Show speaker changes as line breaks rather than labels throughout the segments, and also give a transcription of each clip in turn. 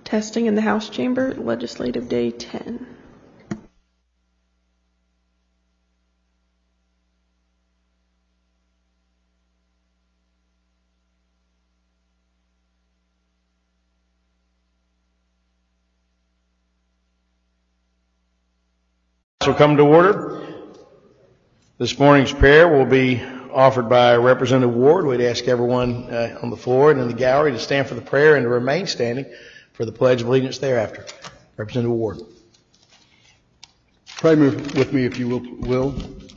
Testing in the House Chamber, Legislative Day 10.
Will come to order. This morning's prayer will be offered by Representative Ward. We'd ask everyone on the floor and in the gallery to stand for the prayer and to remain standing for the Pledge of Allegiance thereafter. Representative Ward.
Pray with me if you will.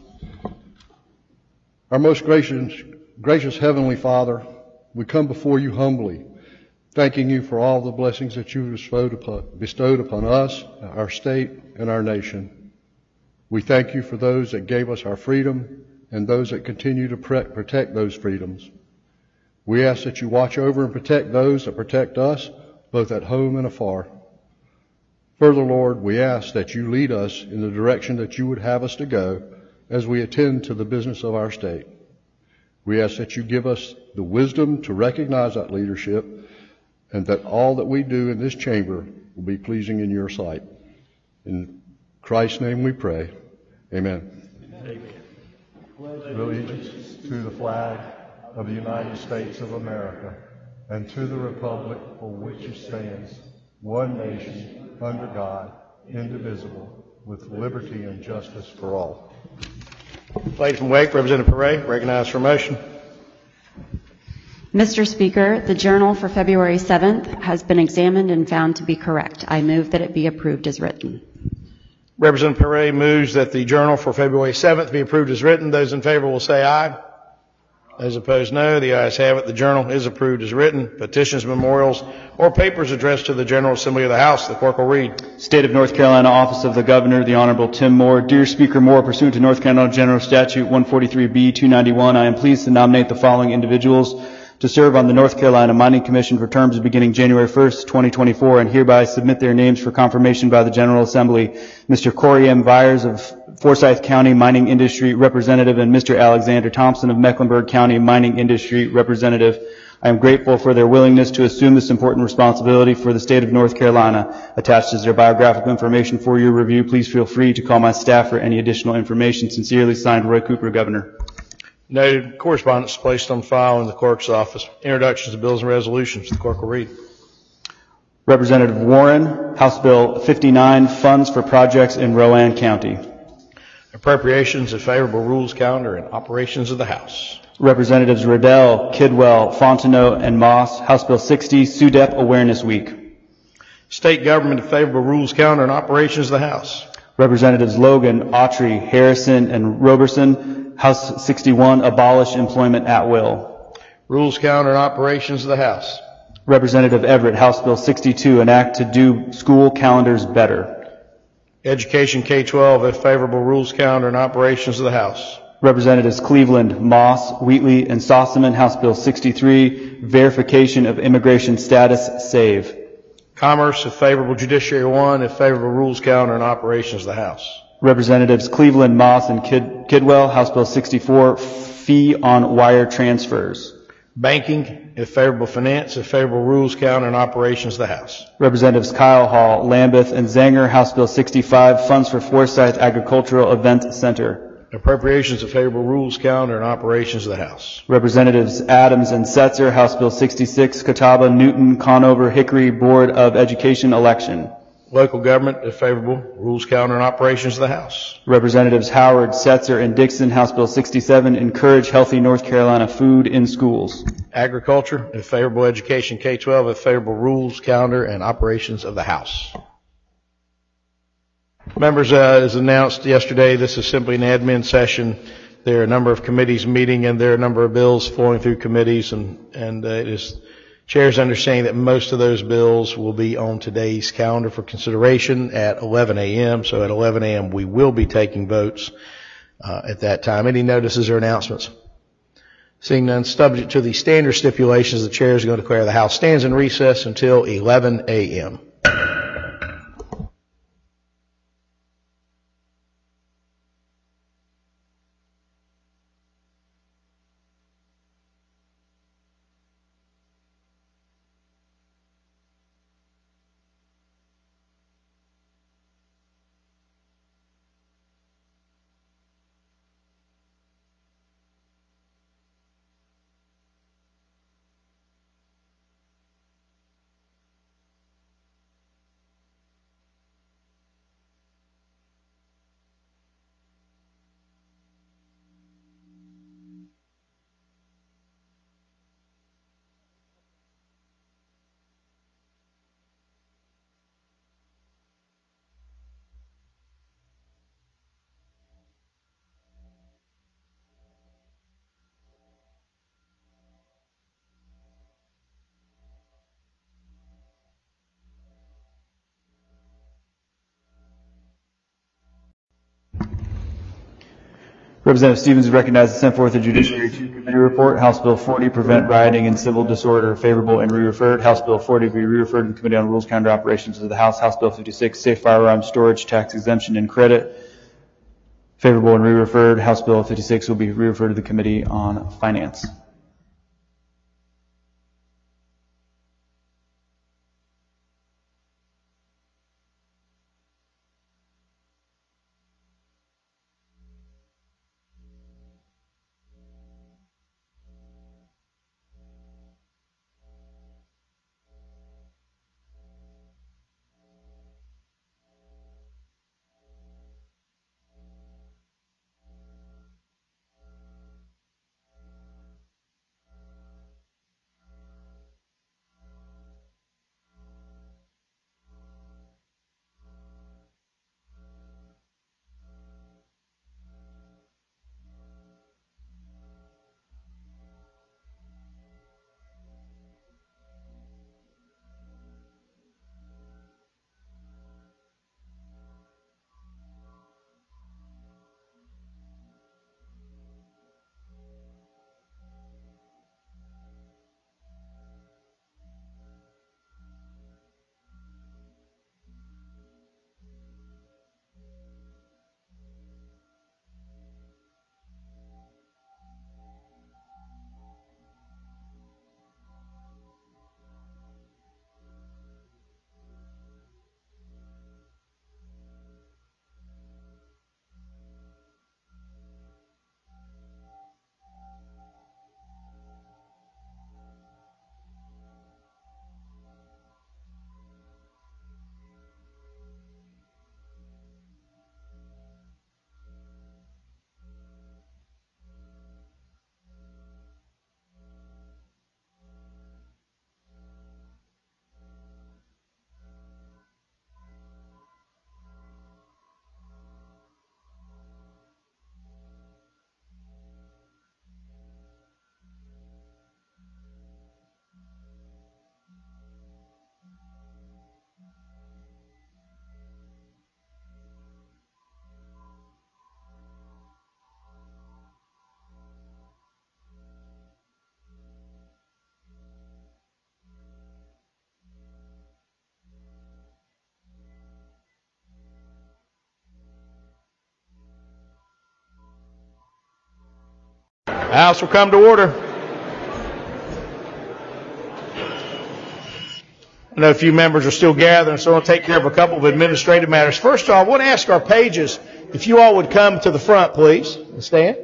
Our most gracious Heavenly Father, we come before you humbly, thanking you for all the blessings that you've bestowed upon us, our state, and our nation. We thank you for those that gave us our freedom and those that continue to protect those freedoms. We ask that you watch over and protect those that protect us, both at home and afar. Further, Lord, we ask that you lead us in the direction that you would have us to go as we attend to the business of our state. We ask that you give us the wisdom to recognize that leadership and that all that we do in this chamber will be pleasing in your sight. In Christ's name we pray. Amen.
Pledge allegiance to the flag of the United States of America and to the republic for which it stands, one nation, under God, indivisible, with liberty and justice for all.
Lady from Wake, Representative Perret, recognized for motion.
Mr. Speaker, the journal for February 7th has been examined and found to be correct. I move that it be approved as written.
Representative Perret moves that the journal for February 7th be approved as written. Those in favor will say aye. Those opposed, no. The ayes have it. The journal is approved as written. Petitions, memorials, or papers addressed to the General Assembly of the House. The clerk will read.
State of North Carolina, Office of the Governor, the Honorable Tim Moore. Dear Speaker Moore, pursuant to North Carolina General Statute 143B 291, I am pleased to nominate the following individuals to serve on the North Carolina Mining Commission for terms beginning January 1st, 2024, and hereby submit their names for confirmation by the General Assembly. Mr. Corey M. Vyers of Forsyth County Mining Industry Representative and Mr. Alexander Thompson of Mecklenburg County Mining Industry Representative. I am grateful for their willingness to assume this important responsibility for the state of North Carolina. Attached is their biographical information for your review. Please feel free to call my staff for any additional information. Sincerely signed, Roy Cooper, Governor.
Noted correspondence placed on file in the clerk's office. Introductions of bills and resolutions. The clerk will read.
Representative Warren, House Bill 59, Funds for Projects in Rowan County.
Appropriations of favorable rules calendar and operations of the House.
Representatives Riddell, Kidwell, Fontenot, and Moss, House Bill 60, SUDEP Awareness Week.
State government of favorable rules calendar and operations of the House.
Representatives Logan, Autry, Harrison, and Roberson, House 61, Abolish Employment at Will.
Rules calendar and operations of the House.
Representative Everett, House Bill 62, Enact to do school calendars better.
Education K-12 of favorable rules calendar and operations of the House.
Representatives Cleveland, Moss, Wheatley, and Sossaman, House Bill 63, Verification of Immigration Status, SAVE.
Commerce of favorable Judiciary 1 of favorable rules calendar and operations of the House.
Representatives Cleveland, Moss, and Kidwell, House Bill 64, Fee on Wire Transfers.
Banking of favorable finance of favorable rules calendar and operations of the House.
Representatives Kyle Hall, Lambeth, and Zanger, House Bill 65, Funds for Forsyth Agricultural Event Center.
Appropriations of favorable rules calendar and operations of the House.
Representatives Adams and Setzer, House Bill 66, Catawba, Newton, Conover, Hickory, Board of Education election.
Local government of favorable rules calendar and operations of the House.
Representatives Howard, Setzer, and Dixon, House Bill 67, encourage healthy North Carolina food in schools.
Agriculture of favorable education K-12 of favorable rules calendar and operations of the House. Members, as announced yesterday, this is simply an admin session. There are a number of committees meeting and there are a number of bills flowing through committees, and it is Chair's understanding that most of those bills will be on today's calendar for consideration at 11 a.m. So at 11 a.m. we will be taking votes at that time. Any notices or announcements? Seeing none, subject to the standard stipulations, the Chair is going to declare the House stands in recess until 11 a.m.
Representative Stevens is recognized to send forth the Judiciary 2 Committee Report. House Bill 40, Prevent Rioting and Civil Disorder, favorable and re-referred. House Bill 40 be re-referred to the Committee on Rules, Counter Operations of the House. House Bill 56, Safe Firearms Storage, Tax Exemption and Credit, favorable and re-referred. House Bill 56 will be re-referred to the Committee on Finance.
House will come to order. I know a few members are still gathering, so I'll take care of a couple of administrative matters. First of all, I want to ask our pages if you all would come to the front, please, and stand.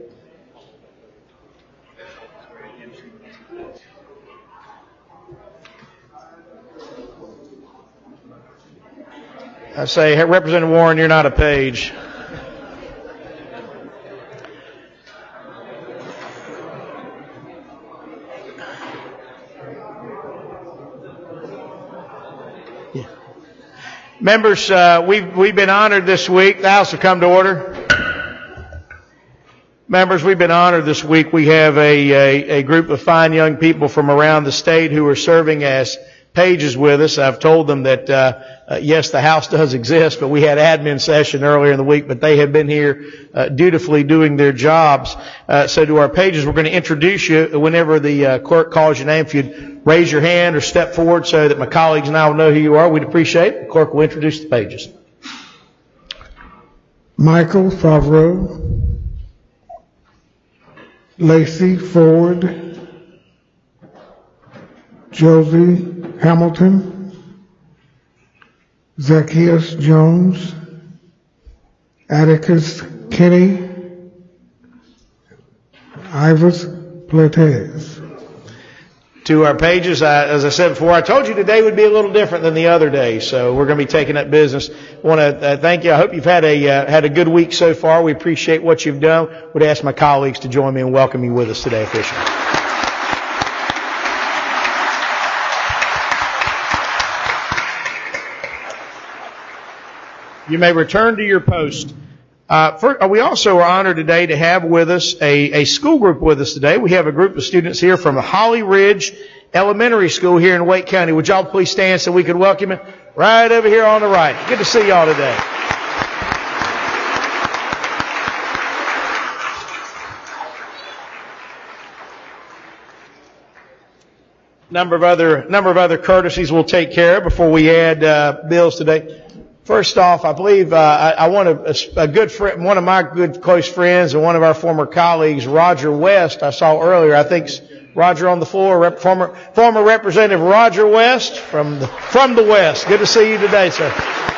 I say, hey, Representative Warren, you're not a page. Members, we've been honored this week. The House will come to order. Members, we've been honored this week. We have a group of fine young people from around the state who are serving as pages with us. I've told them that, yes, the House does exist, but we had admin session earlier in the week, but they have been here dutifully doing their jobs. So to our pages, we're going to introduce you whenever the clerk calls your name. If you'd raise your hand or step forward so that my colleagues and I will know who you are, we'd appreciate it. The clerk will introduce the pages.
Michael Favreau, Lacey Ford, Josie Hamilton, Zacchaeus Jones, Atticus Kenny, Ivers Platez.
To our pages, as I said before, I told you today would be a little different than the other days, so we're going to be taking up business. I want to thank you. I hope you've had a good week so far. We appreciate what you've done. Would ask my colleagues to join me in welcoming with us today officially. You may return to your post. We also are honored today to have with us a school group with us today. We have a group of students here from the Holly Ridge Elementary School here in Wake County. Would y'all please stand so we can welcome you? Right over here on the right. Good to see y'all today. Number of other courtesies we'll take care of before we add bills today. First off, I believe I want a good friend, one of my good close friends and one of our former colleagues, Roger West. I saw earlier. I think Roger on the floor, former Representative Roger West from the West. Good to see you today, sir.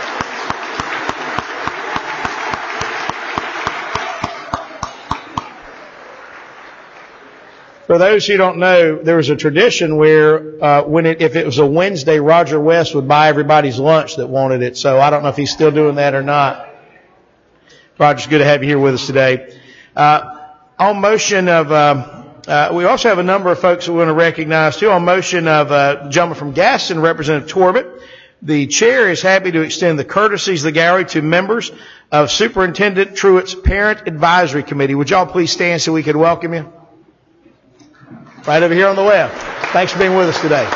For those who don't know, there was a tradition where if it was a Wednesday, Roger West would buy everybody's lunch that wanted it. So I don't know if he's still doing that or not. Roger, it's good to have you here with us today. On motion of, we also have a number of folks that we want to recognize too. On motion of a gentleman from Gaston, Representative Torbett, the chair is happy to extend the courtesies of the gallery to members of Superintendent Truitt's Parent Advisory Committee. Would y'all please stand so we could welcome you? Right over here on the left. Thanks for being with us today.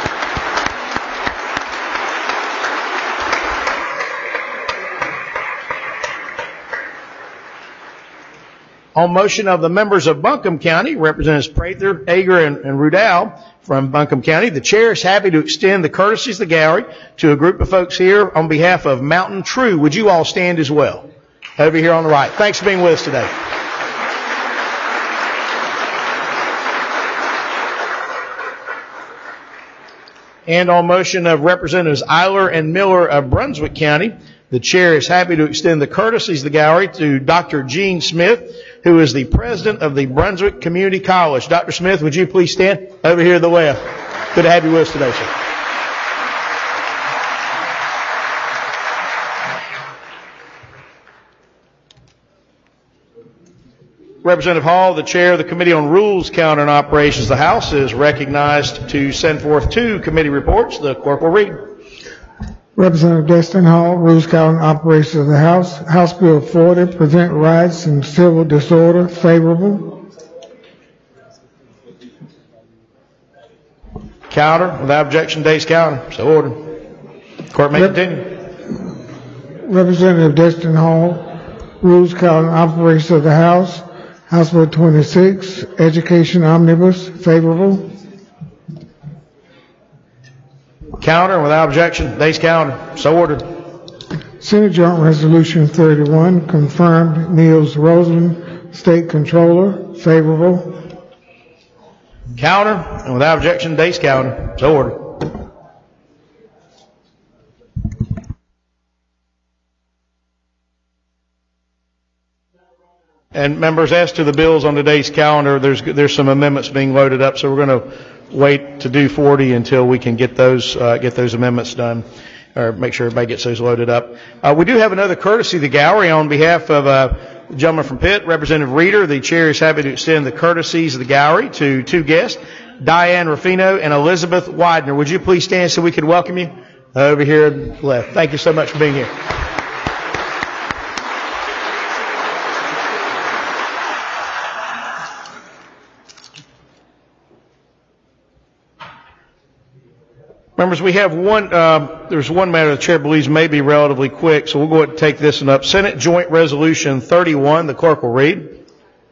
On motion of the members of Buncombe County, Representatives Prather, Ager, and Rudall from Buncombe County, the chair is happy to extend the courtesies of the gallery to a group of folks here on behalf of Mountain True. Would you all stand as well? Over here on the right. Thanks for being with us today. And on motion of Representatives Eiler and Miller of Brunswick County, the chair is happy to extend the courtesies of the gallery to Dr. Gene Smith, who is the president of the Brunswick Community College. Dr. Smith, would you please stand over here to the left? Good to have you with us today, sir. Representative Hall, the chair of the Committee on Rules, Calendar, and Operations of the House, is recognized to send forth 2 committee reports. The clerk will read.
Representative Destin Hall, Rules, Calendar, and Operations of the House. House Bill 40, Prevent Riots and Civil Disorder, favorable.
Calendar, without objection, day's calendar. So ordered. Court may continue.
Representative Destin Hall, Rules, Calendar, and Operations of the House. House Bill 26, Education Omnibus, favorable.
Calendar, without objection, day's calendar. So ordered.
Senate Joint Resolution 31, confirmed Niels Roseland, State Controller, favorable.
Calendar, and without objection, day's calendar. So ordered. And members, as to the bills on today's calendar, there's some amendments being loaded up, so we're going to wait to do 40 until we can get those amendments done, or make sure everybody gets those loaded up. We do have another courtesy of the gallery on behalf of the gentleman from Pitt, Representative Reeder. The chair is happy to extend the courtesies of the gallery to 2 guests, Diane Ruffino and Elizabeth Widener. Would you please stand so we could welcome you over here on the left? Thank you so much for being here. Members, we have there's one matter the chair believes may be relatively quick, so we'll go ahead and take this one up. Senate Joint Resolution 31, the clerk will read.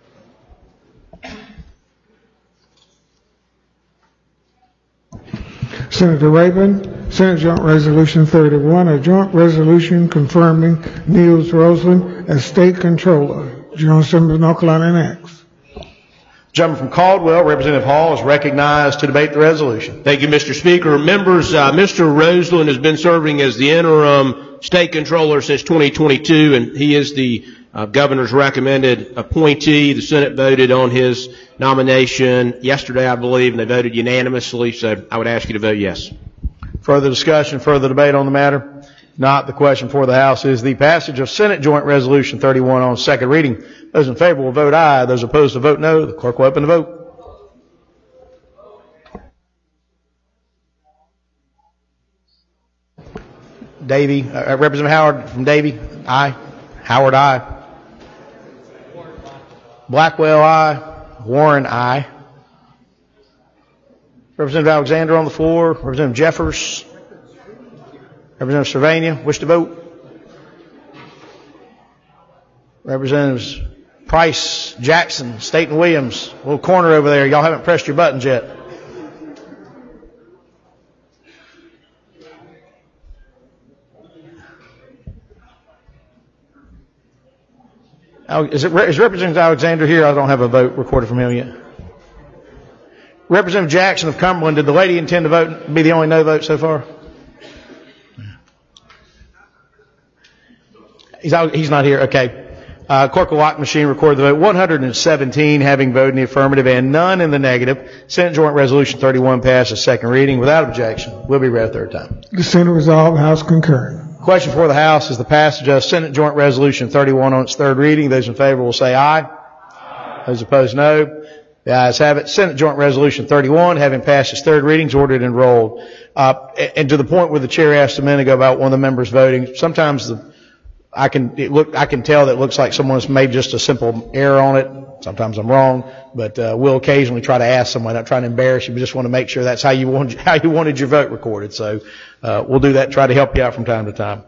Senator Rabin, Senate Joint Resolution 31, a joint resolution confirming Niels Roseland as State Controller. General Assembly of North Carolina enacts.
Gentleman from Caldwell, Representative Hall, is recognized to debate the resolution.
Thank you, Mr. Speaker. Members, Mr. Roseland has been serving as the interim State Controller since 2022, and he is the Governor's recommended appointee. The Senate voted on his nomination yesterday, I believe, and they voted unanimously, so I would ask you to vote yes.
Further discussion, further debate on the matter? Not. The question for the House is the passage of Senate Joint Resolution 31 on second reading. Those in favor will vote aye. Those opposed will vote no. The clerk will open the vote. Davey, Representative Howard from Davey, aye. Howard, aye. Blackwell, aye. Warren, aye. Representative Alexander on the floor. Representative Jeffers. Representative Cervania, wish to vote? Representatives Price, Jackson, State and Williams, little corner over there. Y'all haven't pressed your buttons yet. Is Representative Alexander here? I don't have a vote recorded from him yet. Representative Jackson of Cumberland, did the lady intend to vote, be the only no vote so far? He's not here. Okay. Clerk will lock the machine, record the vote. 117 having voted in the affirmative and none in the negative. Senate Joint Resolution 31 passes second reading without objection. Will be read a third time.
The Senate resolved, House concurring.
Question before the House is the passage of Senate Joint Resolution 31 on its third reading. Those in favor will say aye. Aye. Those opposed, no. The ayes have it. Senate Joint Resolution 31, having passed its third reading, is ordered and enrolled. And to the point where the chair asked a minute ago about one of the members voting, sometimes I can tell that it looks like someone's made just a simple error on it. Sometimes I'm wrong, but we'll occasionally try to ask someone, not trying to embarrass you, but just want to make sure that's how you wanted your vote recorded. So we'll do that, try to help you out from time to time.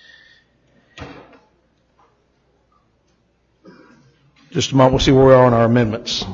Just a moment, we'll see where we are on our amendments.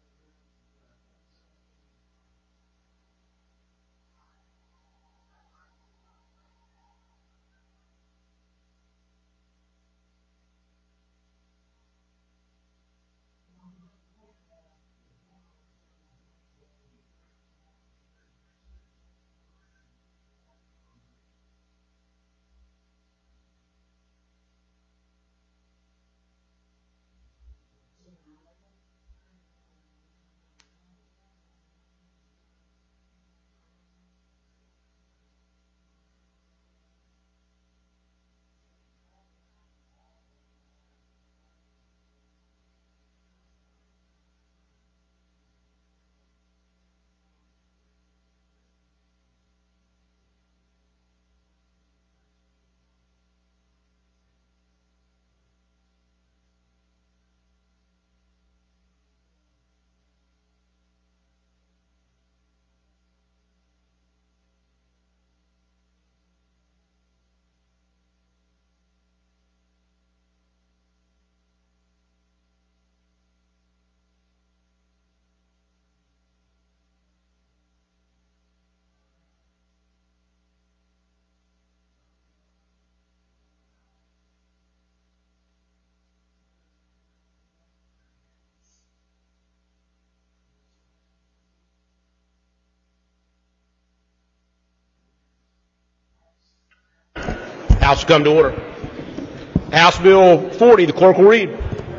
House come to order. House Bill 40, the clerk will read.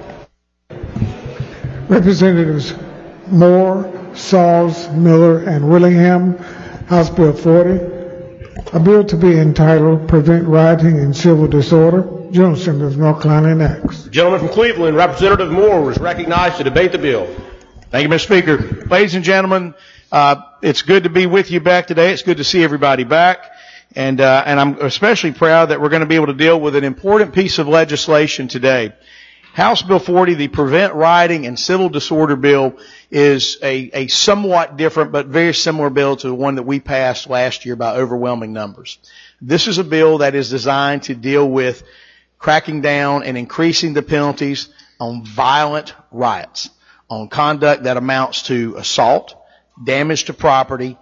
Representatives Moore, Sauls, Miller, and Willingham, House Bill 40, a bill to be entitled Prevent Rioting and Civil Disorder. General Assembly of North Carolina enacts.
The gentleman from Cleveland, Representative Moore, is recognized to debate the bill.
Thank you, Mr. Speaker. Ladies and gentlemen, it's good to be with you back today. It's good to see everybody back. And I'm especially proud that we're going to be able to deal with an important piece of legislation today. House Bill 40, the Prevent Rioting and Civil Disorder Bill, is a somewhat different but very similar bill to the one that we passed last year by overwhelming numbers. This is a bill that is designed to deal with cracking down and increasing the penalties on violent riots, on conduct that amounts to assault, damage to property,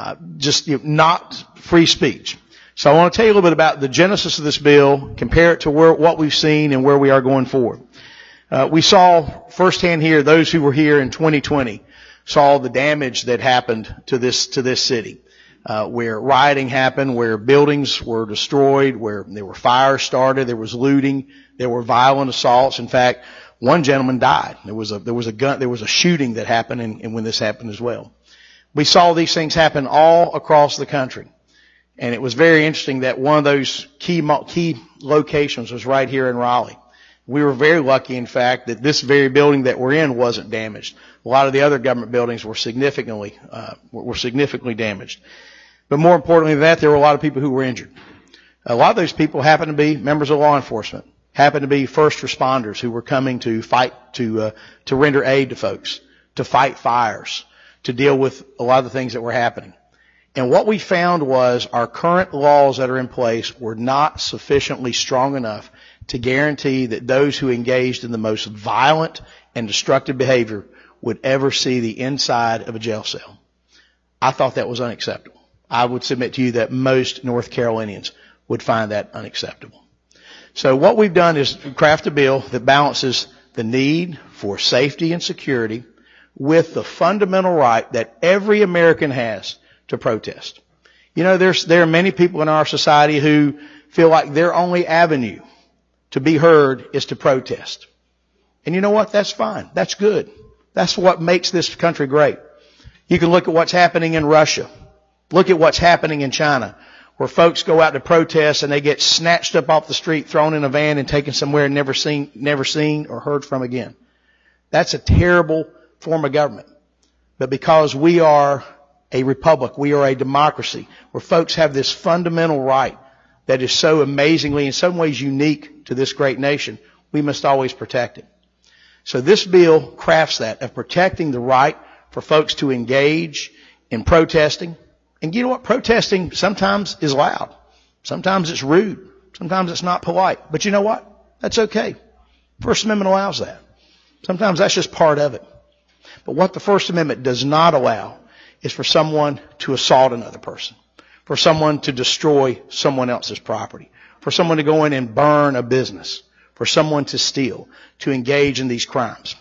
not free speech. So I want to tell you a little bit about the genesis of this bill, compare it to what we've seen and where we are going forward. We saw firsthand here, those who were here in 2020 saw the damage that happened to this city, where rioting happened, where buildings were destroyed, where there were fires started, there was looting, there were violent assaults. In fact, one gentleman died. There was a shooting that happened and when this happened as well. We saw these things happen all across the country. And it was very interesting that one of those key locations was right here in Raleigh. We were very lucky, in fact, that this very building that we're in wasn't damaged. A lot of the other government buildings were significantly damaged. But more importantly than that, there were a lot of people who were injured. A lot of those people happened to be members of law enforcement, happened to be first responders who were coming to fight, to render aid to folks, to fight fires, to deal with a lot of the things that were happening. And what we found was our current laws that are in place were not sufficiently strong enough to guarantee that those who engaged in the most violent and destructive behavior would ever see the inside of a jail cell. I thought that was unacceptable. I would submit to you that most North Carolinians would find that unacceptable. So what we've done is craft a bill that balances the need for safety and security with the fundamental right that every American has to protest. You know, there are many people in our society who feel like their only avenue to be heard is to protest. And you know what? That's fine. That's good. That's what makes this country great. You can look at what's happening in Russia. Look at what's happening in China, where folks go out to protest and they get snatched up off the street, thrown in a van and taken somewhere and never seen or heard from again. That's a terrible form of government. But because we are a republic, we are a democracy, where folks have this fundamental right that is so amazingly, in some ways, unique to this great nation, we must always protect it. So this bill crafts that, of protecting the right for folks to engage in protesting. And you know what? Protesting sometimes is loud. Sometimes it's rude. Sometimes it's not polite. But you know what? That's okay. First Amendment allows that. Sometimes that's just part of it. But what the First Amendment does not allow is for someone to assault another person, for someone to destroy someone else's property, for someone to go in and burn a business, for someone to steal, to engage in these crimes.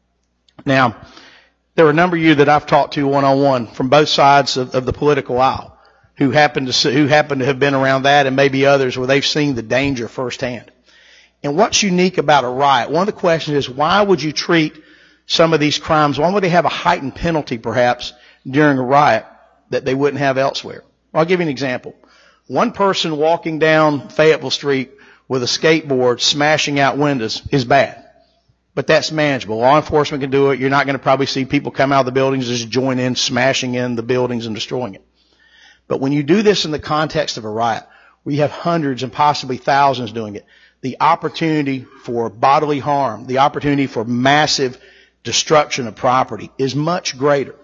Now, there are a number of you that I've talked to one-on-one from both sides of the political aisle who happen to have been around that, and maybe others where they've seen the danger firsthand. And what's unique about a riot? One of the questions is, why would you treat some of these crimes, why would they have a heightened penalty perhaps during a riot that they wouldn't have elsewhere? Well, I'll give you an example. One person walking down Fayetteville Street with a skateboard smashing out windows is bad. But that's manageable. Law enforcement can do it. You're not going to probably see people come out of the buildings and just join in, smashing in the buildings and destroying it. But when you do this in the context of a riot, where you have hundreds and possibly thousands doing it, the opportunity for bodily harm, the opportunity for massive destruction of property is much greater.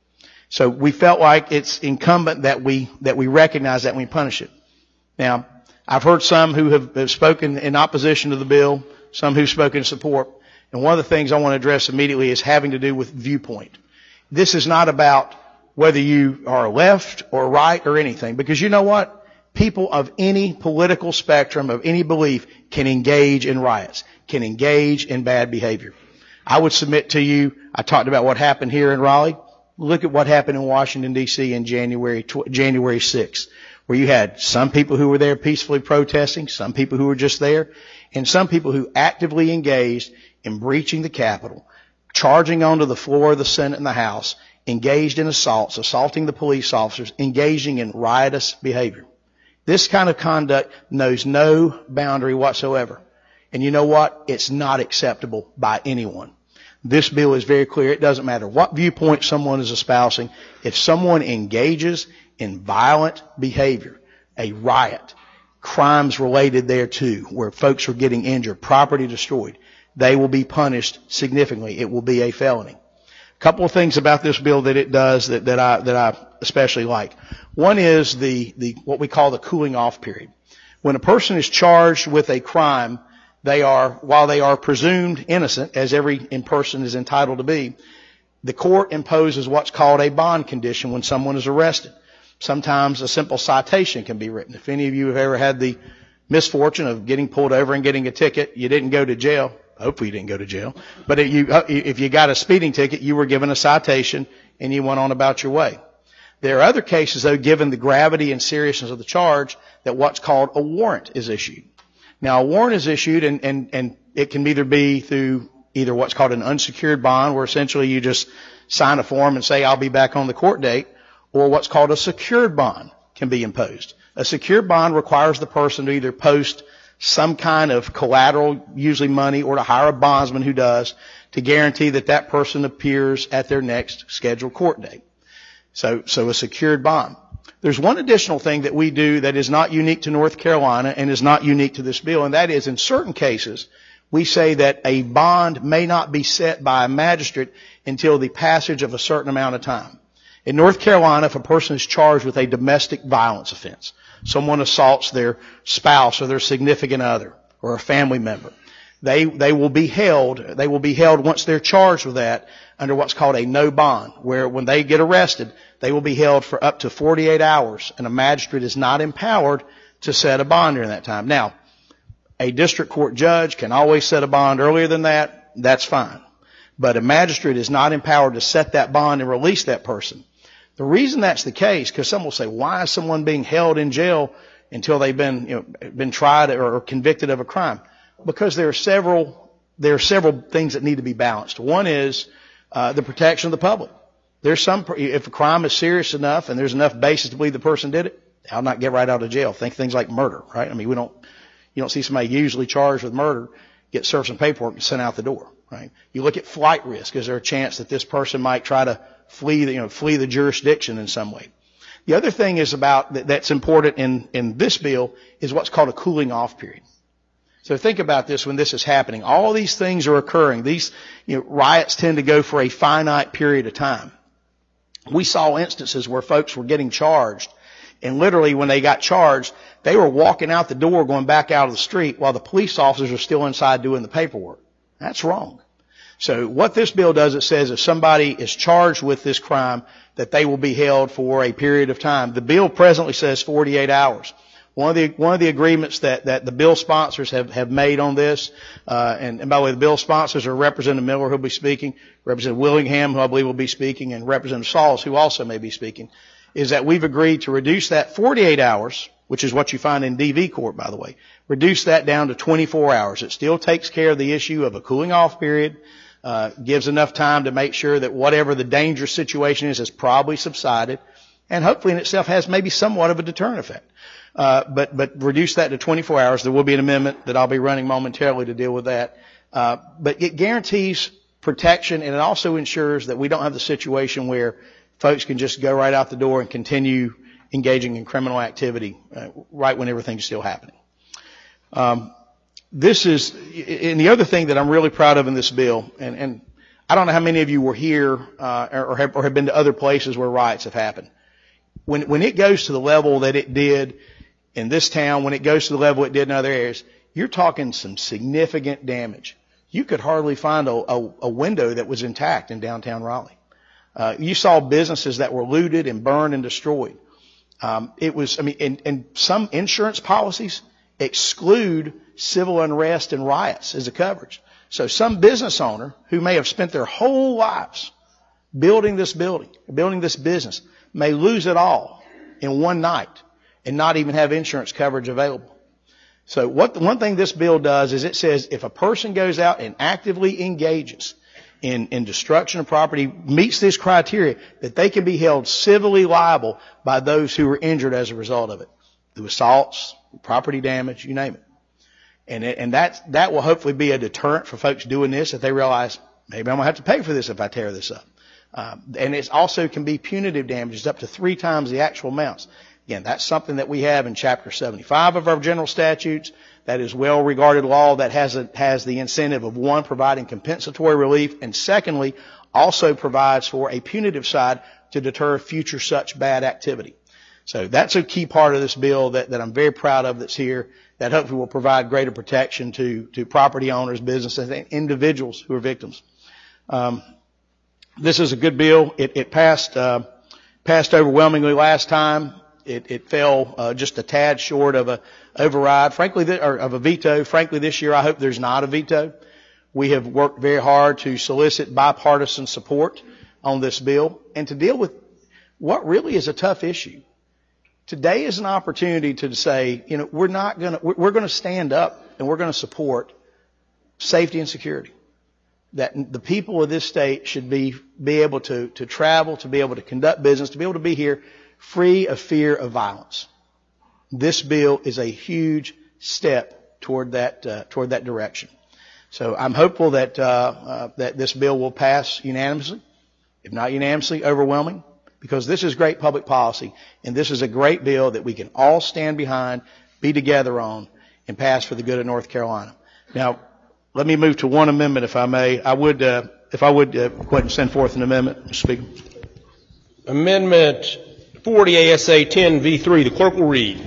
So we felt like it's incumbent that we recognize that and we punish it. Now, I've heard some who have spoken in opposition to the bill, some who've spoken in support. And one of the things I want to address immediately is having to do with viewpoint. This is not about whether you are left or right or anything, because you know what? People of any political spectrum, of any belief, can engage in riots, can engage in bad behavior. I would submit to you, I talked about what happened here in Raleigh. Look at what happened in Washington, D.C. in January 6th, where you had some people who were there peacefully protesting, some people who were just there, and some people who actively engaged in breaching the Capitol, charging onto the floor of the Senate and the House, engaged in assaults, assaulting the police officers, engaging in riotous behavior. This kind of conduct knows no boundary whatsoever. And you know what? It's not acceptable by anyone. This bill is very clear. It doesn't matter what viewpoint someone is espousing. If someone engages in violent behavior, a riot, crimes related thereto, where folks are getting injured, property destroyed, they will be punished significantly. It will be a felony. A couple of things about this bill that it does that I especially like. One is the what we call the cooling off period. When a person is charged with a crime, while they are presumed innocent, as every person is entitled to be, the court imposes what's called a bond condition when someone is arrested. Sometimes a simple citation can be written. If any of you have ever had the misfortune of getting pulled over and getting a ticket, you didn't go to jail. Hopefully you didn't go to jail. But if you got a speeding ticket, you were given a citation and you went on about your way. There are other cases, though, given the gravity and seriousness of the charge, that what's called a warrant is issued. Now, a warrant is issued, and it can either be through either what's called an unsecured bond, where essentially you just sign a form and say, I'll be back on the court date, or what's called a secured bond can be imposed. A secured bond requires the person to either post some kind of collateral, usually money, or to hire a bondsman who does, to guarantee that that person appears at their next scheduled court date. So a secured bond. There's one additional thing that we do that is not unique to North Carolina and is not unique to this bill, and that is in certain cases, we say that a bond may not be set by a magistrate until the passage of a certain amount of time. In North Carolina, if a person is charged with a domestic violence offense, someone assaults their spouse or their significant other or a family member, they will be held once they're charged with that under what's called a no bond, where when they get arrested, they will be held for up to 48 hours, and a magistrate is not empowered to set a bond during that time. Now, a district court judge can always set a bond earlier than that. that's fine. But a magistrate is not empowered to set that bond and release that person. The reason that's the case, because some will say, why is someone being held in jail until they've been tried or convicted of a crime? Because there are several things that need to be balanced. One is the protection of the public. If a crime is serious enough and there's enough basis to believe the person did it, they'll not get right out of jail. Think things like murder, right? I mean, you don't see somebody usually charged with murder get served some paperwork and sent out the door, right? You look at flight risk. Is there a chance that this person might try to flee the jurisdiction in some way? The other thing is that's important in this bill is what's called a cooling off period. So think about this when this is happening. All these things are occurring. These riots tend to go for a finite period of time. We saw instances where folks were getting charged, and literally when they got charged, they were walking out the door going back out of the street while the police officers are still inside doing the paperwork. That's wrong. So what this bill does, it says if somebody is charged with this crime, that they will be held for a period of time. The bill presently says 48 hours. One of the agreements that the bill sponsors have made on this, and by the way, the bill sponsors are Representative Miller, who'll be speaking, Representative Willingham, who I believe will be speaking, and Representative Sauls, who also may be speaking, is that we've agreed to reduce that 48 hours, which is what you find in DV court, by the way, reduce that down to 24 hours. It still takes care of the issue of a cooling off period, gives enough time to make sure that whatever the dangerous situation is has probably subsided, and hopefully in itself has maybe somewhat of a deterrent effect. But reduce that to 24 hours. There will be an amendment that I'll be running momentarily to deal with that. But it guarantees protection, and it also ensures that we don't have the situation where folks can just go right out the door and continue engaging in criminal activity right when everything's still happening. And the other thing that I'm really proud of in this bill, and I don't know how many of you were here or have been to other places where riots have happened. When it goes to the level that it did in this town, when it goes to the level it did in other areas, you're talking some significant damage. You could hardly find a window that was intact in downtown Raleigh. You saw businesses that were looted and burned and destroyed. And some insurance policies exclude civil unrest and riots as a coverage. So some business owner who may have spent their whole lives building this business, may lose it all in one night and not even have insurance coverage available. So one thing this bill does is it says if a person goes out and actively engages in destruction of property, meets this criteria, that they can be held civilly liable by those who were injured as a result of it. Through assaults, property damage, you name it. And that will hopefully be a deterrent for folks doing this if they realize maybe I'm going to have to pay for this if I tear this up. And it also can be punitive damages up to 3 times the actual amounts. Again, that's something that we have in Chapter 75 of our general statutes. That is well-regarded law that has the incentive of, one, providing compensatory relief, and secondly, also provides for a punitive side to deter future such bad activity. So that's a key part of this bill that I'm very proud of that's here, that hopefully will provide greater protection to property owners, businesses, and individuals who are victims. This is a good bill. It passed overwhelmingly last time. It fell just a tad short of a override, or of a veto. Frankly, this year I hope there's not a veto. We have worked very hard to solicit bipartisan support on this bill and to deal with what really is a tough issue. Today is an opportunity to say, we're going to stand up and we're going to support safety and security. That the people of this state should be able to travel, to be able to conduct business, to be able to be here free of fear of violence. This bill is a huge step toward that direction. So I'm hopeful that this bill will pass unanimously, if not unanimously, overwhelming, because this is great public policy, and this is a great bill that we can all stand behind, be together on, and pass for the good of North Carolina. Now, let me move to one amendment, if I may. Go ahead and send forth an amendment, Mr. Speaker.
Amendment 40 ASA 10 V3. The clerk will read.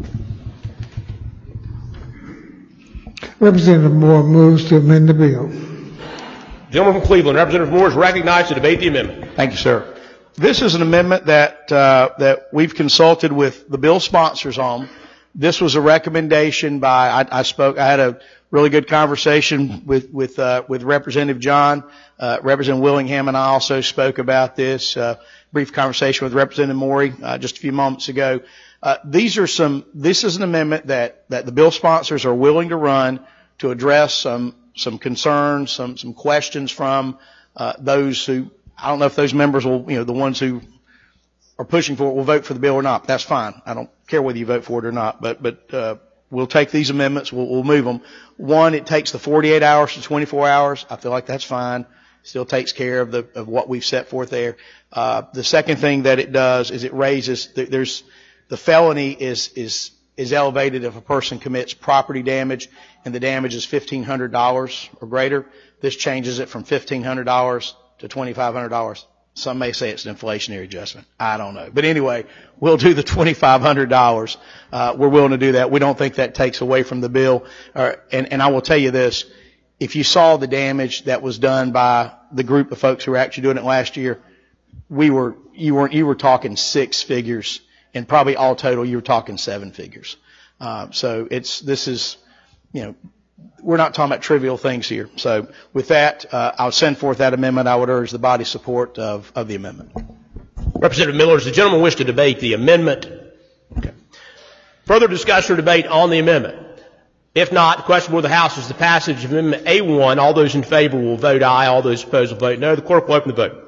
Representative Moore moves to amend the bill.
Gentleman from Cleveland, Representative Moore is recognized to debate the amendment.
Thank you, sir. This is an amendment that we've consulted with the bill sponsors on. This was a recommendation by, I had a really good conversation with Representative John. Representative Willingham and I also spoke about this, brief conversation with Representative Morey, just a few moments ago. This is an amendment that the bill sponsors are willing to run to address some concerns, some questions from, those who, I don't know if those members will, the ones who are pushing for it will vote for the bill or not. That's fine. I don't care whether you vote for it or not, but we'll take these amendments. We'll move them. One, it takes the 48 hours to 24 hours. I feel like that's fine. Still takes care of what we've set forth there. The second thing that it does is it raises, the felony is elevated if a person commits property damage and the damage is $1,500 or greater. This changes it from $1,500 to $2,500. Some may say it's an inflationary adjustment. I don't know. But anyway, we'll do the $2,500. We're willing to do that. We don't think that takes away from the bill. And I will tell you this. If you saw the damage that was done by the group of folks who were actually doing it last year, you were talking six figures, and probably all total you were talking seven figures. So this is, we're not talking about trivial things here. So with that, I'll send forth that amendment. I would urge the body's support of the amendment.
Representative Miller, does the gentleman wish to debate the amendment? Okay. Further discussion or debate on the amendment? If not, the question before the House is the passage of Amendment A1. All those in favor will vote aye. All those opposed will vote no. The clerk will open the vote.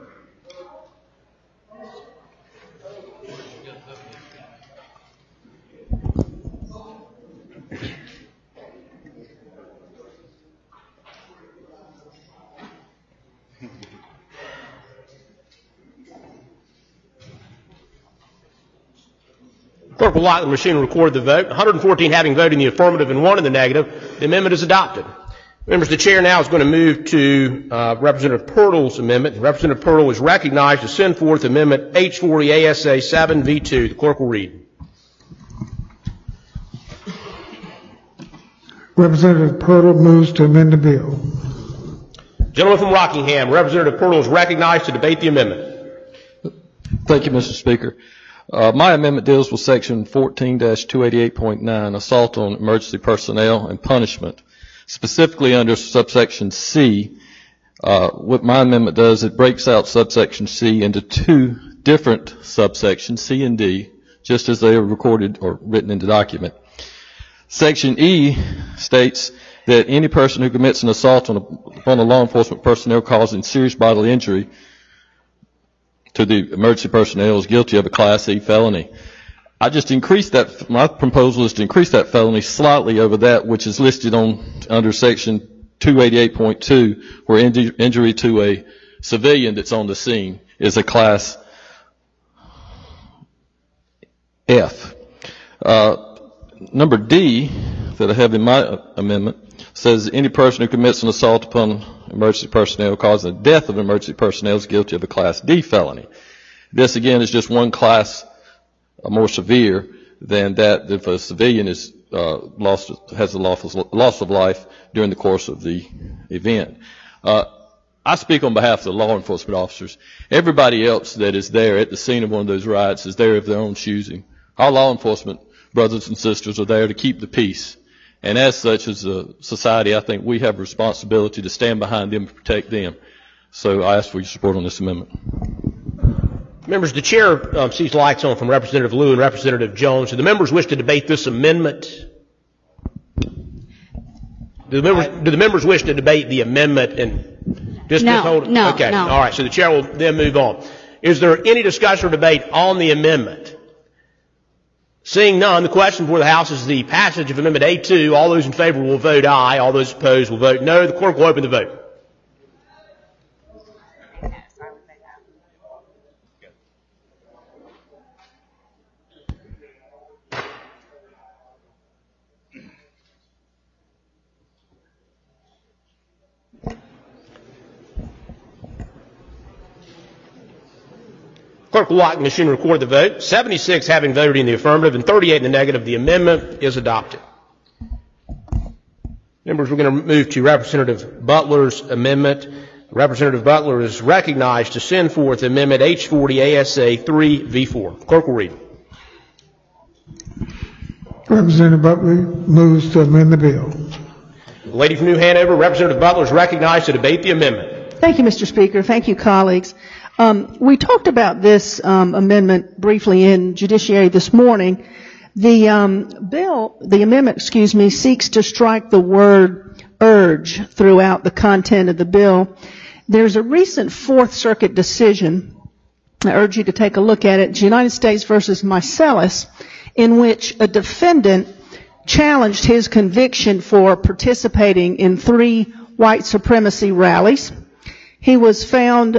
Clerk will lock the machine and record the vote. 114 having voted in the affirmative and 1 in the negative. The amendment is adopted. Members, the chair now is going to move to Representative Pirtle's amendment. Representative Pirtle is recognized to send forth Amendment H40 ASA 7V2. The clerk will read.
Representative Pirtle moves to amend the bill.
Gentleman from Rockingham, Representative Pirtle is recognized to debate the amendment.
Thank you, Mr. Speaker. My amendment deals with Section 14-288.9, assault on emergency personnel and punishment. Specifically under subsection C, what my amendment does, it breaks out subsection C into two different subsections, C and D, just as they are recorded or written in the document. Section E states that any person who commits an assault upon a law enforcement personnel causing serious bodily injury to the emergency personnel is guilty of a Class E felony. I just increased that. My proposal is to increase that felony slightly over that which is listed under Section 288.2, where injury to a civilian that's on the scene is a Class F. Number D that I have in my amendment says any person who commits an assault upon emergency personnel causing the death of emergency personnel is guilty of a Class D felony. This again is just one class more severe than that if a civilian is has a loss of life during the course of the event. I speak on behalf of the law enforcement officers. Everybody else that is there at the scene of one of those riots is there of their own choosing. Our law enforcement brothers and sisters are there to keep the peace. And as such, as a society, I think we have a responsibility to stand behind them and protect them. So I ask for your support on this amendment.
Members, the chair sees lights on from Representative Liu and Representative Jones. Do the members wish to debate this amendment? Do the members wish to debate the amendment and just hold?
No.
Okay. No. All right. So the chair will then move on. Is there any discussion or debate on the amendment? Seeing none, the question before the House is the passage of Amendment A2. All those in favor will vote aye. All those opposed will vote no. The clerk will open the vote. Clerk will lock the machine and record the vote. 76 having voted in the affirmative and 38 in the negative. The amendment is adopted. Members, we're going to move to Representative Butler's amendment. Representative Butler is recognized to send forth Amendment H40 ASA 3V4. Clerk will read.
Representative Buckley moves to amend the bill.
The lady from New Hanover, Representative Butler, is recognized to debate the amendment.
Thank you, Mr. Speaker. Thank you, colleagues. We talked about this amendment briefly in Judiciary this morning. The amendment, seeks to strike the word urge throughout the content of the bill. There's a recent Fourth Circuit decision, I urge you to take a look at it, United States versus Marcellus, in which a defendant challenged his conviction for participating in 3 white supremacy rallies. He was found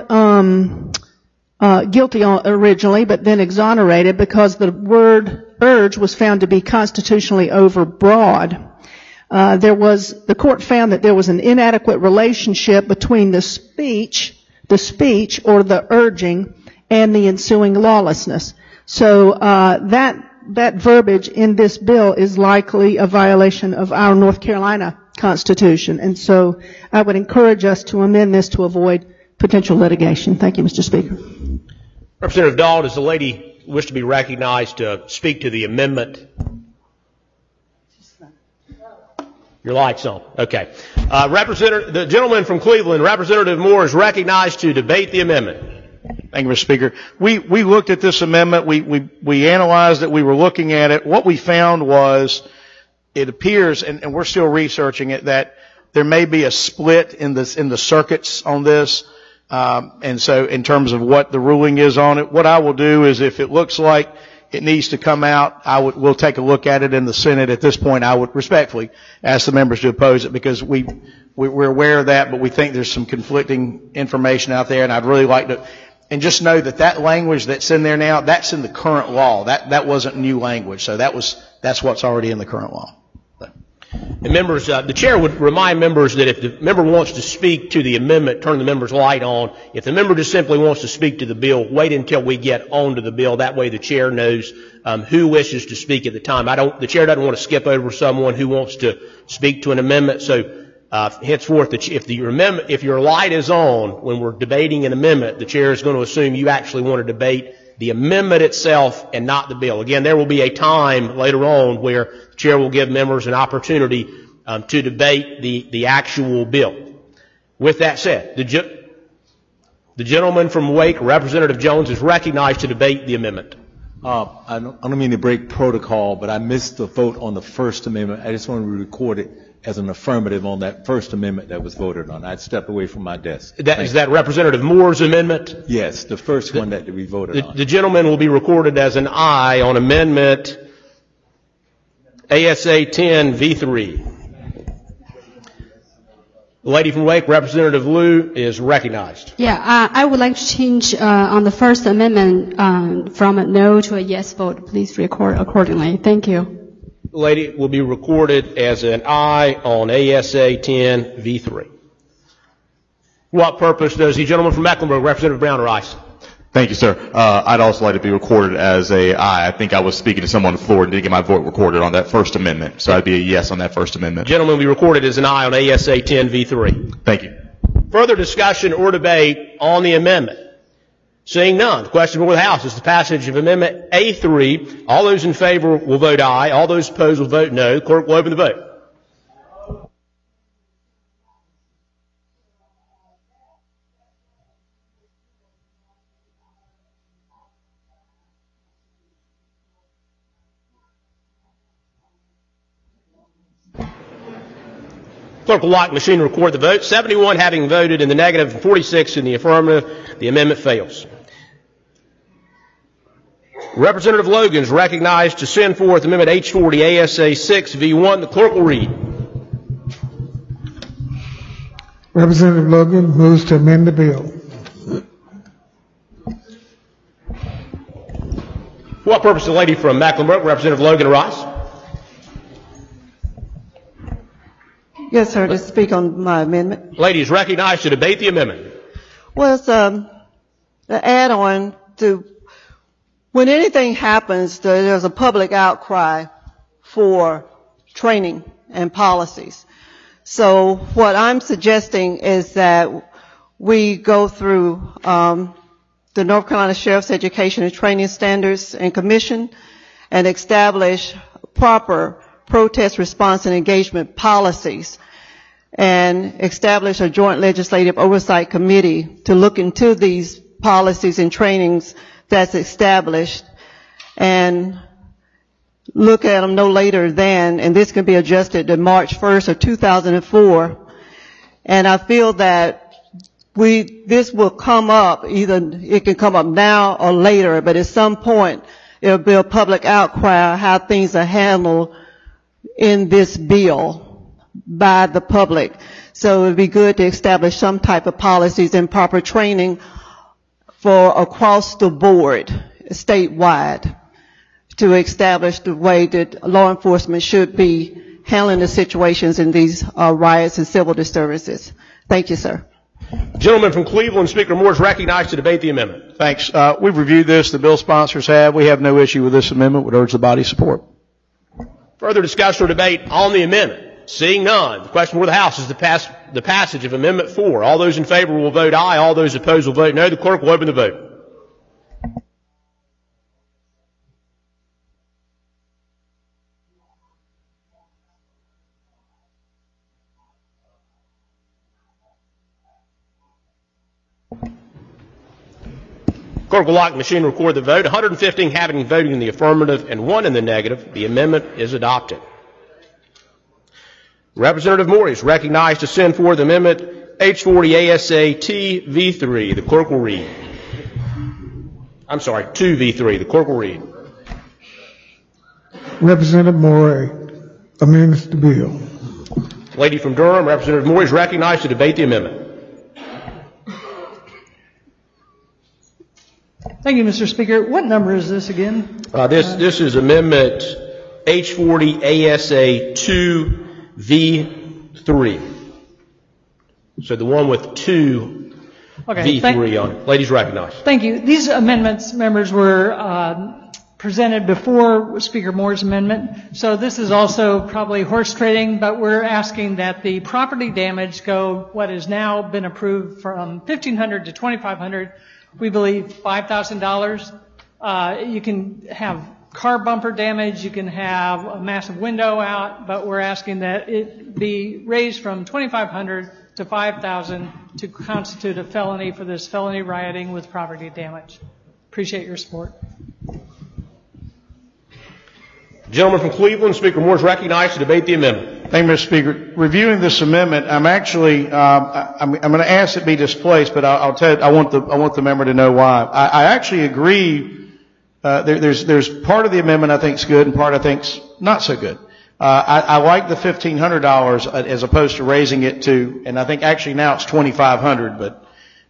guilty originally, but then exonerated because the word urge was found to be constitutionally overbroad. The court found that there was an inadequate relationship between the speech or the urging and the ensuing lawlessness. So that verbiage in this bill is likely a violation of our North Carolina Constitution. And so I would encourage us to amend this to avoid potential litigation. Thank you, Mr. Speaker.
Representative Dahl, does the lady wish to be recognized to speak to the amendment? Your light's on. Okay. The gentleman from Cleveland, Representative Moore, is recognized to debate the amendment.
Thank you, Mr. Speaker. We looked at this amendment. We analyzed it. We were looking at it. What we found was it appears, and we're still researching it, that there may be a split in the circuits on this. And so in terms of what the ruling is on it, what I will do is if it looks like it needs to come out, we'll take a look at it in the Senate. At this point, I would respectfully ask the members to oppose it because we're aware of that, but we think there's some conflicting information out there, and I'd really like to, and just know that language that's in there now, that's in the current law. That wasn't new language, so that's what's already in the current law.
And members, the chair would remind members that if the member wants to speak to the amendment, turn the member's light on. If the member just simply wants to speak to the bill, wait until we get onto the bill. That way the chair knows who wishes to speak at the time. The chair doesn't want to skip over someone who wants to speak to an amendment. So henceforth, if your light is on when we're debating an amendment, the chair is going to assume you actually want to debate the amendment itself and not the bill. Again, there will be a time later on where the chair will give members an opportunity to debate the actual bill. With that said, the gentleman from Wake, Representative Jones, is recognized to debate the amendment.
I don't mean to break protocol, but I missed the vote on the First Amendment. I just want to record it as an affirmative on that First Amendment that was voted on. I'd step away from my desk.
Is that Representative Moore's amendment?
Yes, the first one that we voted on.
The gentleman will be recorded as an aye on amendment ASA 10 V3. The lady from Wake, Representative Liu, is recognized.
Yeah, I would like to change on the First Amendment from a no to a yes vote. Please record accordingly. Thank you.
The lady will be recorded as an aye on ASA 10 V3. What purpose does the gentleman from Mecklenburg, Representative Brown, rise?
Thank you, sir. I'd also like to be recorded as a aye. I think I was speaking to someone on the floor and didn't get my vote recorded on that First Amendment. So I'd be a yes on that First Amendment.
Gentleman will be recorded as an aye on ASA 10 V3.
Thank you.
Further discussion or debate on the amendment? Seeing none, the question before the House is the passage of Amendment A3. All those in favor will vote aye. All those opposed will vote no. Clerk will open the vote. Clerk will lock machine and record the vote. 71 having voted in the negative and 46 in the affirmative. The amendment fails. Representative Logan is recognized to send forth Amendment H40 ASA 6 V1. The clerk will read.
Representative Logan moves to amend the bill.
For what purpose the lady from Mecklenburg, Representative Logan, arise?
Yes, sir, to speak on my amendment.
Lady is recognized to debate the amendment.
Well, it's the add-on to when anything happens, there's a public outcry for training and policies. So what I'm suggesting is that we go through the North Carolina Sheriff's Education and Training Standards and Commission and establish proper protest response and engagement policies, and establish a joint legislative oversight committee to look into these policies and trainings that's established and look at them no later than, and this can be adjusted to March 1st of 2004. And I feel that this will come up, either it can come up now or later, but at some point it'll be a public outcry how things are handled in this bill by the public. So it would be good to establish some type of policies and proper training for across the board, statewide, to establish the way that law enforcement should be handling the situations in these riots and civil disturbances. Thank you, sir.
Gentleman from Cleveland, Speaker Moore is recognized to debate the amendment.
Thanks. We've reviewed this. The bill sponsors have. We have no issue with this amendment. Would urge the body support.
Further discussion or debate on the amendment? Seeing none, the question before the House is the passage of Amendment 4. All those in favor will vote aye. All those opposed will vote no. The clerk will open the vote. Clerk will lock the machine and record the vote. 115 having voted in the affirmative and 1 in the negative. The amendment is adopted. Representative Moore is recognized to send forward the amendment H40 ASA TV3. The clerk will read. I'm sorry, 2V3. The clerk will read.
Representative Moore amends the bill.
Lady from Durham, Representative Moore is recognized to debate the amendment.
Thank you, Mr. Speaker. What number is this again?
This is Amendment H40 ASA 2V3. So the one with 2 V3 on it. Ladies recognized.
Thank you. These amendments, members, were presented before Speaker Moore's amendment. So this is also probably horse trading, but we're asking that the property damage go what has now been approved from $1,500 to $2,500. We believe $5,000. You can have car bumper damage, you can have a massive window out, but we're asking that it be raised from $2,500 to $5,000 to constitute a felony for this felony rioting with property damage. Appreciate your support.
Gentleman from Cleveland, Speaker Moore is recognized to debate the amendment.
Thank you, Mr. Speaker. Reviewing this amendment, I'm actually I'm going to ask it be displaced, but I'll tell you, I want the member to know why. I actually agree. There's part of the amendment I think is good and part I think's not so good. I like the $1,500 as opposed to raising it to, and I think actually now it's $2,500, but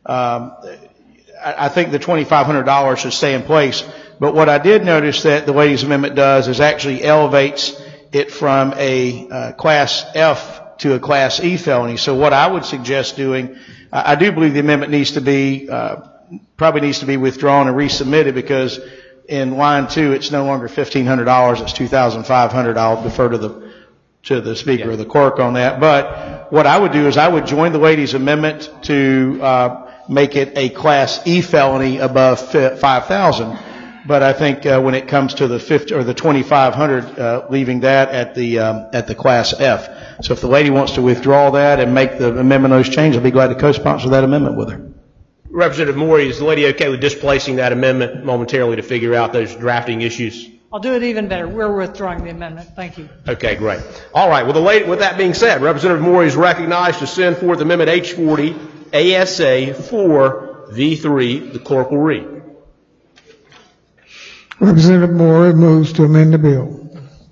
I think the $2,500 should stay in place. But what I did notice that the lady's amendment does is actually elevates it from a Class F to a Class E felony. So what I would suggest doing, I do believe the amendment needs to be, probably needs to be withdrawn and resubmitted, because in line 2 it's no longer $1,500, it's $2,500. I'll defer to the Speaker or the clerk on that. But what I would do is I would join the lady's amendment to make it a Class E felony above $5,000. But I think when it comes to the $2,500, leaving that at the Class F. So if the lady wants to withdraw that and make the amendment those changes, I'll be glad to co-sponsor that amendment with her.
Representative Moore, is the lady okay with displacing that amendment momentarily to figure out those drafting issues?
I'll do it even better. We're withdrawing the amendment. Thank you.
Okay, great. All right. Well, with that being said, Representative Moore is recognized to send forth Amendment H40 ASA 4V3. The clerk will read.
Representative Moore moves to amend the bill.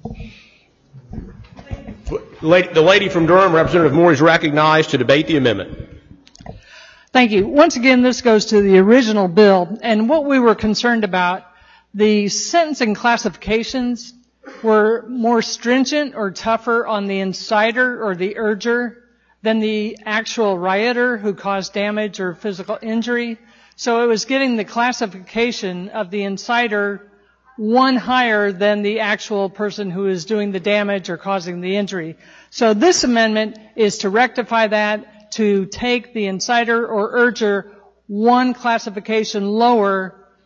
The lady from Durham, Representative Moore, is recognized to debate the amendment.
Thank you. Once again, this goes to the original bill, and what we were concerned about, the sentencing classifications were more stringent or tougher on the inciter or the urger than the actual rioter who caused damage or physical injury. So it was getting the classification of the inciter one higher than the actual person who is doing the damage or causing the injury. So this amendment is to rectify that, to take the inciter or urger one classification lower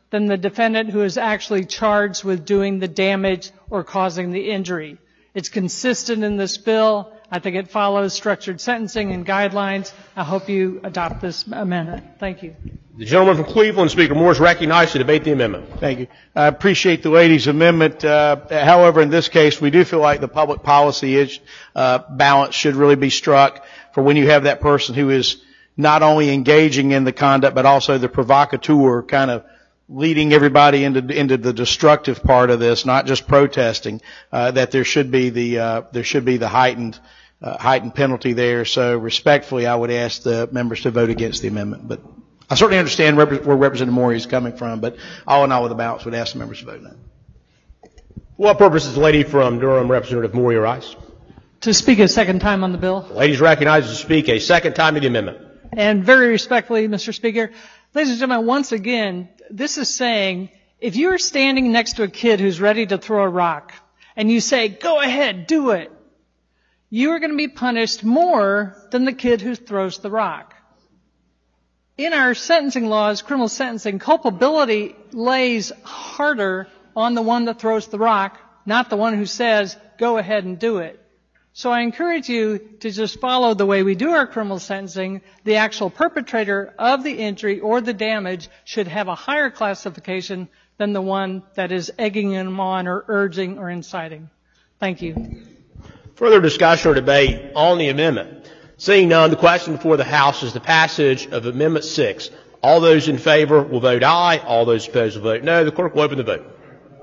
than the defendant who is actually charged with doing the damage or causing the injury. It's consistent in this bill. I think it follows structured sentencing and guidelines. I hope you adopt this amendment. Thank you.
The gentleman from Cleveland, Speaker Moore, is recognized to debate the amendment.
Thank you. I appreciate the lady's amendment. However, in this case, we do feel like the public policy balance should really be struck for when you have that person who is not only engaging in the conduct, but also the provocateur, kind of leading everybody into the destructive part of this, not just protesting, that there should be the heightened penalty there. So respectfully, I would ask the members to vote against the amendment. But I certainly understand where Representative Maury is coming from, but all in all with the balance, would ask the members to vote no.
For what purpose is the lady from Durham, Representative Maury, rise?
To speak a second time on the bill.
The lady is recognized to speak a second time to the amendment.
And very respectfully, Mr. Speaker, ladies and gentlemen, once again, this is saying if you're standing next to a kid who's ready to throw a rock and you say, go ahead, do it, you are going to be punished more than the kid who throws the rock. In our sentencing laws, criminal sentencing, culpability lays harder on the one that throws the rock, not the one who says, go ahead and do it. So I encourage you to just follow the way we do our criminal sentencing. The actual perpetrator of the injury or the damage should have a higher classification than the one that is egging him on or urging or inciting. Thank you.
Further discussion or debate on the amendment? Seeing none, the question before the House is the passage of Amendment 6. All those in favor will vote aye. All those opposed will vote no. The clerk will open the vote.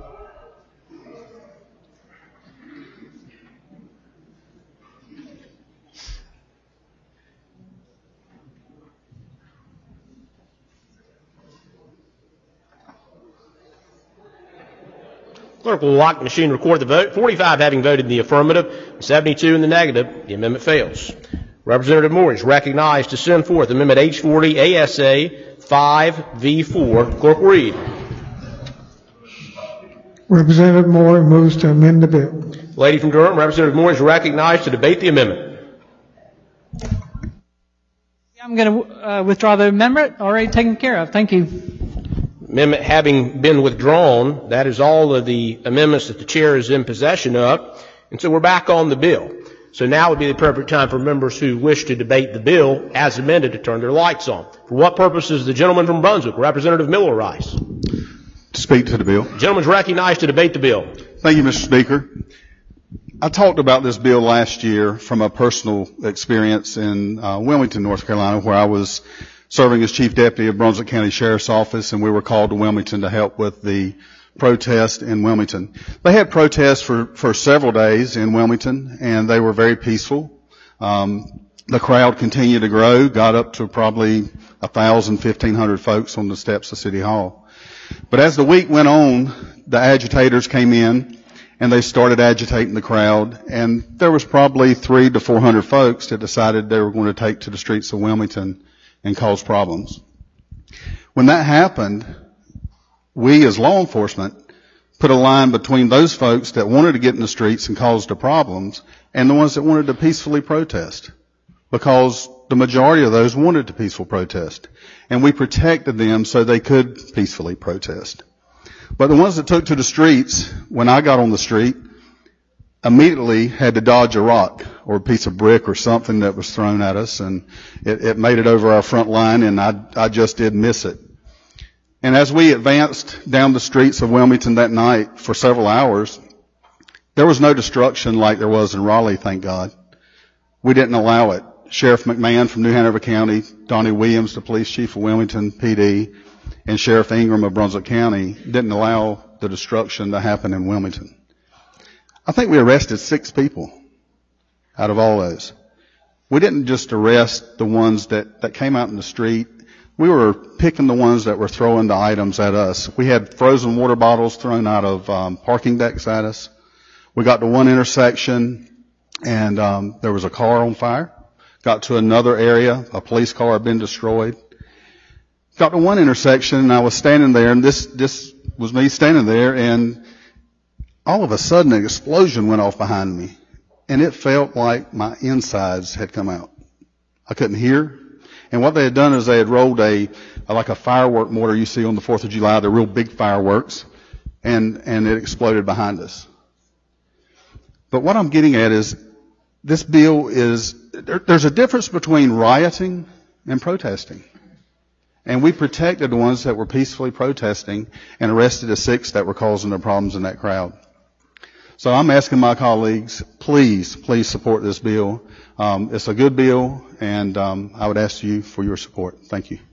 Clerk will lock the machine, record the vote. 45 having voted in the affirmative, 72 in the negative. The amendment fails. Representative Moore is recognized to send forth Amendment H40 ASA 5V4. Clerk will read.
Representative Moore moves to amend the bill.
Lady from Durham, Representative Moore is recognized to debate the amendment.
I'm going to withdraw the amendment. Already taken care of. Thank you.
Amendment having been withdrawn, that is all of the amendments that the chair is in possession of. And so we're back on the bill. So now would be the appropriate time for members who wish to debate the bill as amended to turn their lights on. For what purpose does the gentleman from Brunswick, Representative Miller, rise?
To speak to the bill.
The gentleman is recognized to debate the bill.
Thank you, Mr. Speaker. I talked about this bill last year from a personal experience in Wilmington, North Carolina, where I was serving as Chief Deputy of Brunswick County Sheriff's Office, and we were called to Wilmington to help with the protest in Wilmington. They had protests for several days in Wilmington, and they were very peaceful. The crowd continued to grow, got up to probably 1,000, 1,500 folks on the steps of City Hall. But as the week went on, the agitators came in, and they started agitating the crowd, and there was probably 300 to 400 folks that decided they were going to take to the streets of Wilmington and cause problems. When that happened, we as law enforcement put a line between those folks that wanted to get in the streets and cause the problems and the ones that wanted to peacefully protest, because the majority of those wanted to peaceful protest, and we protected them so they could peacefully protest. But the ones that took to the streets, when I got on the street, immediately had to dodge a rock or a piece of brick or something that was thrown at us, and it made it over our front line, and I just did miss it. And as we advanced down the streets of Wilmington that night for several hours, there was no destruction like there was in Raleigh, thank God. We didn't allow it. Sheriff McMahon from New Hanover County, Donnie Williams, the police chief of Wilmington PD, and Sheriff Ingram of Brunswick County didn't allow the destruction to happen in Wilmington. I think we arrested 6 people out of all those. We didn't just arrest the ones that came out in the street. We were picking the ones that were throwing the items at us. We had frozen water bottles thrown out of parking decks at us. We got to one intersection, and there was a car on fire. Got to another area, a police car had been destroyed. Got to one intersection, and I was standing there, and this was me standing there, and all of a sudden an explosion went off behind me, and it felt like my insides had come out. I couldn't hear, And what they had done is they had rolled like a firework mortar you see on the 4th of July, the real big fireworks, and it exploded behind us. But what I'm getting at is this bill there's a difference between rioting and protesting. And we protected the ones that were peacefully protesting and arrested the 6 that were causing the problems in that crowd. So I'm asking my colleagues, please support this bill. It's a good bill, and I would ask you for your support. Thank you.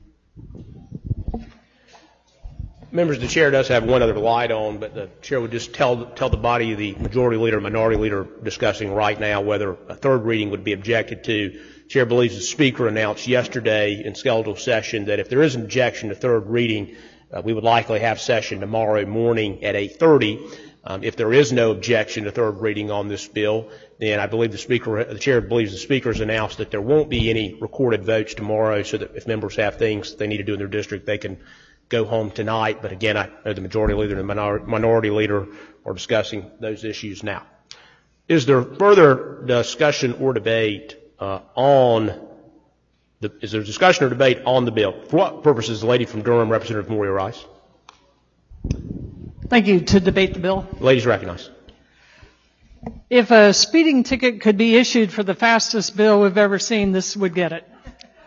Members, the chair does have one other light on, but the chair would just tell the body, the majority leader, minority leader discussing right now whether a third reading would be objected to. The chair believes the speaker announced yesterday in skeletal session that if there is an objection to third reading, we would likely have session tomorrow morning at 8:30. If there is no objection to third reading on this bill, then I believe the chair believes the speaker has announced that there won't be any recorded votes tomorrow, so that if members have things they need to do in their district, they can go home tonight. But again, I know the majority leader and the minority leader are discussing those issues now. Is there further discussion or debate is there discussion or debate on the bill? For what purpose is the lady from Durham, Representative Moria Rice?
Thank you. To debate the bill.
Ladies recognized.
If a speeding ticket could be issued for the fastest bill we've ever seen, this would get it.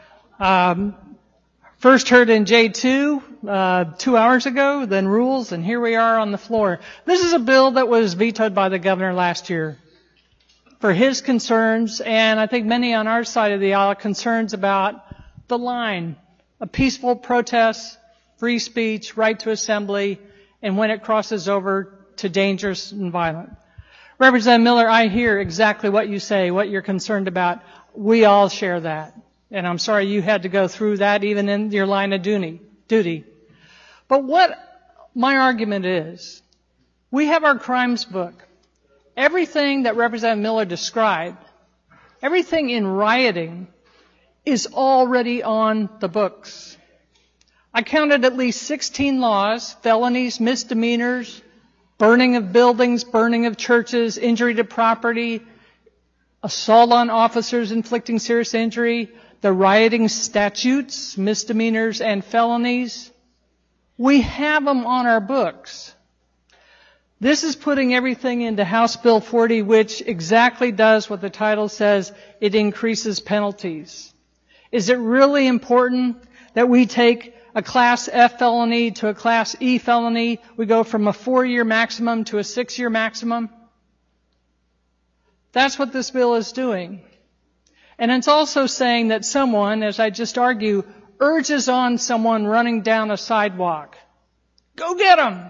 First heard in J2 2 hours ago, then rules, and here we are on the floor. This is a bill that was vetoed by the governor last year for his concerns, and I think many on our side of the aisle concerns about the line, a peaceful protest, free speech, right to assembly, and when it crosses over to dangerous and violent. Representative Miller, I hear exactly what you say, what you're concerned about. We all share that. And I'm sorry you had to go through that even in your line of duty. But what my argument is, we have our crimes book. Everything that Representative Miller described, everything in rioting is already on the books. I counted at least 16 laws, felonies, misdemeanors, burning of buildings, burning of churches, injury to property, assault on officers inflicting serious injury, the rioting statutes, misdemeanors, and felonies. We have them on our books. This is putting everything into House Bill 40, which exactly does what the title says. It increases penalties. Is it really important that we take a Class F felony to a Class E felony? We go from a 4-year maximum to a 6-year maximum? That's what this bill is doing. And it's also saying that someone, as I just argue, urges on someone running down a sidewalk. Go get him!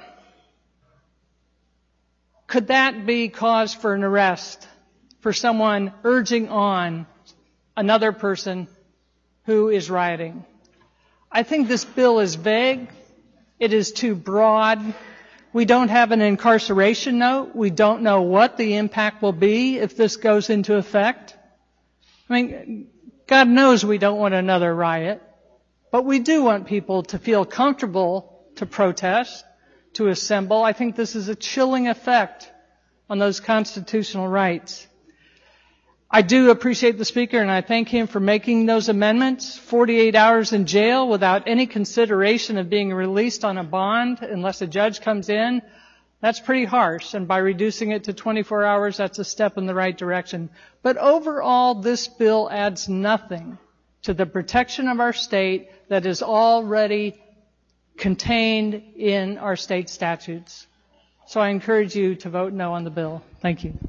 Could that be cause for an arrest for someone urging on another person who is rioting? I think this bill is vague. It is too broad. We don't have an incarceration note. We don't know what the impact will be if this goes into effect. I mean, God knows we don't want another riot, but we do want people to feel comfortable to protest, to assemble. I think this is a chilling effect on those constitutional rights. I do appreciate the Speaker, and I thank him for making those amendments. 48 hours in jail without any consideration of being released on a bond unless a judge comes in, that's pretty harsh. And by reducing it to 24 hours, that's a step in the right direction. But overall, this bill adds nothing to the protection of our state that is already contained in our state statutes. So I encourage you to vote no on the bill. Thank you.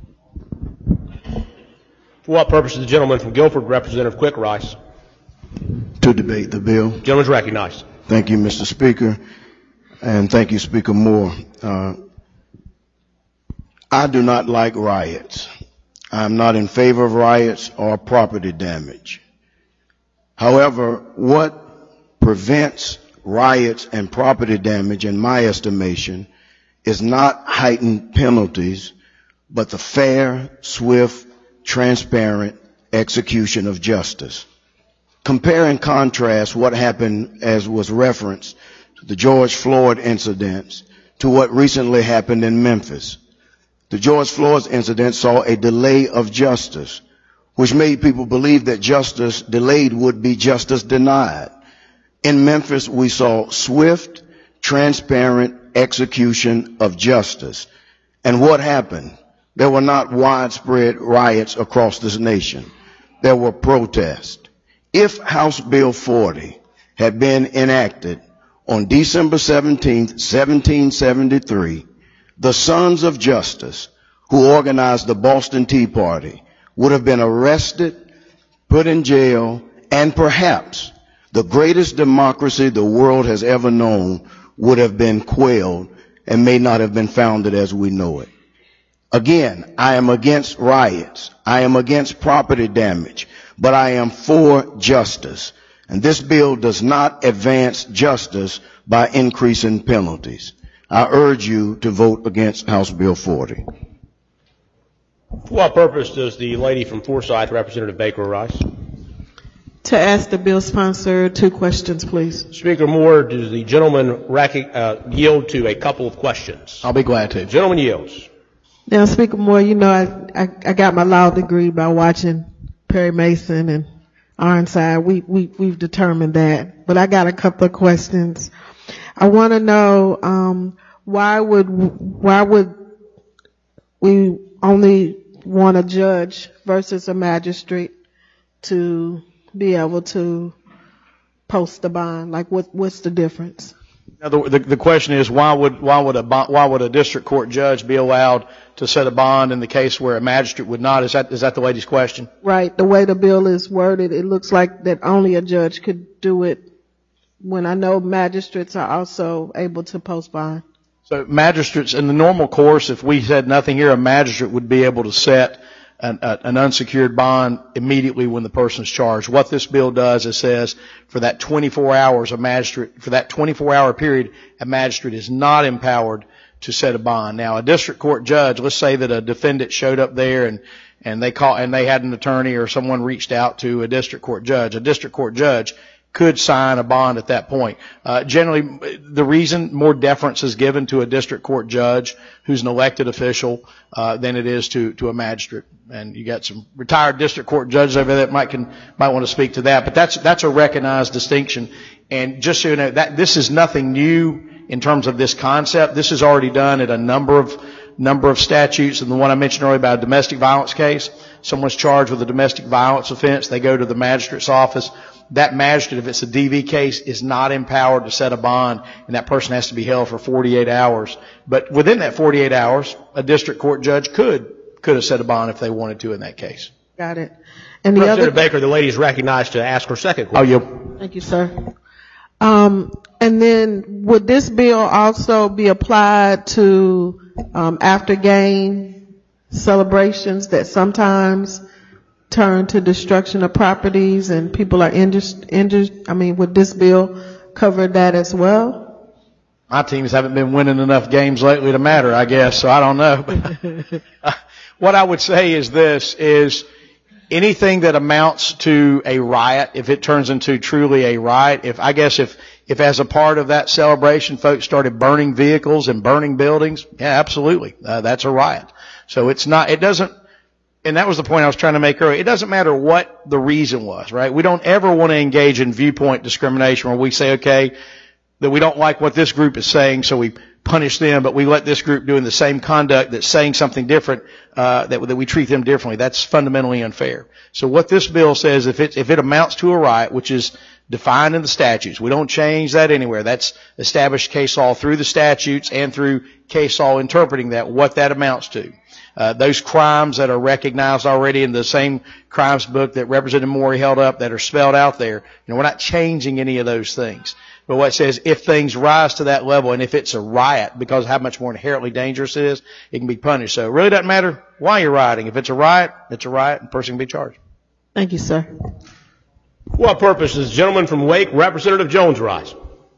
For what purpose is the gentleman from Guilford, Representative Quick Rice?
To debate the bill.
Gentleman's recognized.
Thank you, Mr. Speaker, and thank you, Speaker Moore. I do not like riots. I am not in favor of riots or property damage. However, what prevents riots and property damage, in my estimation, is not heightened penalties, but the fair, swift, transparent execution of justice. Compare and contrast what happened, as was referenced, to the George Floyd incidents to what recently happened in Memphis. The George Floyd incident saw a delay of justice, which made people believe that justice delayed would be justice denied. In Memphis, we saw swift, transparent execution of justice. And what happened? There were not widespread riots across this nation. There were protests. If House Bill 40 had been enacted on December 17, 1773, the Sons of Justice, who organized the Boston Tea Party, would have been arrested, put in jail, and perhaps the greatest democracy the world has ever known would have been quelled and may not have been founded as we know it. Again, I am against riots. I am against property damage, but I am for justice. And this bill does not advance justice by increasing penalties. I urge you to vote against House Bill 40.
For what purpose does the lady from Forsyth, Representative Baker, rise?
To ask the bill sponsor 2 questions, please.
Speaker Moore, does the gentleman yield to a couple of questions?
I'll be glad to.
Gentleman yields.
Now, Speaker Moore, you know I got my law degree by watching Perry Mason and Ironside. We've determined that. But I got a couple of questions. I want to know why would we only want a judge versus a magistrate to be able to post a bond? Like, what's the difference?
Now, the question is, why would a district court judge be allowed to set a bond in the case where a magistrate would not? Is that the lady's question?
Right. The way the bill is worded, it looks like that only a judge could do it, when I know magistrates are also able to post bond.
So magistrates, in the normal course, if we said nothing here, a magistrate would be able to set an unsecured bond immediately when the person is charged. What this bill does is says for that 24 hours, for that 24-hour period, a magistrate is not empowered to set a bond. Now, a district court judge, let's say that a defendant showed up there and they had an attorney or someone reached out to a district court judge. A district court judge could sign a bond at that point. Generally, the reason more deference is given to a district court judge who's an elected official than it is to a magistrate. And you got some retired district court judges over there that might want to speak to that. But that's a recognized distinction. And just so you know, this is nothing new in terms of this concept. This is already done at a number of statutes. And the one I mentioned earlier about a domestic violence case, someone's charged with a domestic violence offense, they go to the magistrate's office. That magistrate, if it's a DV case, is not empowered to set a bond, and that person has to be held for 48 hours. But within that 48 hours, a district court judge could have set a bond if they wanted to in that case.
Got it. And the
Representative Baker, the lady is recognized to ask her second question.
Thank you, sir. And then would this bill also be applied to after game celebrations that sometimes turn to destruction of properties and people are injured? I mean, would this bill cover that as well?
My teams haven't been winning enough games lately to matter, I guess, so I don't know. What I would say is this, is anything that amounts to a riot, if it turns into truly a riot, if as a part of that celebration folks started burning vehicles and burning buildings, yeah, absolutely, that's a riot. So and that was the point I was trying to make earlier. It doesn't matter what the reason was, right? We don't ever want to engage in viewpoint discrimination where we say, okay, that we don't like what this group is saying, so we punish them, but we let this group doing the same conduct that's saying something different, that we treat them differently. That's fundamentally unfair. So what this bill says, if it amounts to a riot, which is defined in the statutes, we don't change that anywhere. That's established case law through the statutes and through case law interpreting that, what that amounts to. Those crimes that are recognized already in the same crimes book that Representative Morey held up that are spelled out there, we're not changing any of those things. But what it says, if things rise to that level and if it's a riot, because of how much more inherently dangerous it is, it can be punished. So it really doesn't matter why you're rioting. If it's a riot, and the person can be charged.
Thank you, sir.
What purpose does the gentleman from Wake, Representative Jones, rise?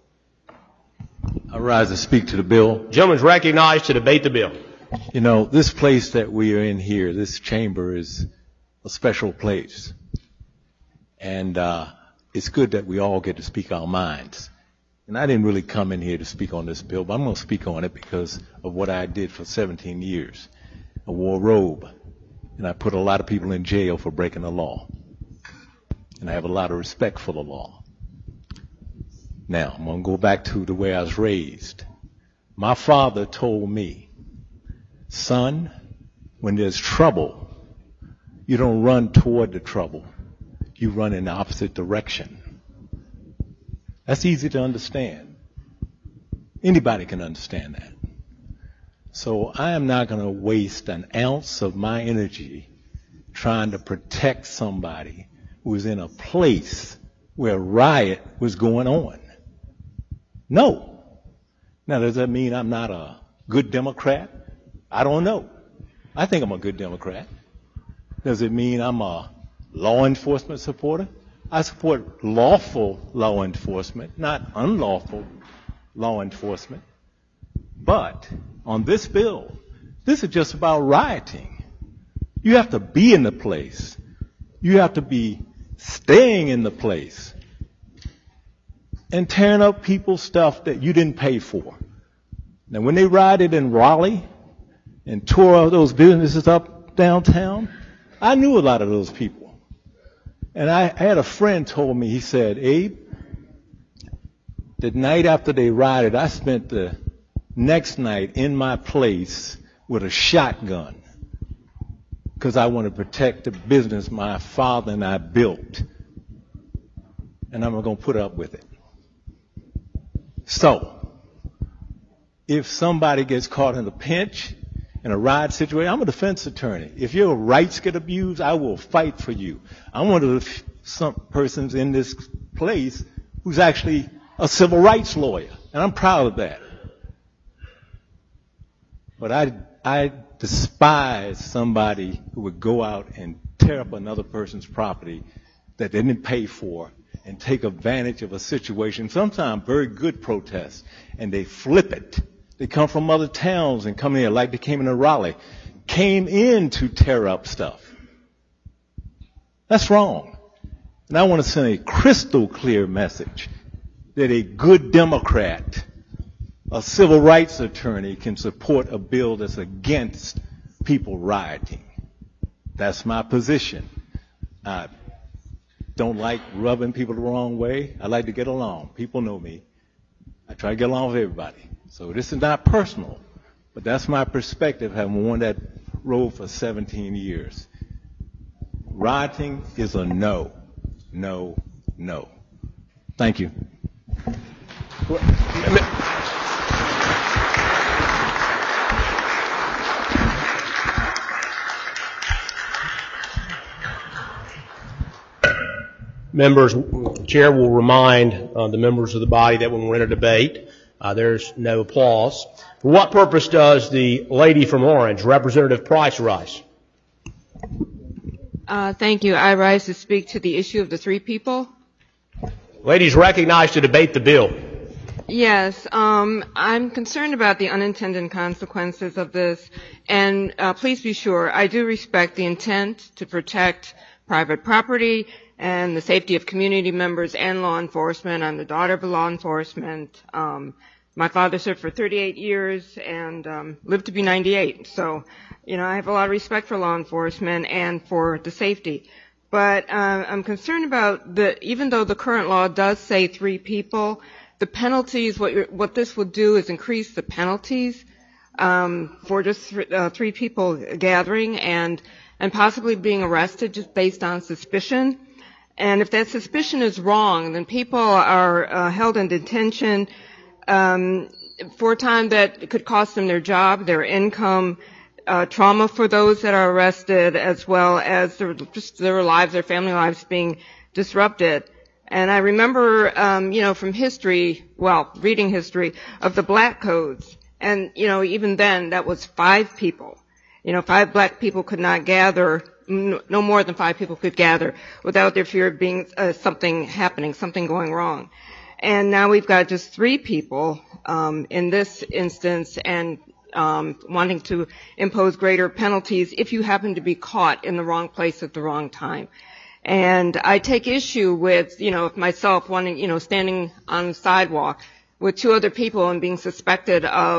I rise to speak to the bill.
Gentleman's recognized to debate the bill.
You know, this place that we are in here, this chamber, is a special place. And it's good that we all get to speak our minds. And I didn't really come in here to speak on this bill, but I'm going to speak on it because of what I did for 17 years. I wore a robe. and I put a lot of people in jail for breaking the law. And I have a lot of respect for the law. Now, I'm going to go back to the way I was raised. My father told me, son, when there's trouble, you don't run toward the trouble. You run in the opposite direction. That's easy to understand. Anybody can understand that. So I am not going to waste an ounce of my energy trying to protect somebody who was in a place where a riot was going on. No. Now, does that mean I'm not a good Democrat? I don't know. I think I'm a good Democrat. Does it mean I'm a law enforcement supporter? I support lawful law enforcement, not unlawful law enforcement. But on this bill, this is just about rioting. You have to be in the place. You have to be staying in the place and tearing up people's stuff that you didn't pay for. Now, when they rioted in Raleigh and tore all those businesses up downtown, I knew a lot of those people. And I had a friend told me, he said, Abe, the night after they rioted, I spent the next night in my place with a shotgun because I want to protect the business my father and I built. And I'm going to put up with it. So, if somebody gets caught in a pinch, in a riot situation, I'm a defense attorney. If your rights get abused, I will fight for you. I'm one of the some persons in this place who's actually a civil rights lawyer, and I'm proud of that. But I despise somebody who would go out and tear up another person's property that they didn't pay for and take advantage of a situation, sometimes very good protests, and they flip it. They come from other towns and come here, like they came into Raleigh, came in to tear up stuff. That's wrong. And I want to send a crystal clear message that a good Democrat, a civil rights attorney, can support a bill that's against people rioting. That's my position. I don't like rubbing people the wrong way. I like to get along. People know me. I try to get along with everybody. So this is not personal, but that's my perspective, having worn that robe for 17 years. Rioting is a no, no, no. Thank you.
Members, the chair will remind the members of the body that when we're in a debate, there's no applause. For what purpose does the lady from Orange, Representative Price, rise?
Thank you. I rise to speak to the issue of the three people.
Ladies recognized to debate the bill.
Yes, I'm concerned about the unintended consequences of this, and please be sure I do respect the intent to protect private property and the safety of community members and law enforcement. I'm the daughter of law enforcement. My father served for 38 years and lived to be 98. So, I have a lot of respect for law enforcement and for the safety. But I'm concerned about even though the current law does say three people, the penalties, what this would do is increase the penalties for just three people gathering and possibly being arrested just based on suspicion. And if that suspicion is wrong, then people are held in detention for a time that could cost them their job, their income, trauma for those that are arrested, as well as their lives, their family lives being disrupted. And I remember, from history, reading history of the black codes. And, even then that was 5 people. 5 black people could not gather, no more than 5 people could gather without their fear of being something happening, something going wrong. And now we've got just 3 people in this instance, and wanting to impose greater penalties if you happen to be caught in the wrong place at the wrong time. And I take issue with, if myself wanting, standing on the sidewalk with 2 other people and being suspected of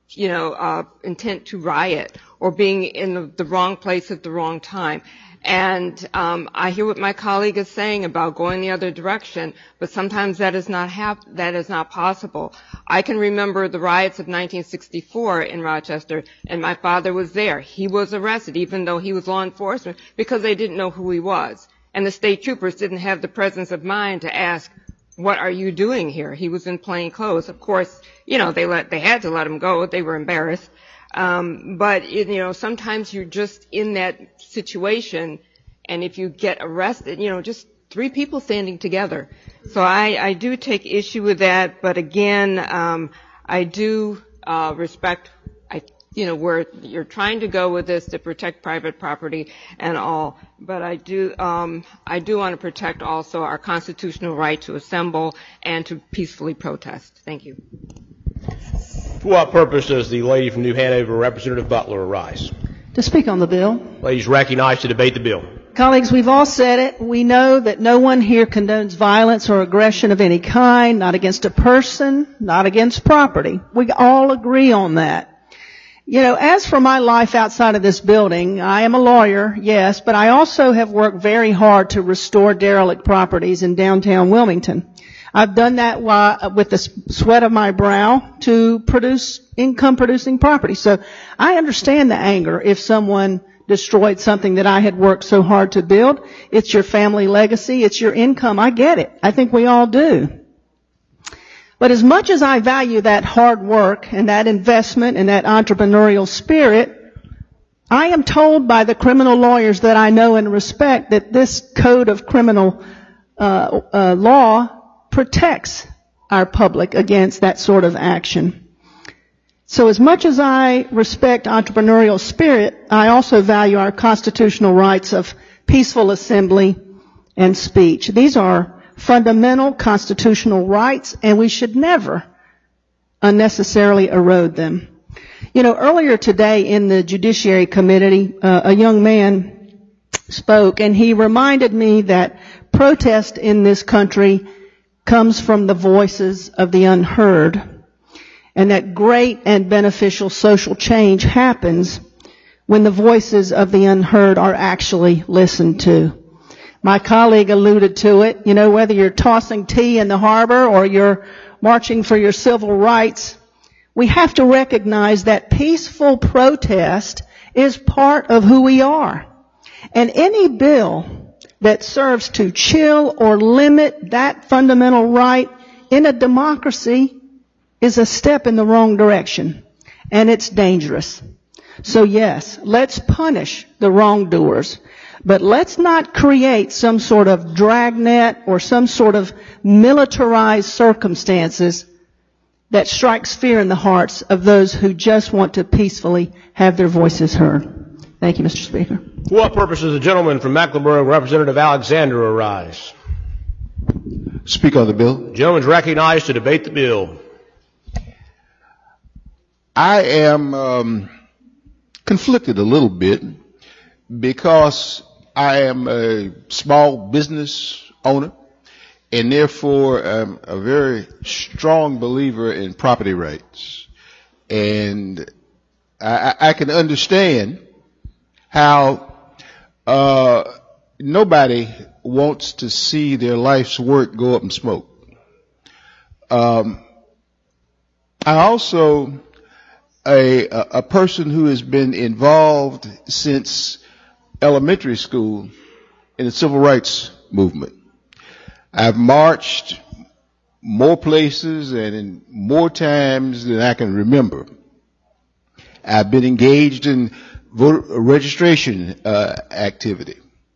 intent to riot or being in the wrong place at the wrong time. And I hear what my colleague is saying about going the other direction, but sometimes that is not possible. I can remember the riots of 1964 in Rochester, and my father was there. He was arrested, even though he was law enforcement, because they didn't know who he was. And the state troopers didn't have the presence of mind to ask, what are you doing here? He was in plain clothes. Of course, they had to let him go. They were embarrassed. But sometimes you're just in that situation, and if you get arrested, just three people standing together. So I do take issue with that, but again, I do respect, where you're trying to go with this to protect private property and all, but I do want to protect also our constitutional right to assemble and to peacefully protest. Thank you.
For what purpose does the lady from New Hanover, Representative Butler, arise?
To speak on the bill.
Ladies recognized to debate the bill.
Colleagues, we've all said it. We know that no one here condones violence or aggression of any kind, not against a person, not against property. We all agree on that. As for my life outside of this building, I am a lawyer, yes, but I also have worked very hard to restore derelict properties in downtown Wilmington. I've done that with the sweat of my brow to produce income-producing property. So I understand the anger if someone destroyed something that I had worked so hard to build. It's your family legacy. It's your income. I get it. I think we all do. But as much as I value that hard work and that investment and that entrepreneurial spirit, I am told by the criminal lawyers that I know and respect that this code of criminal law protects our public against that sort of action. So as much as I respect entrepreneurial spirit, I also value our constitutional rights of peaceful assembly and speech. These are fundamental constitutional rights, and we should never unnecessarily erode them. Earlier today in the Judiciary Committee, a young man spoke, and he reminded me that protest in this country comes from the voices of the unheard, and that great and beneficial social change happens when the voices of the unheard are actually listened to. My colleague alluded to it. Whether you're tossing tea in the harbor or you're marching for your civil rights, we have to recognize that peaceful protest is part of who we are. And any bill that serves to chill or limit that fundamental right in a democracy is a step in the wrong direction, and it's dangerous. So yes, let's punish the wrongdoers, but let's not create some sort of dragnet or some sort of militarized circumstances that strikes fear in the hearts of those who just want to peacefully have their voices heard. Thank you, Mr. Speaker.
For what purpose does the gentleman from Mecklenburg, Representative Alexander, arise?
Speak on the bill.
The gentleman is recognized to debate the bill.
I am conflicted a little bit because I am a small business owner and therefore am a very strong believer in property rights. And I can understand how nobody wants to see their life's work go up in smoke. I also a person who has been involved since elementary school in the civil rights movement. I've marched more places and in more times than I can remember. I've been engaged in voter registration activity.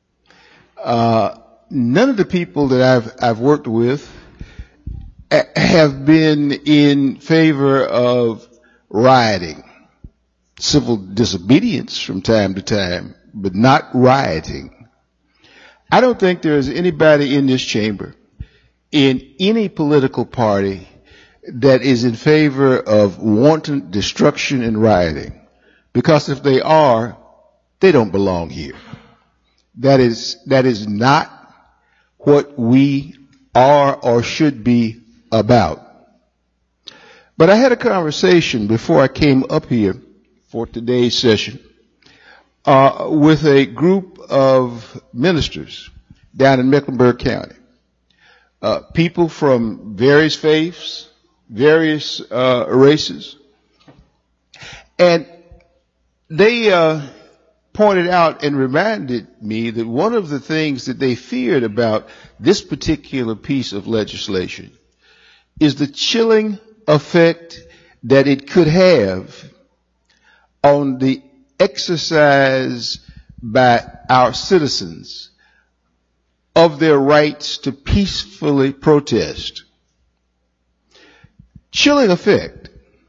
None of the people that I've worked with have been in favor of rioting, civil disobedience from time to time, but not rioting. I don't think there is anybody in this chamber, in any political party, that is in favor of wanton destruction and rioting. Because if they are, they don't belong here. That is not what we are or should be about. But I had a conversation before I came up here for today's session with a group of ministers down in Mecklenburg County. People from various faiths, various races. And they pointed out and reminded me that one of the things that they feared about this particular piece of legislation is the chilling effect that it could have on the exercise by our citizens of their rights to peacefully protest. Chilling effect.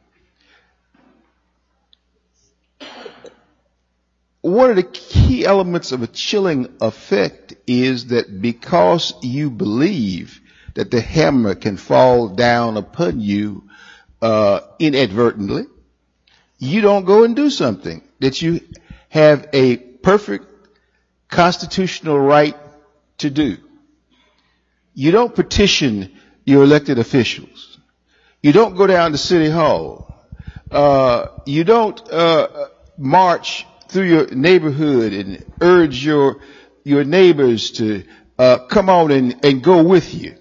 One of the key elements of a chilling effect is that because you believe that the hammer can fall down upon you inadvertently, you don't go and do something that you have a perfect constitutional right to do. You don't petition your elected officials. You don't go down to City Hall. You don't march through your neighborhood and urge your neighbors to come on and go with you.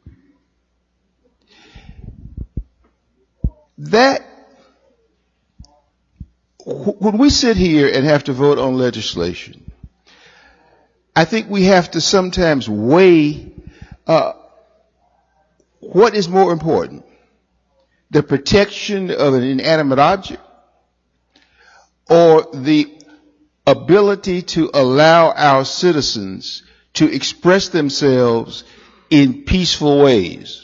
That, when we sit here and have to vote on legislation, I think we have to sometimes weigh what is more important, the protection of an inanimate object or the ability to allow our citizens to express themselves in peaceful ways.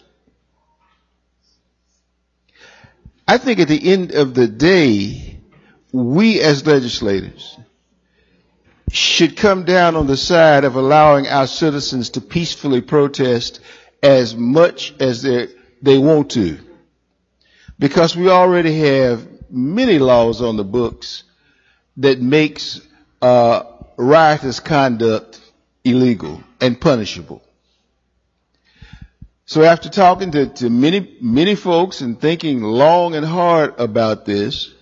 I think at the end of the day, we as legislators should come down on the side of allowing our citizens to peacefully protest as much as they want to. Because we already have many laws on the books that makes riotous conduct illegal and punishable. So after talking to many folks and thinking long and hard about this,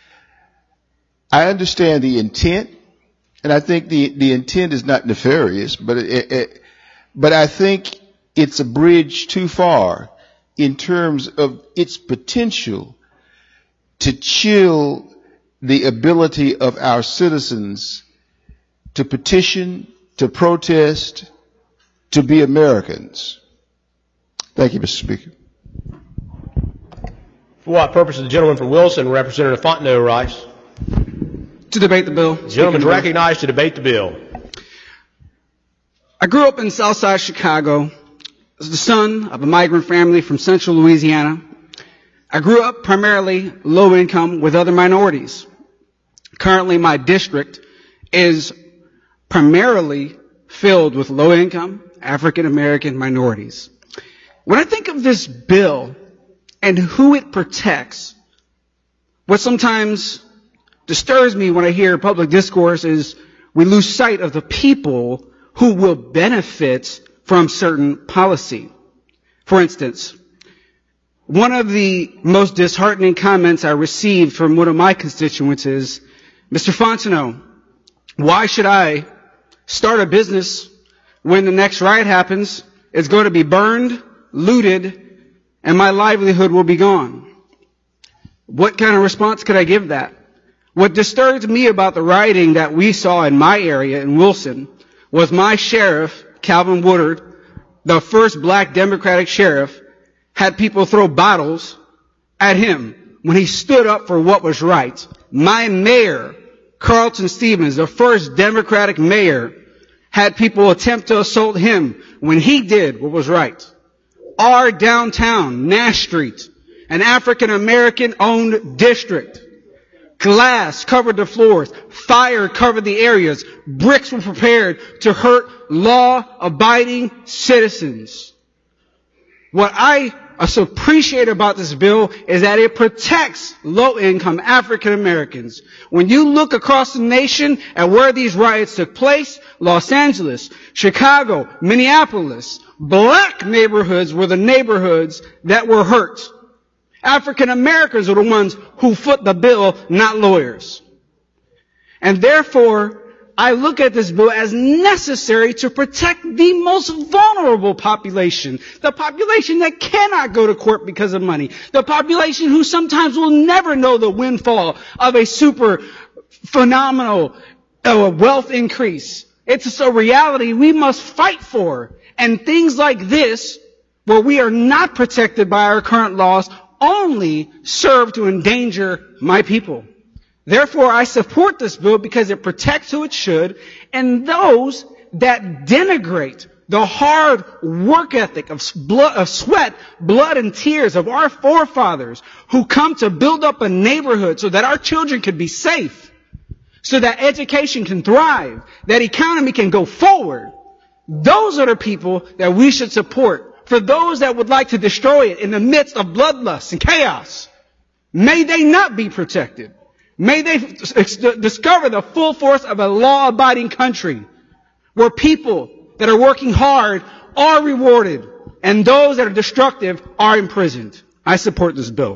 I understand the intent, and I think the intent is not nefarious, but I think it's a bridge too far in terms of its potential to chill the ability of our citizens to petition, to protest, to be Americans. Thank you, Mr. Speaker.
For what purpose is the gentleman from Wilson, Representative Fontenot rise?
To debate the bill.
The gentleman is recognized to debate the bill.
I grew up in Southside Chicago as the son of a migrant family from central Louisiana. I grew up primarily low income with other minorities. Currently, my district is primarily filled with low income African American minorities. When I think of this bill and who it protects, what sometimes disturbs me when I hear public discourse is we lose sight of the people who will benefit from certain policy. For instance, one of the most disheartening comments I received from one of my constituents is, Mr. Fontenot, why should I start a business when the next riot happens? It's going to be burned, looted, and my livelihood will be gone. What kind of response could I give that? What disturbs me about the rioting that we saw in my area in Wilson was my sheriff, Calvin Woodard, the first black Democratic sheriff, had people throw bottles at him when he stood up for what was right. My mayor, Carlton Stevens, the first Democratic mayor, had people attempt to assault him when he did what was right. Our downtown, Nash Street, an African American owned district, glass covered the floors, fire covered the areas, bricks were prepared to hurt law-abiding citizens. What I appreciate about this bill is that it protects low-income African Americans. When you look across the nation at where these riots took place, Los Angeles, Chicago, Minneapolis, black neighborhoods were the neighborhoods that were hurt. African Americans are the ones who foot the bill, not lawyers. And therefore, I look at this bill as necessary to protect the most vulnerable population, the population that cannot go to court because of money, the population who sometimes will never know the windfall of a super phenomenal wealth increase. It's a reality we must fight for. And things like this, where we are not protected by our current laws, only serve to endanger my people. Therefore, I support this bill because it protects who it should, and those that denigrate the hard work ethic of sweat, blood, and tears of our forefathers who come to build up a neighborhood so that our children could be safe, so that education can thrive, that economy can go forward. Those are the people that we should support. For those that would like to destroy it in the midst of bloodlust and chaos, may they not be protected. May they discover the full force of a law-abiding country where people that are working hard are rewarded and those that are destructive are imprisoned. I support this bill.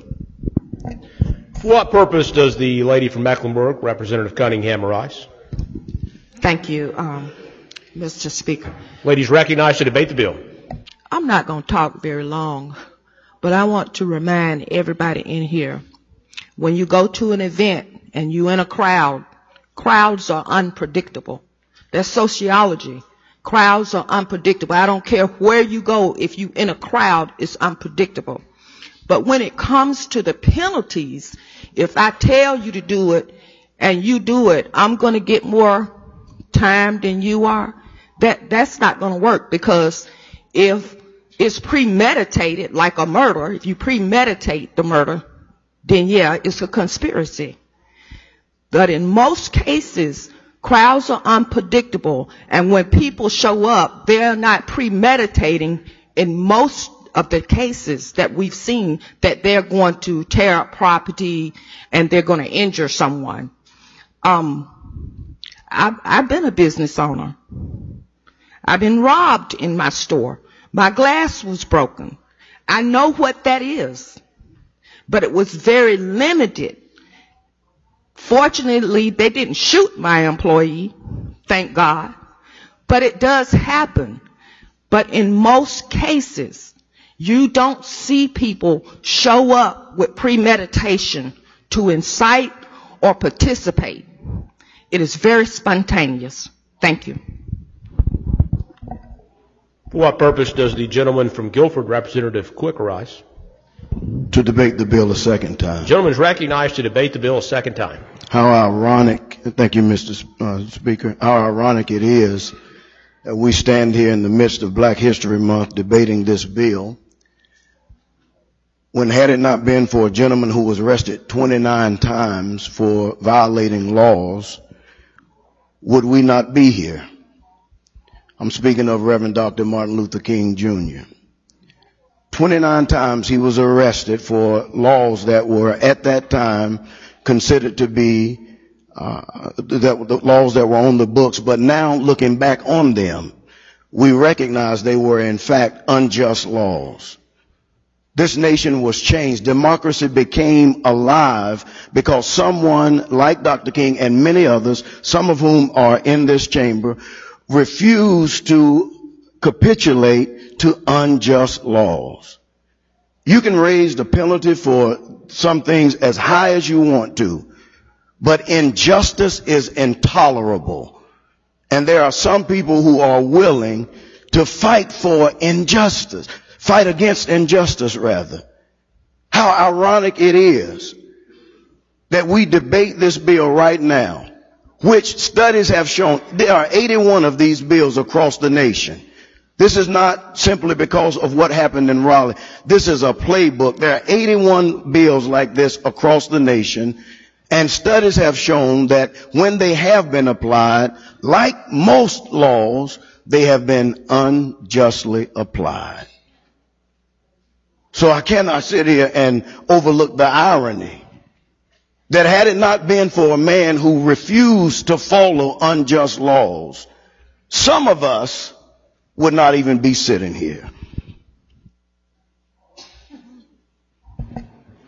For what purpose does the lady from Mecklenburg, Representative Cunningham, arise?
Thank you, Mr. Speaker.
Ladies recognized to debate the bill.
I'm not going to talk very long, but I want to remind everybody in here, when you go to an event and you're in a crowd, crowds are unpredictable. That's sociology. Crowds are unpredictable. I don't care where you go. If you're in a crowd, it's unpredictable. But when it comes to the penalties, if I tell you to do it and you do it, I'm going to get more time than you are. That's not going to work, because if it's premeditated, like a murder, if you premeditate the murder, then yeah, it's a conspiracy. But in most cases, crowds are unpredictable, and when people show up, they're not premeditating in most of the cases that we've seen that they're going to tear up property and they're going to injure someone. I've been a business owner. I've been robbed in my store. My glass was broken. I know what that is, but it was very limited. Fortunately, they didn't shoot my employee, thank God, but it does happen. But in most cases, you don't see people show up with premeditation to incite or participate. It is very spontaneous. Thank you.
For what purpose does the gentleman from Guilford, Representative Quick, arise?
To debate the bill a second time.
The gentleman is recognized to debate the bill a second time.
How ironic, thank you, Mr. Speaker, how ironic it is that we stand here in the midst of Black History Month debating this bill, when had it not been for a gentleman who was arrested 29 times for violating laws, would we not be here? I'm speaking of Reverend Dr. Martin Luther King Jr. 29 times he was arrested for laws that were at that time considered to be the laws that were on the books, but now looking back on them, we recognize they were in fact unjust laws. This nation was changed. Democracy became alive because someone like Dr. King and many others, some of whom are in this chamber, refused to capitulate to unjust laws. You can raise the penalty for some things as high as you want to, but injustice is intolerable. And there are some people who are willing to fight for injustice, fight against injustice rather. How ironic it is that we debate this bill right now, which studies have shown there are 81 of these bills across the nation. This is not simply because of what happened in Raleigh. This is a playbook. There are 81 bills like this across the nation, and studies have shown that when they have been applied, like most laws, they have been unjustly applied. So I cannot sit here and overlook the irony that had it not been for a man who refused to follow unjust laws, some of us would not even be sitting here.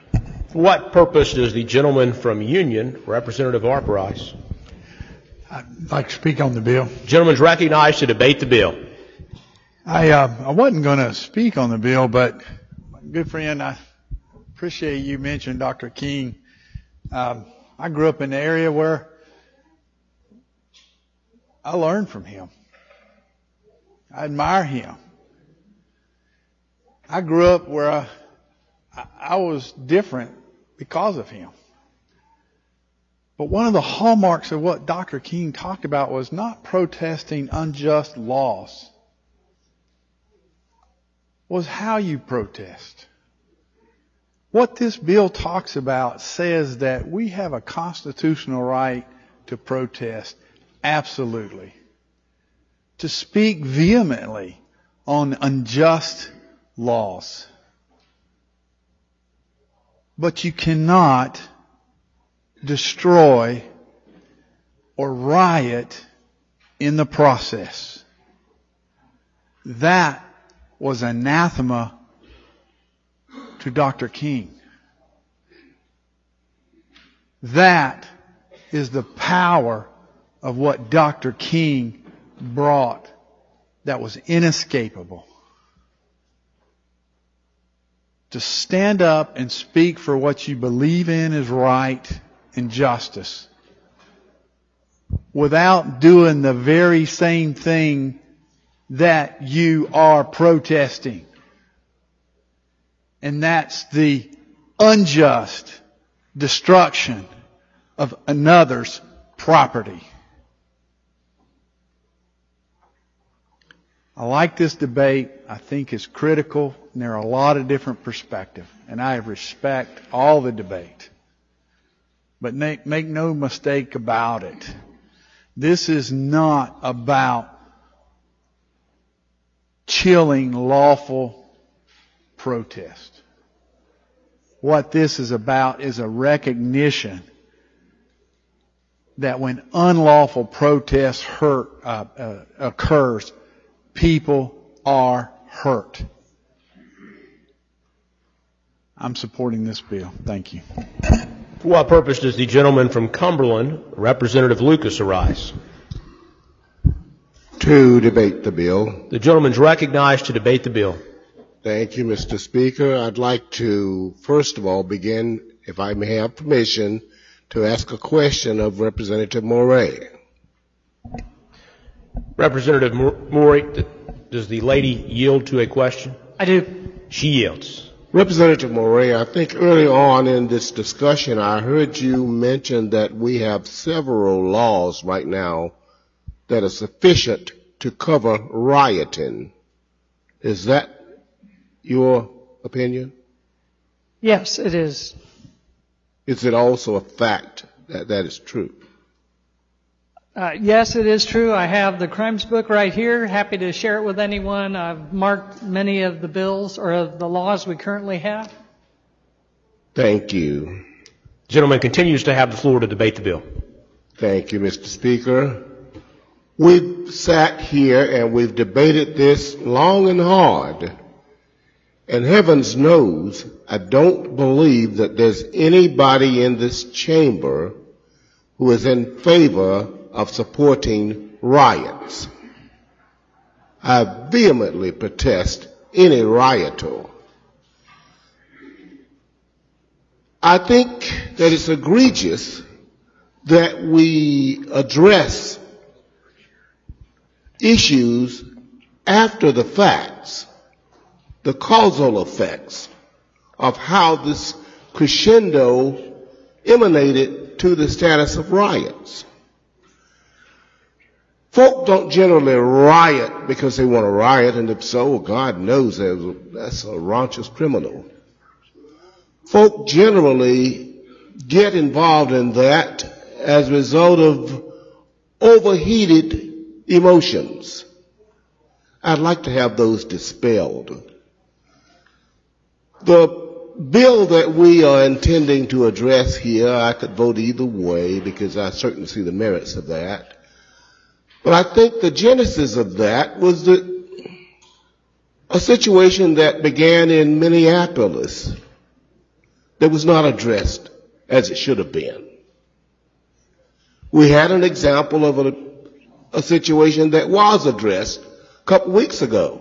For what purpose does the gentleman from Union, Representative Arparise?
I'd like to speak on the bill.
Gentleman's recognized to debate the bill.
I wasn't going to speak on the bill, but my good friend, I appreciate you mentioning Dr. King. I grew up in the area where I learned from him. I admire him. I grew up where I was different because of him. But one of the hallmarks of what Dr. King talked about was not protesting unjust laws. Was how you protest. What this bill talks about says that we have a constitutional right to protest. Absolutely. To speak vehemently on unjust laws. But you cannot destroy or riot in the process. That was anathema to Dr. King. That is the power of what Dr. King brought that was inescapable. To stand up and speak for what you believe in is right and justice without doing the very same thing that you are protesting. And that's the unjust destruction of another's property. I like this debate. I think it's critical, and there are a lot of different perspectives, and I respect all the debate. But make no mistake about it. This is not about chilling lawful protest. What this is about is a recognition that when unlawful protest occurs, people are hurt. I'm supporting this bill. Thank you.
For what purpose does the gentleman from Cumberland, Representative Lucas, arise?
To debate the bill.
The gentleman's recognized to debate the bill.
Thank you, Mr. Speaker. I'd like to, first of all, begin, if I may have permission, to ask a question of Representative Morey.
Representative Morey, does the lady yield to a question?
I do.
She yields.
Representative Morey, I think early on in this discussion, I heard you mention that we have several laws right now that are sufficient to cover rioting. Is that your opinion?
Yes, it is.
Is it also a fact that that is true?
Yes, it is true. I have the crimes book right here. Happy to share it with anyone. I've marked many of the bills or of the laws we currently have.
Thank you.
The gentleman continues to have the floor to debate the bill.
Thank you, Mr. Speaker. We've sat here and we've debated this long and hard. And heavens knows, I don't believe that there's anybody in this chamber who is in favor of supporting riots. I vehemently protest any rioter. I think that it's egregious that we address issues after the facts, the causal effects of how this crescendo emanated to the status of riots. Folk don't generally riot because they want to riot, and if so, God knows that's a raunchous criminal. Folk generally get involved in that as a result of overheated emotions. I'd like to have those dispelled. The bill that we are intending to address here, I could vote either way because I certainly see the merits of that. But I think the genesis of that was a situation that began in Minneapolis
that was not addressed as it should have been. We had an example of a situation that was addressed a couple weeks ago.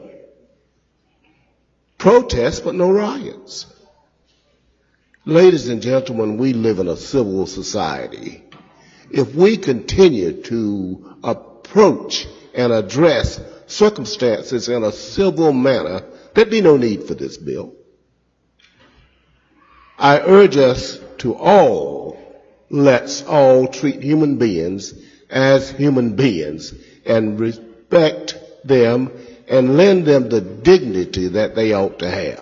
Protests, but no riots. Ladies and gentlemen, we live in a civil society. If we continue to approach and address circumstances in a civil manner, there'd be no need for this bill. I urge us to let's all treat human beings as human beings and respect them and lend them the dignity that they ought to have.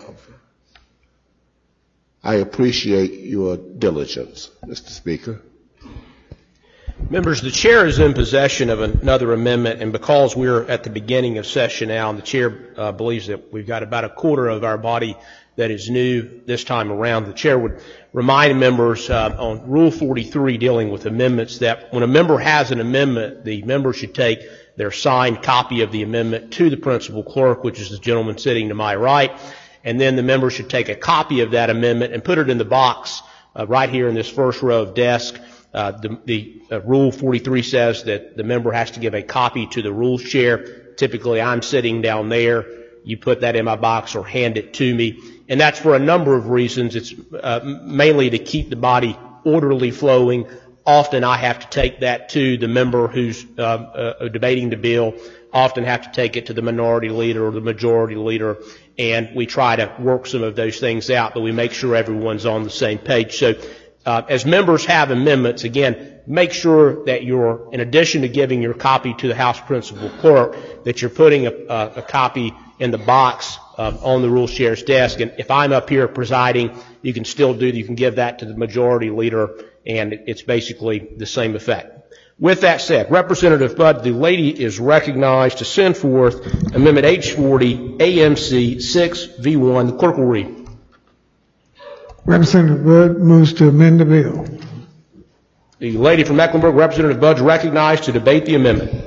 I appreciate your diligence, Mr. Speaker.
Members, the chair is in possession of another amendment, and because we're at the beginning of session now, and the chair believes that we've got about a quarter of our body that is new this time around, the chair would remind members on Rule 43 dealing with amendments that when a member has an amendment, the member should take their signed copy of the amendment to the principal clerk, which is the gentleman sitting to my right, and then the member should take a copy of that amendment and put it in the box right here in this first row of desk. Rule 43 says that the member has to give a copy to the rules chair. Typically, I'm sitting down there. You put that in my box or hand it to me. And that's for a number of reasons. It's mainly to keep the body orderly flowing. Often I have to take that to the member who's debating the bill. Often have to take it to the minority leader or the majority leader. And we try to work some of those things out, but we make sure everyone's on the same page. So as members have amendments, again, make sure that you're, in addition to giving your copy to the House Principal Clerk, that you're putting a copy in the box on the Rules Chair's desk. And if I'm up here presiding, you can still you can give that to the majority leader, and it's basically the same effect. With that said, Representative Budd, the lady is recognized to send forth Amendment H40 AMC 6V1. The clerk will read.
Representative Budd moves to amend the bill.
The lady from Mecklenburg, Representative Budd, is recognized to debate the amendment.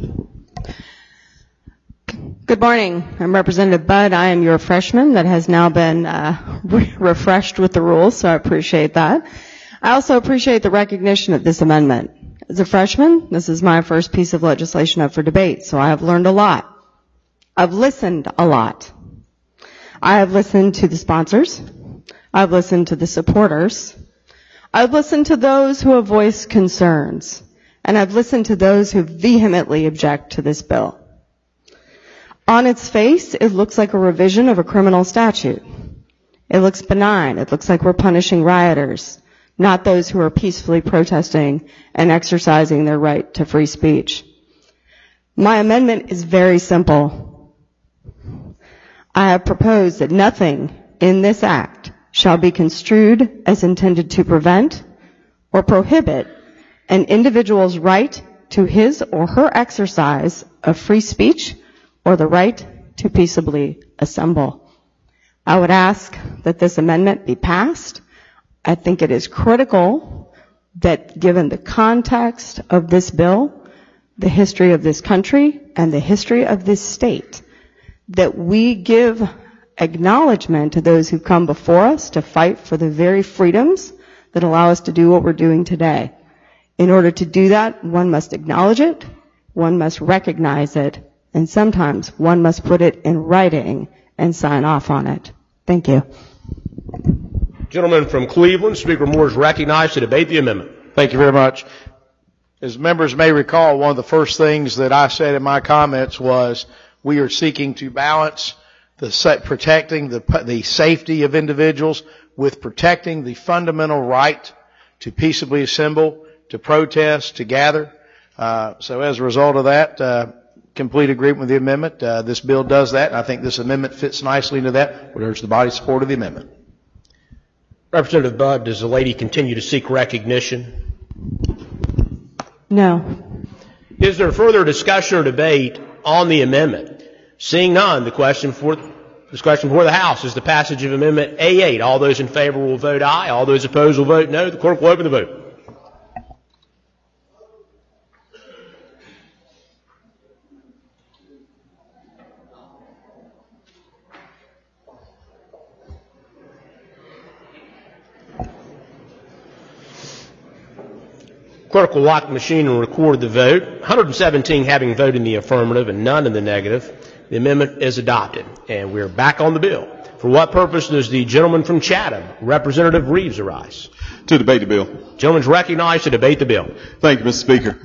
Good morning. I'm Representative Budd. I am your freshman that has now been refreshed with the rules, so I appreciate that. I also appreciate the recognition of this amendment. As a freshman, this is my first piece of legislation up for debate, so I have learned a lot. I've listened a lot. I have listened to the sponsors. I've listened to the supporters. I've listened to those who have voiced concerns. And I've listened to those who vehemently object to this bill. On its face, it looks like a revision of a criminal statute. It looks benign. It looks like we're punishing rioters, not those who are peacefully protesting and exercising their right to free speech. My amendment is very simple. I have proposed that nothing in this act shall be construed as intended to prevent or prohibit an individual's right to his or her exercise of free speech or the right to peaceably assemble. I would ask that this amendment be passed. I think it is critical that, given the context of this bill, the history of this country, and the history of this state, that we give acknowledgement to those who come before us to fight for the very freedoms that allow us to do what we're doing today. In order to do that, one must acknowledge it, one must recognize it, and sometimes one must put it in writing and sign off on it. Thank you.
Gentleman from Cleveland, Speaker Moore is recognized to debate the amendment.
Thank you very much. As members may recall, one of the first things that I said in my comments was we are seeking to balance protecting the safety of individuals with protecting the fundamental right to peaceably assemble, to protest, to gather. So as a result of that, complete agreement with the amendment. This bill does that, and I think this amendment fits nicely into that. We urge the body's support of the amendment.
Representative Budd, does the lady continue to seek recognition?
No.
Is there further discussion or debate on the amendment? Seeing none, the question before the House is the passage of Amendment A8. All those in favor will vote aye. All those opposed will vote no. The clerk will open the vote. Clerk will lock the machine and record the vote. 117 having voted in the affirmative and none in the negative. The amendment is adopted, and we're back on the bill. For what purpose does the gentleman from Chatham, Representative Reeves, arise?
To debate the bill.
Gentleman's recognized to debate the bill.
Thank you, Mr. Speaker.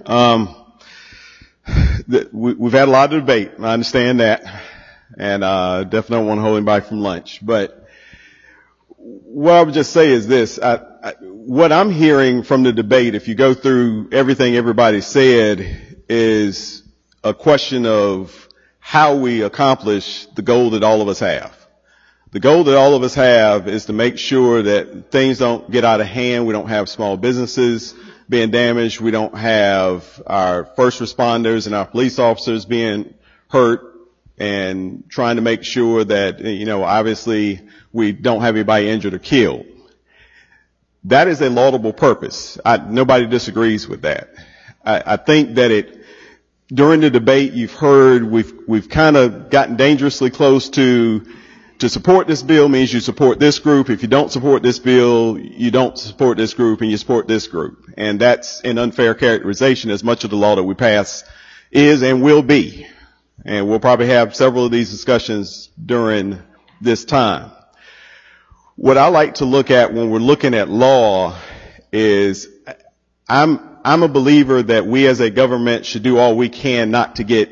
We've had a lot of debate. I understand that, and definitely don't want to hold anybody from lunch. But what I would just say is this. What I'm hearing from the debate, if you go through everything everybody said, is a question of how we accomplish the goal that all of us have. The goal that all of us have is to make sure that things don't get out of hand. We don't have small businesses being damaged. We don't have our first responders and our police officers being hurt, and trying to make sure that, obviously we don't have anybody injured or killed. That is a laudable purpose. Nobody disagrees with that. I think that during the debate you've heard, we've kind of gotten dangerously close to support this bill means you support this group. If you don't support this bill, you don't support this group, and you support this group. And that's an unfair characterization, as much of the law that we pass is and will be. And we'll probably have several of these discussions during this time. What I like to look at when we're looking at law is I'm a believer that we as a government should do all we can not to get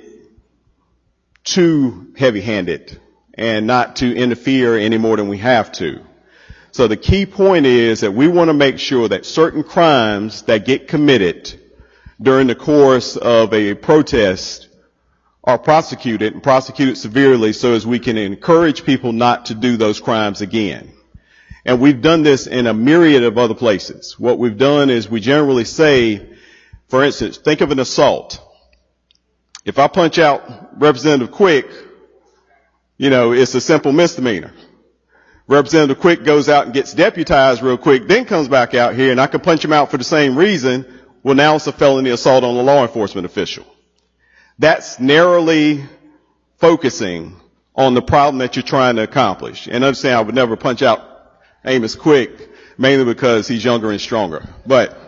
too heavy-handed and not to interfere any more than we have to. So the key point is that we want to make sure that certain crimes that get committed during the course of a protest are prosecuted, and prosecuted severely, so as we can encourage people not to do those crimes again. And we've done this in a myriad of other places. What we've done is we generally say, for instance, think of an assault. If I punch out Representative Quick, it's a simple misdemeanor. Representative Quick goes out and gets deputized real quick, then comes back out here, and I can punch him out for the same reason. Well, now it's a felony assault on a law enforcement official. That's narrowly focusing on the problem that you're trying to accomplish. And understand, I would never punch out Amos Quick, mainly because he's younger and stronger. But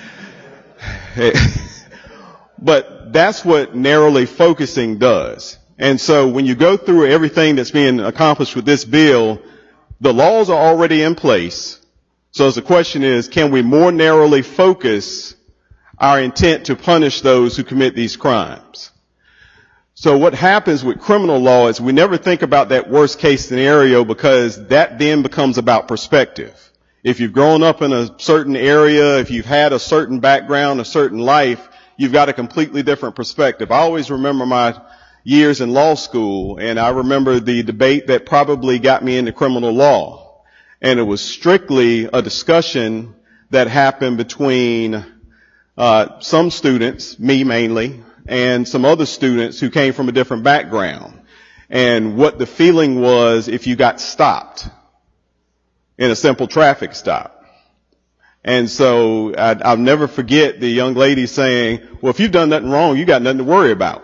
that's what narrowly focusing does. And so when you go through everything that's being accomplished with this bill, the laws are already in place. So the question is, can we more narrowly focus our intent to punish those who commit these crimes? So what happens with criminal law is we never think about that worst case scenario, because that then becomes about perspective. If you've grown up in a certain area, if you've had a certain background, a certain life, you've got a completely different perspective. I always remember my years in law school, and I remember the debate that probably got me into criminal law. And it was strictly a discussion that happened between some students, me mainly, and some other students who came from a different background, and what the feeling was if you got stopped in a simple traffic stop. And so I'll never forget the young lady saying, well, if you've done nothing wrong, you got nothing to worry about.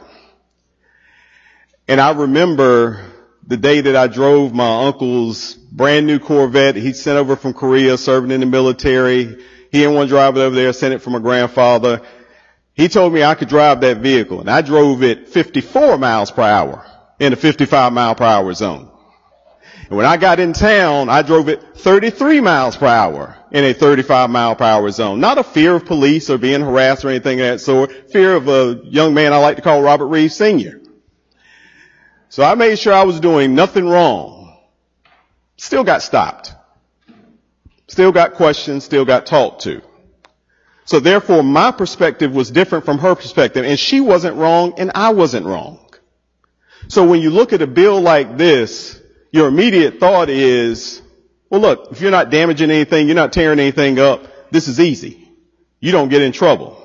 And I remember the day that I drove my uncle's brand new Corvette he sent over from Korea, serving in the military. He didn't want to drive it over there, sent it from my grandfather. He told me I could drive that vehicle, and I drove it 54 miles per hour in a 55 mile per hour zone. And when I got in town, I drove it 33 miles per hour in a 35 mile per hour zone. Not a fear of police or being harassed or anything of that sort. Fear of a young man I like to call Robert Reeves Sr. So I made sure I was doing nothing wrong. Still got stopped. Still got questioned, still got talked to. So therefore, my perspective was different from her perspective, and she wasn't wrong and I wasn't wrong. So when you look at a bill like this, your immediate thought is, well, look, if you're not damaging anything, you're not tearing anything up, this is easy. You don't get in trouble.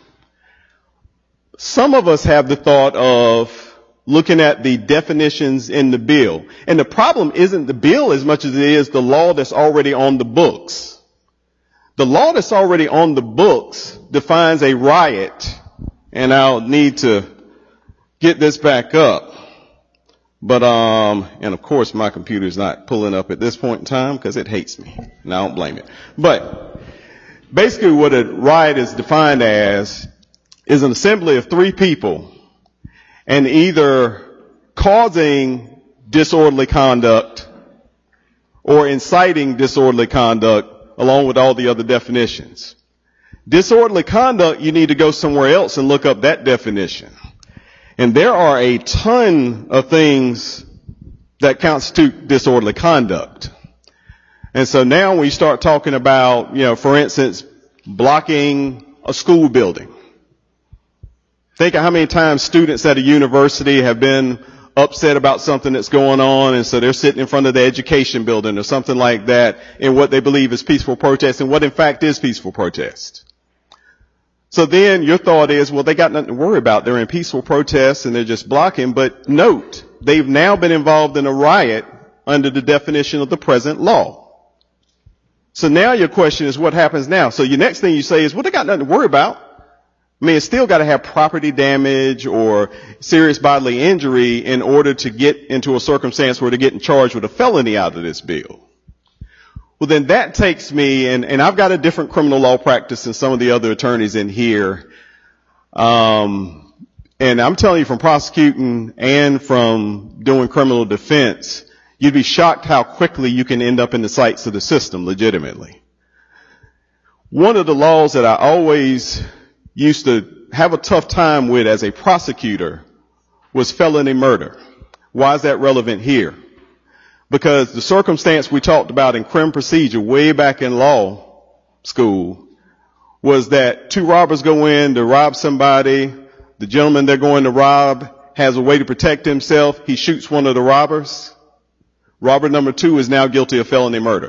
Some of us have the thought of looking at the definitions in the bill. And the problem isn't the bill as much as it is the law that's already on the books. The law that's already on the books defines a riot, and I'll need to get this back up. But, and of course my computer's not pulling up at this point in time because it hates me, and I don't blame it. But Basically what a riot is defined as is an assembly of three people and either causing disorderly conduct or inciting disorderly conduct along with all the other definitions. Disorderly conduct, you need to go somewhere else and look up that definition. And there are a ton of things that constitute disorderly conduct. And so now when you start talking about, for instance, blocking a school building. Think of how many times students at a university have been upset about something that's going on, and so they're sitting in front of the education building or something like that in what they believe is peaceful protest and what in fact is peaceful protest. So then your thought is, well, they got nothing to worry about. They're in peaceful protests and they're just blocking. But note, they've now been involved in a riot under the definition of the present law. So now your question is, what happens now? So your next thing you say is, well, they got nothing to worry about. I mean, it's still got to have property damage or serious bodily injury in order to get into a circumstance where they're getting charged with a felony out of this bill. Well, then that takes me, and I've got a different criminal law practice than some of the other attorneys in here. And I'm telling you from prosecuting and from doing criminal defense, you'd be shocked how quickly you can end up in the sights of the system legitimately. One of the laws that I always used to have a tough time with as a prosecutor was felony murder. Why is that relevant here? Because the circumstance we talked about in crim procedure way back in law school was that two robbers go in to rob somebody. The gentleman they're going to rob has a way to protect himself. He shoots one of the robbers. Robber number 2 is now guilty of felony murder.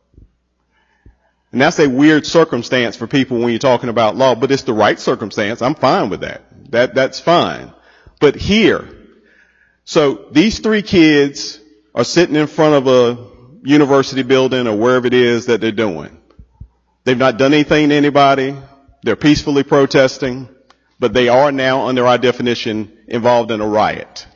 And that's a weird circumstance for people when you're talking about law, but it's the right circumstance. I'm fine with that. That's fine. But here, so these 3 kids are sitting in front of a university building or wherever it is that they're doing. They've not done anything to anybody. They're peacefully protesting, but they are now, under our definition, involved in a riot.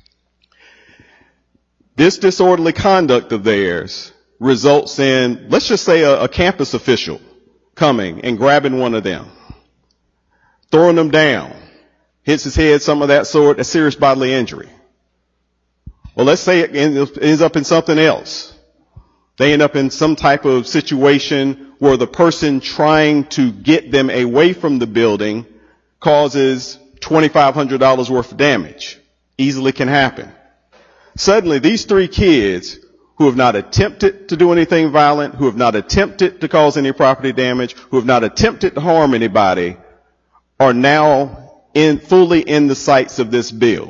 This disorderly conduct of theirs results in, let's just say, a campus official coming and grabbing one of them, throwing them down, hits his head, some of that sort, a serious bodily injury. Well, let's say it ends up in something else. They end up in some type of situation where the person trying to get them away from the building causes $2,500 worth of damage. Easily can happen. Suddenly, these 3 kids who have not attempted to do anything violent, who have not attempted to cause any property damage, who have not attempted to harm anybody, are now fully in the sights of this bill.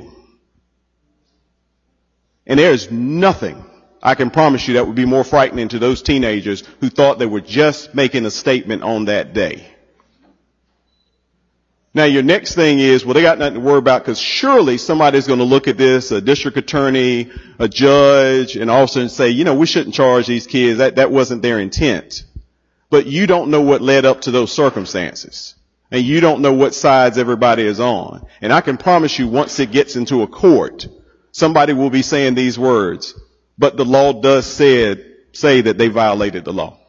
And there is nothing, I can promise you, that would be more frightening to those teenagers who thought they were just making a statement on that day. Now your next thing is, well, they got nothing to worry about because surely somebody's going to look at this, a district attorney, a judge, an officer, and say, we shouldn't charge these kids. That wasn't their intent. But you don't know what led up to those circumstances. And you don't know what sides everybody is on. And I can promise you, once it gets into a court, somebody will be saying these words, but the law does say that they violated the law.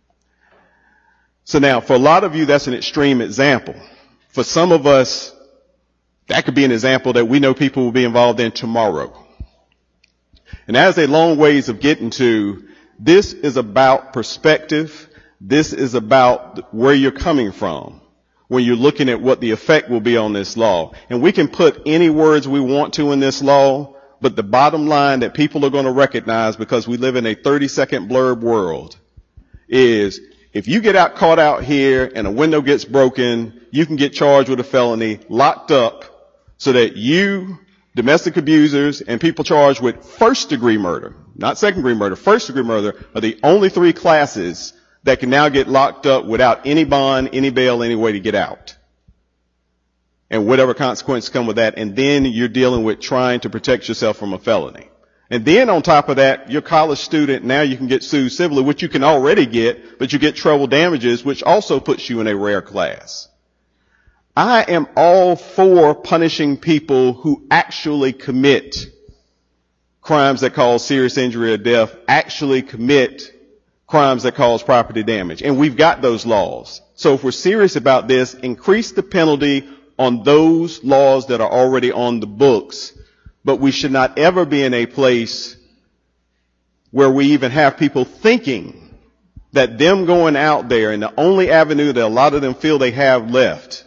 So now, for a lot of you, that's an extreme example. For some of us, that could be an example that we know people will be involved in tomorrow. And that is a long ways of getting to, this is about perspective. This is about where you're coming from when you're looking at what the effect will be on this law. And we can put any words we want to in this law, but the bottom line that people are going to recognize, because we live in a 30-second blurb world, is if you get caught out here and a window gets broken, you can get charged with a felony, locked up, so that you, domestic abusers, and people charged with first-degree murder, not second-degree murder, first-degree murder, are the only 3 classes that can now get locked up without any bond, any bail, any way to get out. And whatever consequences come with that. And then you're dealing with trying to protect yourself from a felony. And then on top of that, you're a college student, now you can get sued civilly, which you can already get, but you get treble damages, which also puts you in a rare class. I am all for punishing people who actually commit crimes that cause serious injury or death, actually commit crimes that cause property damage. And we've got those laws. So if we're serious about this, increase the penalty on those laws that are already on the books. But we should not ever be in a place where we even have people thinking that them going out there and the only avenue that a lot of them feel they have left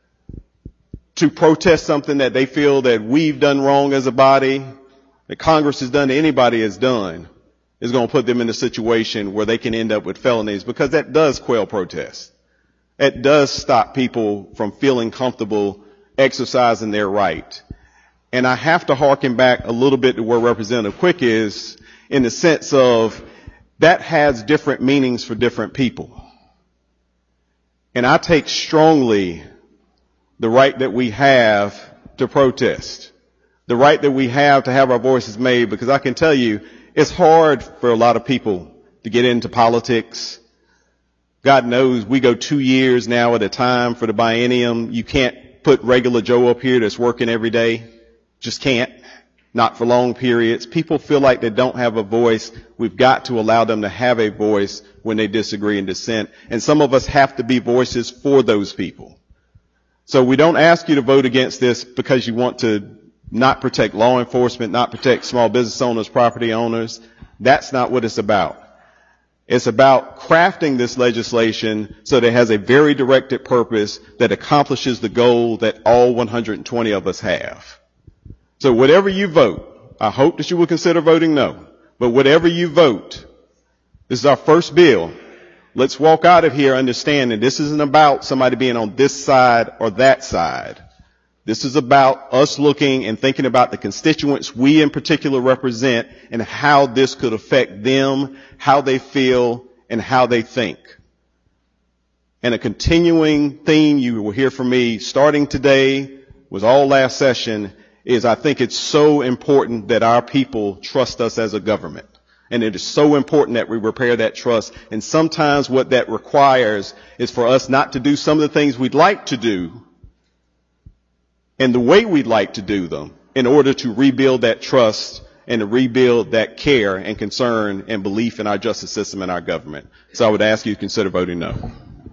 to protest something that they feel that we've done wrong as a body, that Congress has done, that anybody has done, is going to put them in a situation where they can end up with felonies, because that does quell protest. It does stop people from feeling comfortable exercising their right. And I have to harken back a little bit to where Representative Quick is, in the sense of that has different meanings for different people. And I take strongly the right that we have to protest, the right that we have to have our voices made, because I can tell you it's hard for a lot of people to get into politics. God knows we go 2 years now at a time for the biennium. You can't put regular Joe up here that's working every day. Just can't. Not for long periods. People feel like they don't have a voice. We've got to allow them to have a voice when they disagree and dissent. And some of us have to be voices for those people. So we don't ask you to vote against this because you want to not protect law enforcement, not protect small business owners, property owners. That's not what it's about. It's about crafting this legislation so that it has a very directed purpose that accomplishes the goal that all 120 of us have. So whatever you vote, I hope that you will consider voting no. But whatever you vote, this is our first bill. Let's walk out of here understanding this isn't about somebody being on this side or that side. This is about us looking and thinking about the constituents we in particular represent and how this could affect them, how they feel, and how they think. And a continuing theme you will hear from me starting today, was all last session, is I think it's so important that our people trust us as a government. And it is so important that we repair that trust. And sometimes what that requires is for us not to do some of the things we'd like to do and the way we'd like to do them in order to rebuild that trust and to rebuild that care and concern and belief in our justice system and our government. So I would ask you to consider voting no.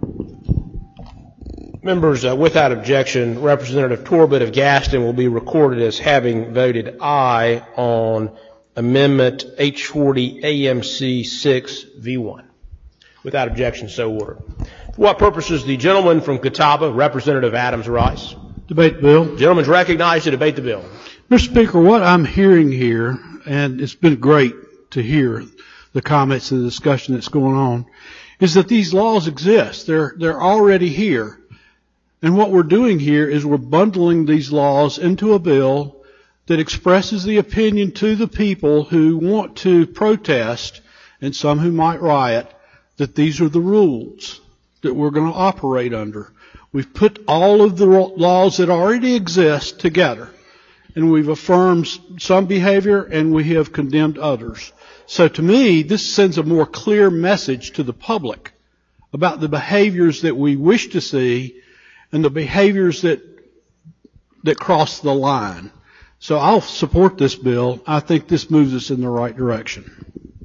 Members, without objection, Representative Torbett of Gaston will be recorded as having voted aye on Amendment H40 AMC 6V1. Without objection, so ordered. For what purposes the gentleman from Catawba, Representative Adams Rice?
Debate the bill.
Gentleman's recognized to debate the bill.
Mr. Speaker, what I'm hearing here, and it's been great to hear the comments and the discussion that's going on, is that these laws exist. They're already here. And what we're doing here is we're bundling these laws into a bill that expresses the opinion to the people who want to protest and some who might riot that these are the rules that we're going to operate under. We've put all of the laws that already exist together, and we've affirmed some behavior and we have condemned others. So to me, this sends a more clear message to the public about the behaviors that we wish to see and the behaviors that cross the line. So I'll support this bill. I think this moves us in the right direction.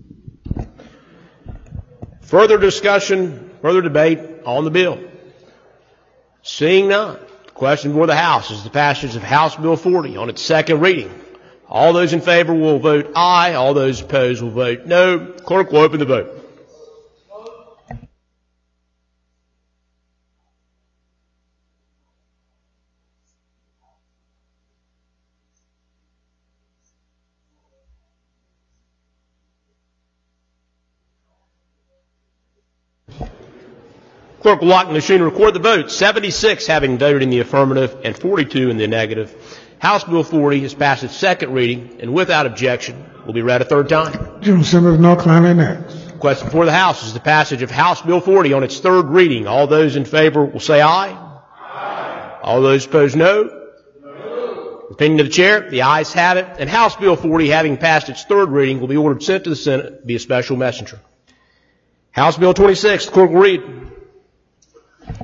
Further discussion, further debate on the bill? Seeing none, the question before the House is the passage of House Bill 40 on its second reading. All those in favor will vote aye. All those opposed will vote no. Clerk will open the vote. Clerk will lock the machine and record the vote. 76 having voted in the affirmative and 42 in the negative. House Bill 40 has passed its second reading and without objection will be read a third time.
General Assembly of North Carolina next.
The question before the House is the passage of House Bill 40 on its third reading. All those in favor will say aye. Aye. All those opposed no. No. Opinion of the chair, the ayes have it. And House Bill 40 having passed its third reading will be ordered sent to the Senate via special messenger. House Bill 26, the clerk will read.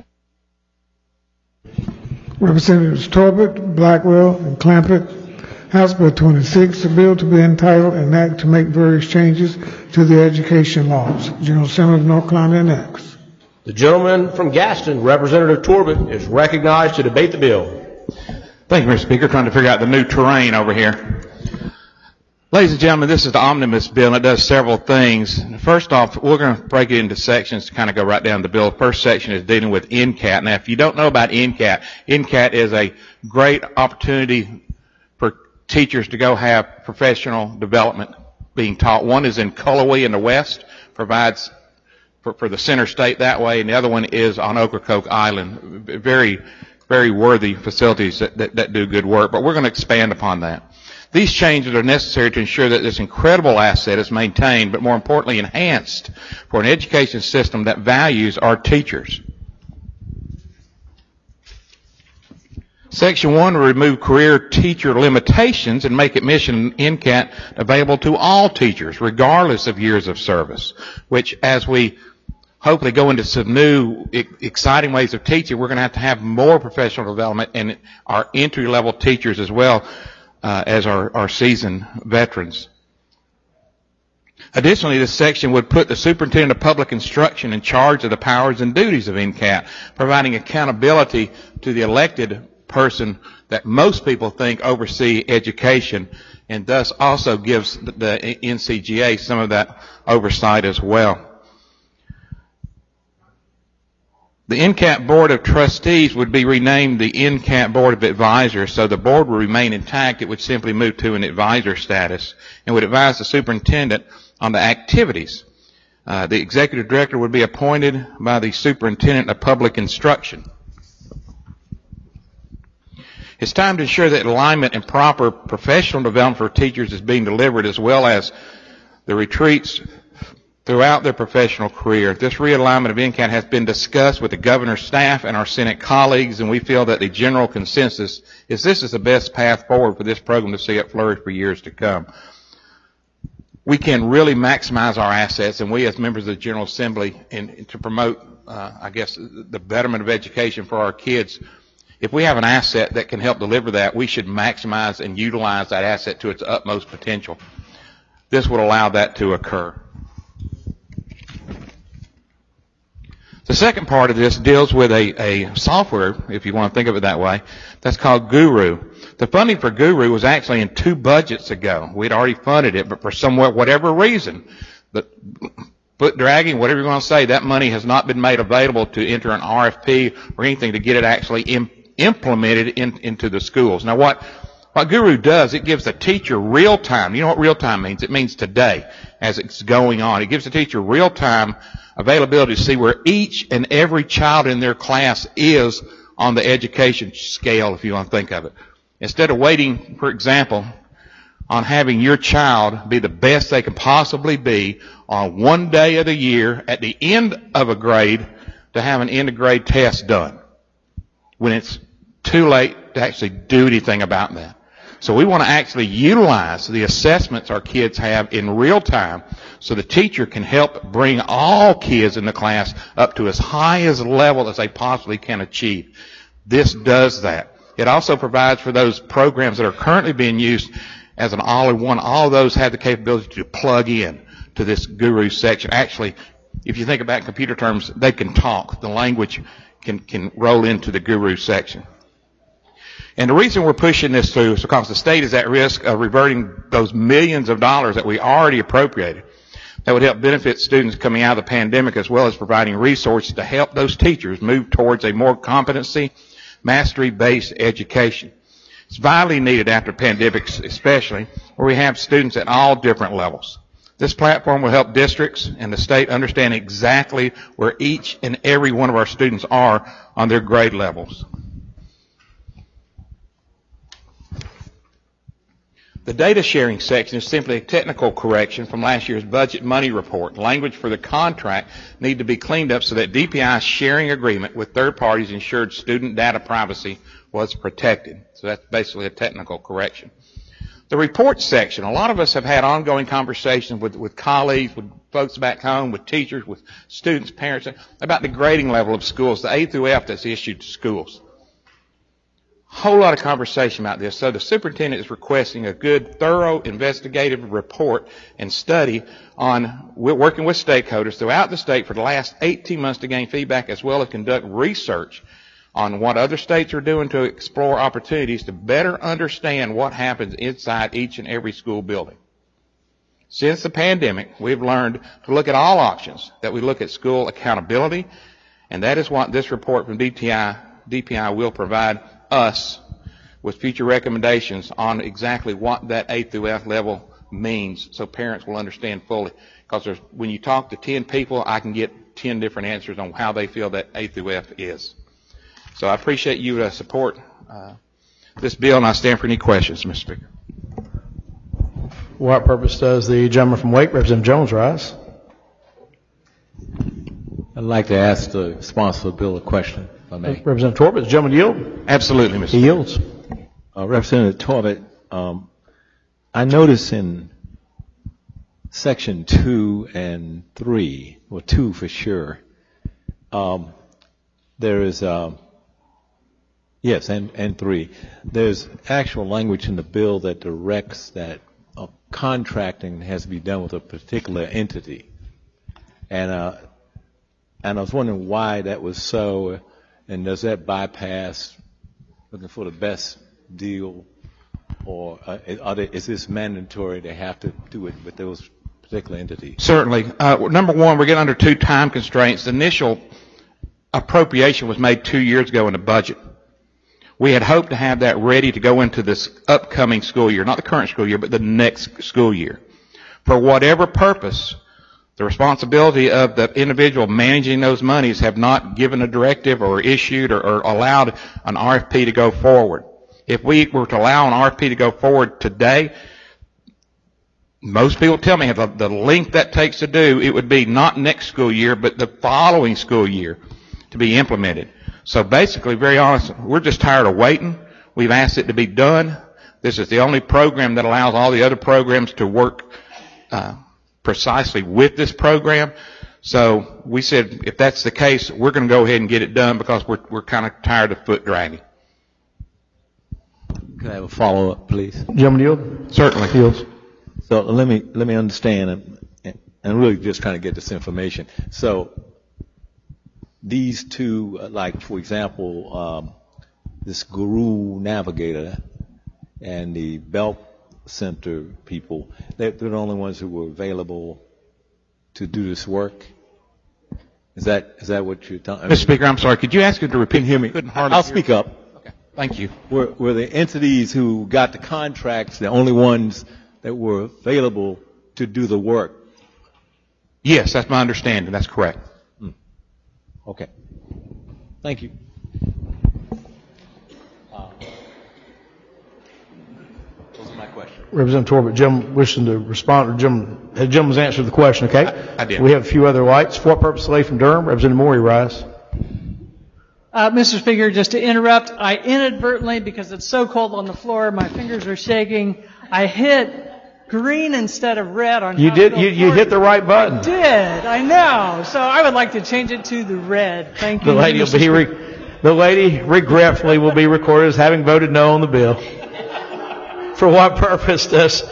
Representatives Torbett, Blackwell, and Clampett House Bill 26, a bill to be entitled an act to make various changes to the education laws. General Assembly of North Carolina next.
The gentleman from Gaston, Representative Torbett, is recognized to debate the bill.
Thank you, Mr. Speaker. Trying to figure out the new terrain over here. Ladies and gentlemen, this is the omnibus bill, and it does several things. First off, we're going to break it into sections to kind of go right down the bill. The first section is dealing with NCAT. Now, if you don't know about NCAT, NCAT is a great opportunity for teachers to go have professional development being taught. One is in Cullowhee in the west, provides for the center state that way, and the other one is on Ocracoke Island. Very, very worthy facilities that do good work, but we're going to expand upon that. These changes are necessary to ensure that this incredible asset is maintained, but more importantly enhanced for an education system that values our teachers. Section 1 will remove career teacher limitations and make admission NCAT available to all teachers, regardless of years of service, which as we hopefully go into some new exciting ways of teaching, we're going to have more professional development in our entry-level teachers as well. As our seasoned veterans. Additionally, this section would put the superintendent of public instruction in charge of the powers and duties of NCAT, providing accountability to the elected person that most people think oversee education, and thus also gives the NCGA some of that oversight as well. The NCAT Board of Trustees would be renamed the NCAT Board of Advisors, so the board would remain intact. It would simply move to an advisor status and would advise the superintendent on the activities. The executive director would be appointed by the superintendent of public instruction. It's time to ensure that alignment and proper professional development for teachers is being delivered, as well as the retreats throughout their professional career. This realignment of NCAT has been discussed with the governor's staff and our Senate colleagues, and we feel that the general consensus is this is the best path forward for this program to see it flourish for years to come. We can really maximize our assets, and we as members of the General Assembly, and to promote, the betterment of education for our kids, if we have an asset that can help deliver that, we should maximize and utilize that asset to its utmost potential. This would allow that to occur. The second part of this deals with a software, if you want to think of it that way, that's called Guru. The funding for Guru was actually in 2 budgets ago. We'd already funded it, but for whatever reason, foot dragging, whatever you want to say, that money has not been made available to enter an RFP or anything to get it actually implemented into the schools. Now what Guru does, it gives the teacher real time. You know what real time means? It means today as it's going on. It gives the teacher real time availability to see where each and every child in their class is on the education scale, if you want to think of it. Instead of waiting, for example, on having your child be the best they can possibly be on one day of the year at the end of a grade to have an end of grade test done, when it's too late to actually do anything about that. So we want to actually utilize the assessments our kids have in real time so the teacher can help bring all kids in the class up to as high as level as they possibly can achieve. This does that. It also provides for those programs that are currently being used as an all-in-one. All of those have the capability to plug in to this Guru section. Actually, if you think about computer terms, they can talk. The language can roll into the Guru section. And the reason we're pushing this through is because the state is at risk of reverting those millions of dollars that we already appropriated that would help benefit students coming out of the pandemic, as well as providing resources to help those teachers move towards a more competency, mastery-based education. It's vitally needed after pandemics, especially where we have students at all different levels. This platform will help districts and the state understand exactly where each and every one of our students are on their grade levels. The data sharing section is simply a technical correction from last year's budget money report. Language for the contract need to be cleaned up so that DPI's sharing agreement with third parties ensured student data privacy was protected. So that's basically a technical correction. The report section, a lot of us have had ongoing conversations with colleagues, with folks back home, with teachers, with students, parents, about the grading level of schools, the A through F that's issued to schools. whole lot of conversation about this. So the superintendent is requesting a good, thorough investigative report and study on working with stakeholders throughout the state for the last 18 months to gain feedback, as well as conduct research on what other states are doing to explore opportunities to better understand what happens inside each and every school building. Since the pandemic, we've learned to look at all options, that we look at school accountability, and that is what this report from DPI will provide us with future recommendations on exactly what that A through F level means, so parents will understand fully. Because when you talk to 10 people, I can get 10 different answers on how they feel that A through F is. So I appreciate you support this bill, and I stand for any questions, Mr. Speaker.
For what purpose does the gentleman from Wake, Representative Jones, rise?
I'd like to ask the sponsor of the bill a question, if I may.
Representative Torbett, does the gentleman yield?
Absolutely, Mr.
He yields.
Representative Torbett, I notice in Section 2 and 3, or 2 for sure, there is, yes, and 3, there's actual language in the bill that directs that contracting has to be done with a particular entity. And I was wondering why that was so, and does that bypass looking for the best deal, or is this mandatory to have to do it with those particular entities?
Certainly. Number one, we're getting under 2 time constraints. The initial appropriation was made 2 years ago in the budget. We had hoped to have that ready to go into this upcoming school year, not the current school year, but the next school year. For whatever purpose, the responsibility of the individual managing those monies have not given a directive or issued or allowed an RFP to go forward. If we were to allow an RFP to go forward today, most people tell me the length that takes to do, it would be not next school year, but the following school year to be implemented. So basically, very honest, we're just tired of waiting. We've asked it to be done. This is the only program that allows all the other programs to work precisely with this program. So we said, if that's the case, we're going to go ahead and get it done because we're kind of tired of foot dragging.
Can I have a follow-up, please?
Gentleman yield?
Certainly.
Yields.
So let me understand and really just trying to get this information. So these two, like for example, this Guru Navigator and the Belk Center people, they're the only ones who were available to do this work. Is that what you're talking about?
Mr. Speaker, I'm sorry. Could you ask him to repeat?
Hear me? I'll speak up.
Okay. Thank you.
Were the entities who got the contracts the only ones that were available to do the work?
Yes, that's my understanding. That's correct.
Okay. Thank you. Those are my questions.
Representative Torbett, Jim wishing to respond, or Jim has answered the question, okay?
I did.
We have a few other lights. For what purpose, Lay from Durham? Representative Morey, rise.
Mr. Speaker, just to interrupt, I inadvertently, because it's so cold on the floor, my fingers are shaking, I hit green instead of red on
You did. You hit the right button.
I did. I know. So I would like to change it to the red. Thank you.
The lady regretfully will be recorded as having voted no on the bill. For what purpose does?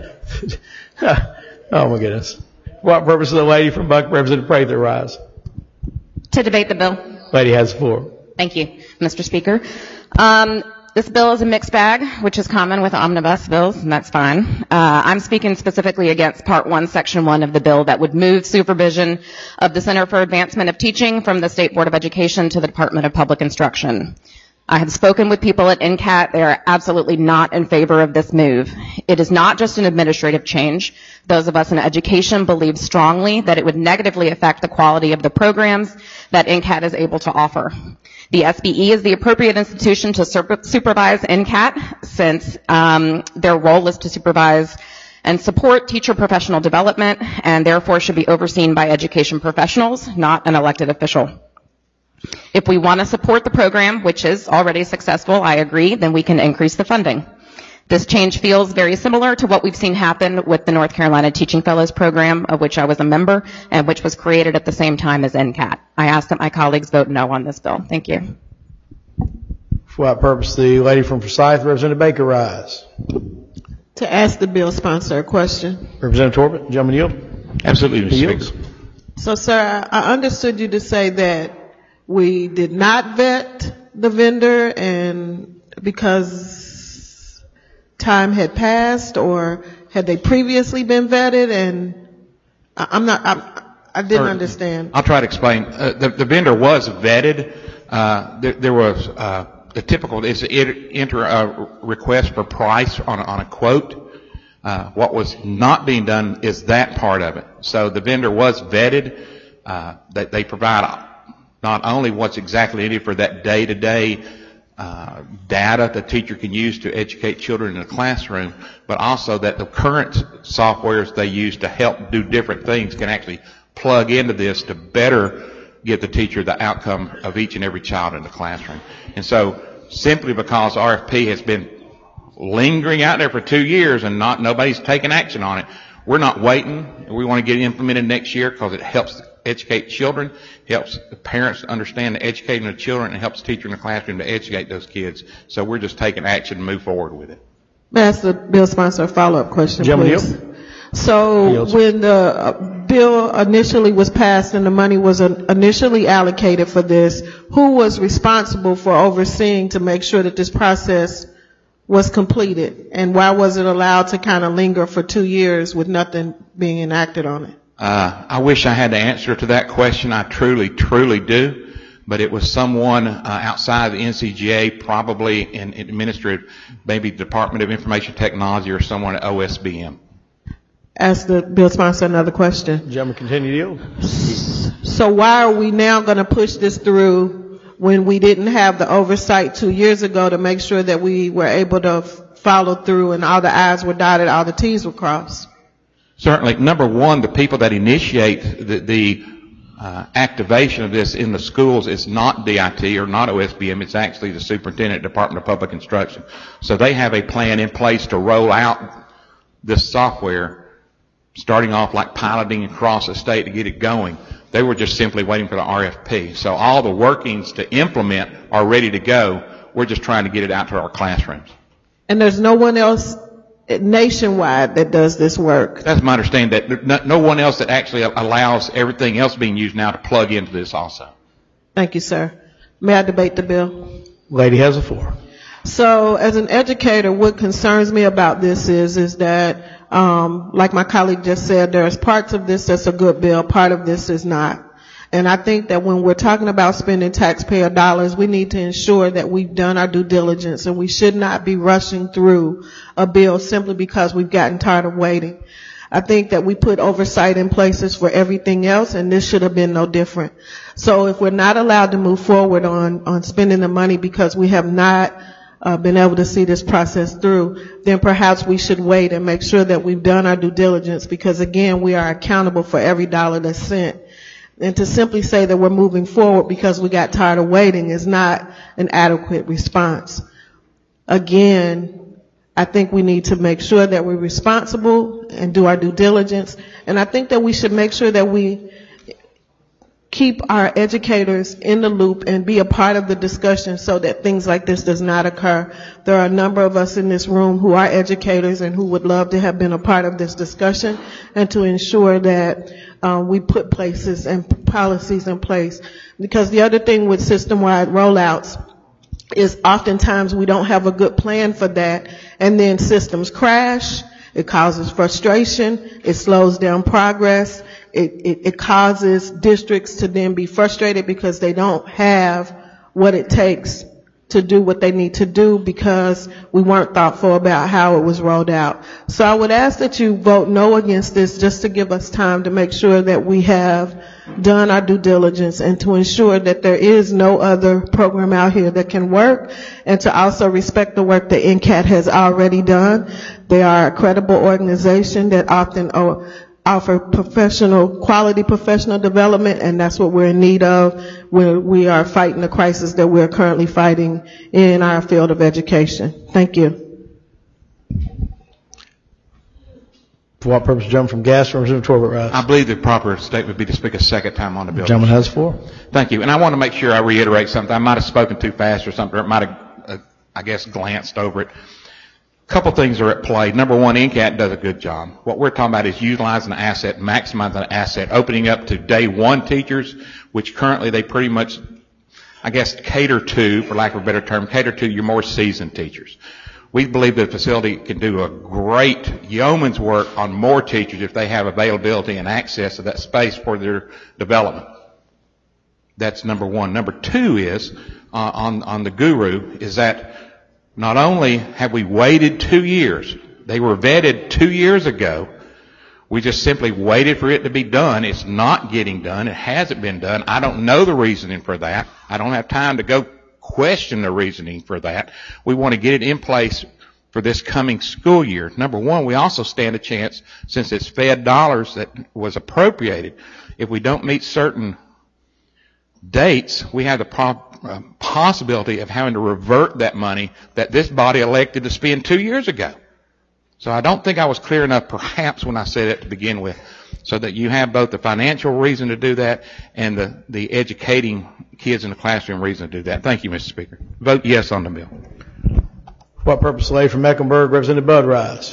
Oh my goodness. What purpose does the lady from Buck, Representative Prather, rise?
To debate the bill.
Lady has the floor.
Thank you, Mr. Speaker. This bill is a mixed bag, which is common with omnibus bills, and that's fine. I'm speaking specifically against Part 1, Section 1 of the bill that would move supervision of the Center for Advancement of Teaching from the State Board of Education to the Department of Public Instruction. I have spoken with people at NCAT. They are absolutely not in favor of this move. It is not just an administrative change. Those of us in education believe strongly that it would negatively affect the quality of the programs that NCAT is able to offer. The SBE is the appropriate institution to supervise NCAT, since their role is to supervise and support teacher professional development, and therefore should be overseen by education professionals, not an elected official. If we want to support the program, which is already successful, I agree, then we can increase the funding. This change feels very similar to what we've seen happen with the North Carolina Teaching Fellows Program, of which I was a member, and which was created at the same time as NCAT. I ask that my colleagues vote no on this bill. Thank you.
For what purpose? The lady from Forsyth, Representative Baker, rise.
To ask the bill sponsor a question.
Representative Torbett, gentleman yield.
Absolutely, Mr. Speaker.
So, sir, I understood you to say that we did not vet the vendor and because time had passed, or had they previously been vetted? And I didn't understand.
I'll try to explain. The vendor was vetted. There was the typical is enter a request for price on a quote. What was not being done is that part of it. So the vendor was vetted. They provide not only what's exactly needed for that day-to-day data the teacher can use to educate children in the classroom, but also that the current softwares they use to help do different things can actually plug into this to better give the teacher the outcome of each and every child in the classroom. And so simply because RFP has been lingering out there for 2 years and nobody's taken action on it, we're not waiting. We want to get it implemented next year because it helps educate children, helps the parents understand the educating of children, and helps the teacher in the classroom to educate those kids. So we're just taking action and move forward with it.
May I ask the bill sponsor a follow-up question, please? So when the bill initially was passed and the money was initially allocated for this, who was responsible for overseeing to make sure that this process was completed? And why was it allowed to kind of linger for 2 years with nothing being enacted on it?
I wish I had the answer to that question. I truly, truly do. But it was someone outside the NCGA, probably in administrative, maybe Department of Information Technology or someone at OSBM.
Ask the bill sponsor another question.
Gentleman, continue to yield.
So why are we now going to push this through when we didn't have the oversight 2 years ago to make sure that we were able to follow through and all the I's were dotted, all the T's were crossed?
Certainly. Number one, the people that initiate the activation of this in the schools is not DIT or not OSBM. It's actually the Superintendent, Department of Public Instruction. So they have a plan in place to roll out this software, starting off like piloting across the state to get it going. They were just simply waiting for the RFP. So all the workings to implement are ready to go. We're just trying to get it out to our classrooms.
And there's no one else nationwide that does this work?
That's my understanding, that no one else that actually allows everything else being used now to plug into this also.
Thank you, sir. May I debate the bill?
Lady has the floor.
So as an educator, what concerns me about this is that, like my colleague just said, there's parts of this that's a good bill, part of this is not. And I think that when we're talking about spending taxpayer dollars, we need to ensure that we've done our due diligence, and we should not be rushing through a bill simply because we've gotten tired of waiting. I think that we put oversight in places for everything else, and this should have been no different. So if we're not allowed to move forward on spending the money because we have not been able to see this process through, then perhaps we should wait and make sure that we've done our due diligence, because again, we are accountable for every dollar that's spent. And to simply say that we're moving forward because we got tired of waiting is not an adequate response. Again, I think we need to make sure that we're responsible and do our due diligence. And I think that we should make sure that we keep our educators in the loop and be a part of the discussion so that things like this does not occur. There are a number of us in this room who are educators and who would love to have been a part of this discussion and to ensure that we put places and policies in place. Because the other thing with system-wide rollouts is oftentimes we don't have a good plan for that, and then systems crash. It causes frustration. It slows down progress. It causes districts to then be frustrated because they don't have what it takes to do what they need to do because we weren't thoughtful about how it was rolled out. So I would ask that you vote no against this just to give us time to make sure that we have done our due diligence and to ensure that there is no other program out here that can work, and to also respect the work that NCAT has already done. They are a credible organization that often offer quality professional development, and that's what we're in need of when we are fighting the crisis that we're currently fighting in our field of education. Thank you.
For what purpose, jump from gas, Representative Torbett, rise.
I believe the proper statement would be to speak a second time on the bill.
Gentleman has the floor.
Thank you. And I want to make sure I reiterate something. I might have spoken too fast or something, or it might have I guess, glanced over it. A couple things are at play. Number one, NCAT does a good job. What we're talking about is utilizing the asset, maximizing the asset, opening up to day one teachers, which currently they pretty much, I guess, cater to, for lack of a better term, cater to your more seasoned teachers. We believe the facility can do a great yeoman's work on more teachers if they have availability and access to that space for their development. That's number one. Number two is, on the Guru, is that not only have we waited 2 years, they were vetted 2 years ago, we just simply waited for it to be done. It's not getting done. It hasn't been done. I don't know the reasoning for that. I don't have time to go question the reasoning for that. We want to get it in place for this coming school year. Number one, we also stand a chance, since it's Fed dollars that was appropriated, if we don't meet certain dates, we have the possibility of having to revert that money that this body elected to spend 2 years ago. So I don't think I was clear enough perhaps when I said it to begin with, so that you have both the financial reason to do that and the educating kids in the classroom reason to do that. Thank you, Mr. Speaker. Vote yes on the bill.
What purpose lay from Mecklenburg, Representative Bud Rise.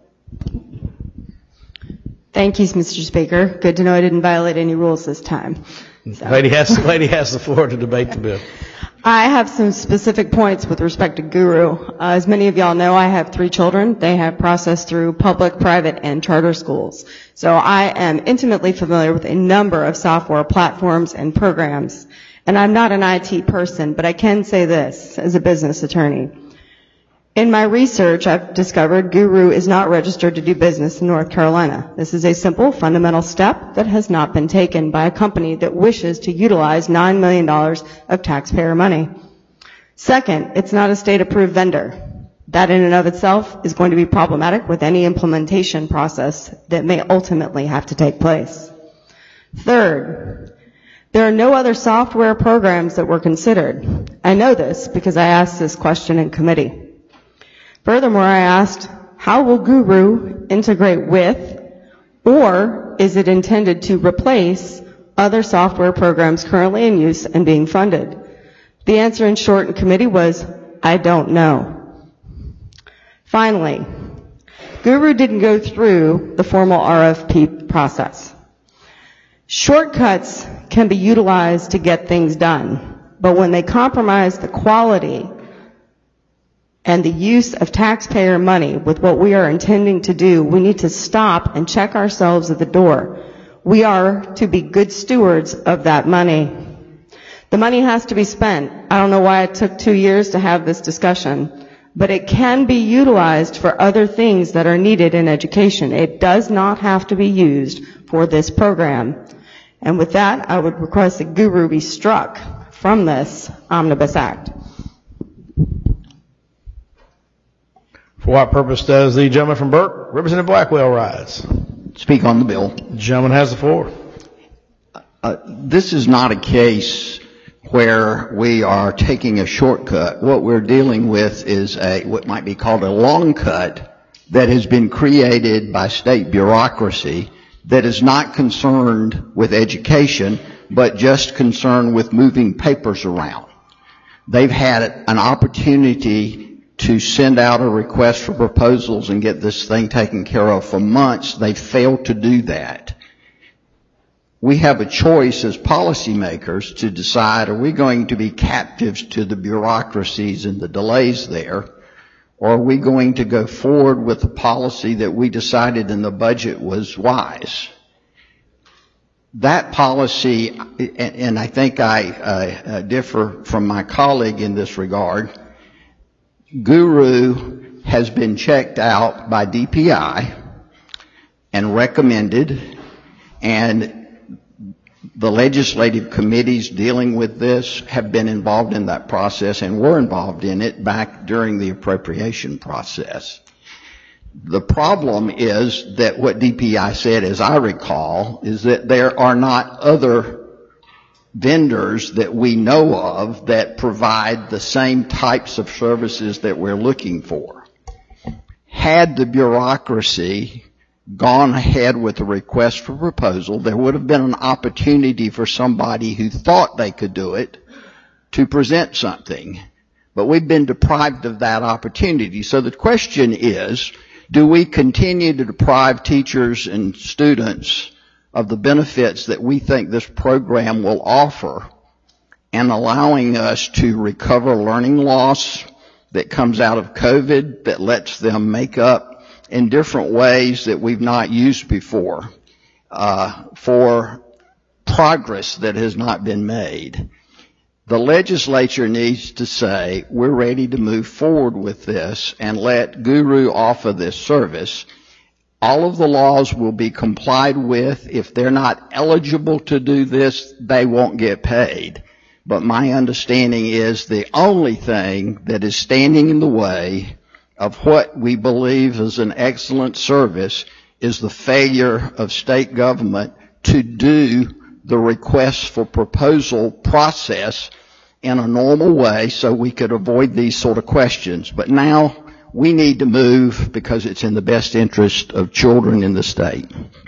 Thank you, Mr. Speaker. Good to know I didn't violate any rules this time. So.
Lady has the floor to debate the bill.
I have some specific points with respect to Guru. As many of y'all know, I have 3 children. They have processed through public, private, and charter schools. So I am intimately familiar with a number of software platforms and programs. And I'm not an IT person, but I can say this as a business attorney. In my research, I've discovered Guru is not registered to do business in North Carolina. This is a simple, fundamental step that has not been taken by a company that wishes to utilize $9 million of taxpayer money. Second, it's not a state-approved vendor. That in and of itself is going to be problematic with any implementation process that may ultimately have to take place. Third, there are no other software programs that were considered. I know this because I asked this question in committee. Furthermore, I asked, how will Guru integrate with, or is it intended to replace, other software programs currently in use and being funded? The answer in short in committee was, I don't know. Finally, Guru didn't go through the formal RFP process. Shortcuts can be utilized to get things done, but when they compromise the quality and the use of taxpayer money with what we are intending to do, we need to stop and check ourselves at the door. We are to be good stewards of that money. The money has to be spent. I don't know why it took 2 years to have this discussion, but it can be utilized for other things that are needed in education. It does not have to be used for this program. And with that, I would request that Guru be struck from this Omnibus Act.
For what purpose does the gentleman from Burke, Representative Blackwell, rise?
Speak on the bill.
The gentleman has the floor.
This is not a case where we are taking a shortcut. What we're dealing with is what might be called a long cut that has been created by state bureaucracy that is not concerned with education, but just concerned with moving papers around. They've had an opportunity to send out a request for proposals and get this thing taken care of for months. They failed to do that. We have a choice as policymakers to decide, are we going to be captives to the bureaucracies and the delays there, or are we going to go forward with a policy that we decided in the budget was wise? That policy, and I think I differ from my colleague in this regard, Guru has been checked out by DPI and recommended, and the legislative committees dealing with this have been involved in that process and were involved in it back during the appropriation process. The problem is that what DPI said, as I recall, is that there are not other vendors that we know of that provide the same types of services that we're looking for. Had the bureaucracy gone ahead with a request for proposal, there would have been an opportunity for somebody who thought they could do it to present something. But we've been deprived of that opportunity. So the question is, do we continue to deprive teachers and students of the benefits that we think this program will offer, and allowing us to recover learning loss that comes out of COVID, that lets them make up in different ways that we've not used before for progress that has not been made? The legislature needs to say, we're ready to move forward with this and let Guru offer this service. All of the laws will be complied with. If they're not eligible to do this, they won't get paid. But my understanding is the only thing that is standing in the way of what we believe is an excellent service is the failure of state government to do the request for proposal process in a normal way so we could avoid these sort of questions. But now we need to move because it's in the best interest of children in the state.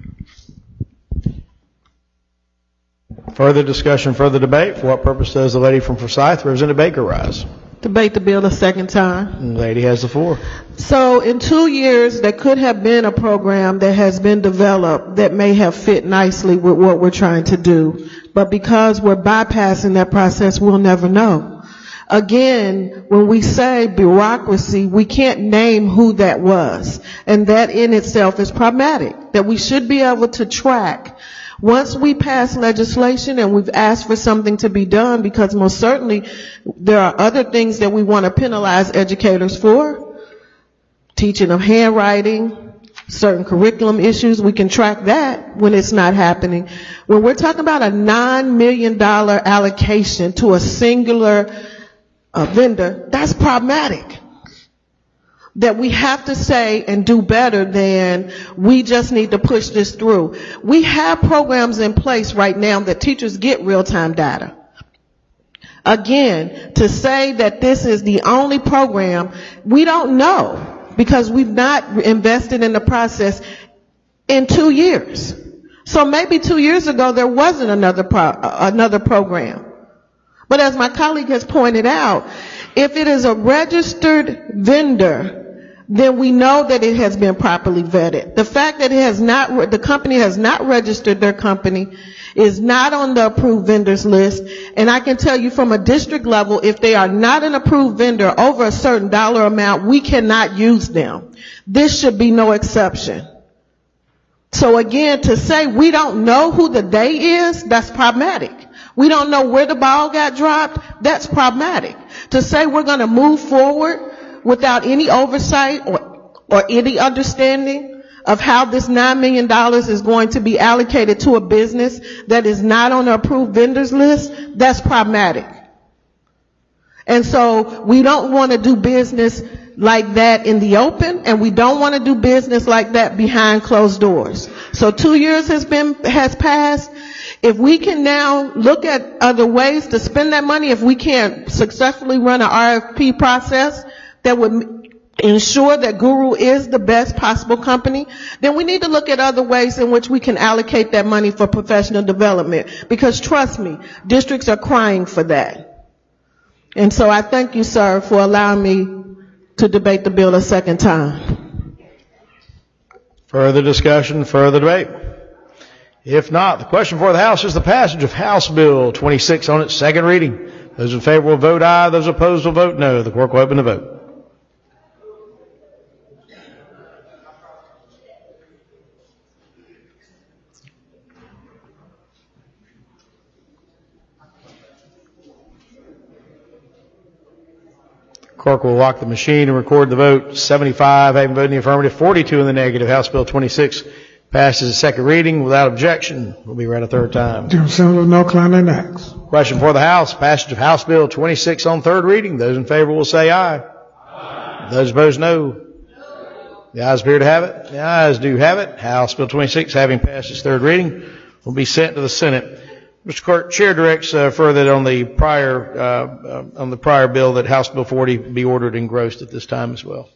Further discussion, further debate. For what purpose does the lady from Forsyth, Representative Baker, rise?
Debate the bill a second time.
The lady has the floor.
So in 2 years, there could have been a program that has been developed that may have fit nicely with what we're trying to do. But because we're bypassing that process, we'll never know. Again, when we say bureaucracy, we can't name who that was. And that in itself is problematic, that we should be able to track. Once we pass legislation and we've asked for something to be done, because most certainly there are other things that we want to penalize educators for, teaching of handwriting, certain curriculum issues, we can track that when it's not happening. When we're talking about a $9 million allocation to a singular vendor, that's problematic. That we have to say and do better than we just need to push this through. We have programs in place right now that teachers get real-time data. Again, to say that this is the only program, we don't know because we've not invested in the process in 2 years. So maybe 2 years ago there wasn't another program. But as my colleague has pointed out, if it is a registered vendor, then we know that it has been properly vetted. The fact that the company has not registered their company, is not on the approved vendors list, and I can tell you from a district level, if they are not an approved vendor over a certain dollar amount, we cannot use them. This should be no exception. So again, to say we don't know who the they is, that's problematic. We don't know where the ball got dropped, that's problematic. To say we're going to move forward without any oversight or any understanding of how this $9 million is going to be allocated to a business that is not on the approved vendors list, that's problematic. And so we don't want to do business like that in the open, and we don't want to do business like that behind closed doors. So 2 years has passed. If we can now look at other ways to spend that money, if we can't successfully run an RFP process that would ensure that Guru is the best possible company, then we need to look at other ways in which we can allocate that money for professional development. Because trust me, districts are crying for that. And so I thank you, sir, for allowing me to debate the bill a second time.
Further discussion, further debate. If not, the question for the House is the passage of House Bill 26 on its second reading. Those in favor will vote aye. Those opposed will vote no. The clerk will open the vote. Clerk will lock the machine and record the vote. 75 having voted in the affirmative, 42 in the negative. House Bill 26 passes its second reading without objection. Will be read a third time.
General Assembly, no declining acts.
Question for the House. Passage of House Bill 26 on third reading. Those in favor will say aye. Aye. Those opposed, no. The ayes appear to have it. The ayes do have it. House Bill 26, having passed its third reading, will be sent to the Senate. Mr. Clerk, Chair directs further that on the prior bill that House Bill 40 be ordered engrossed at this time as well.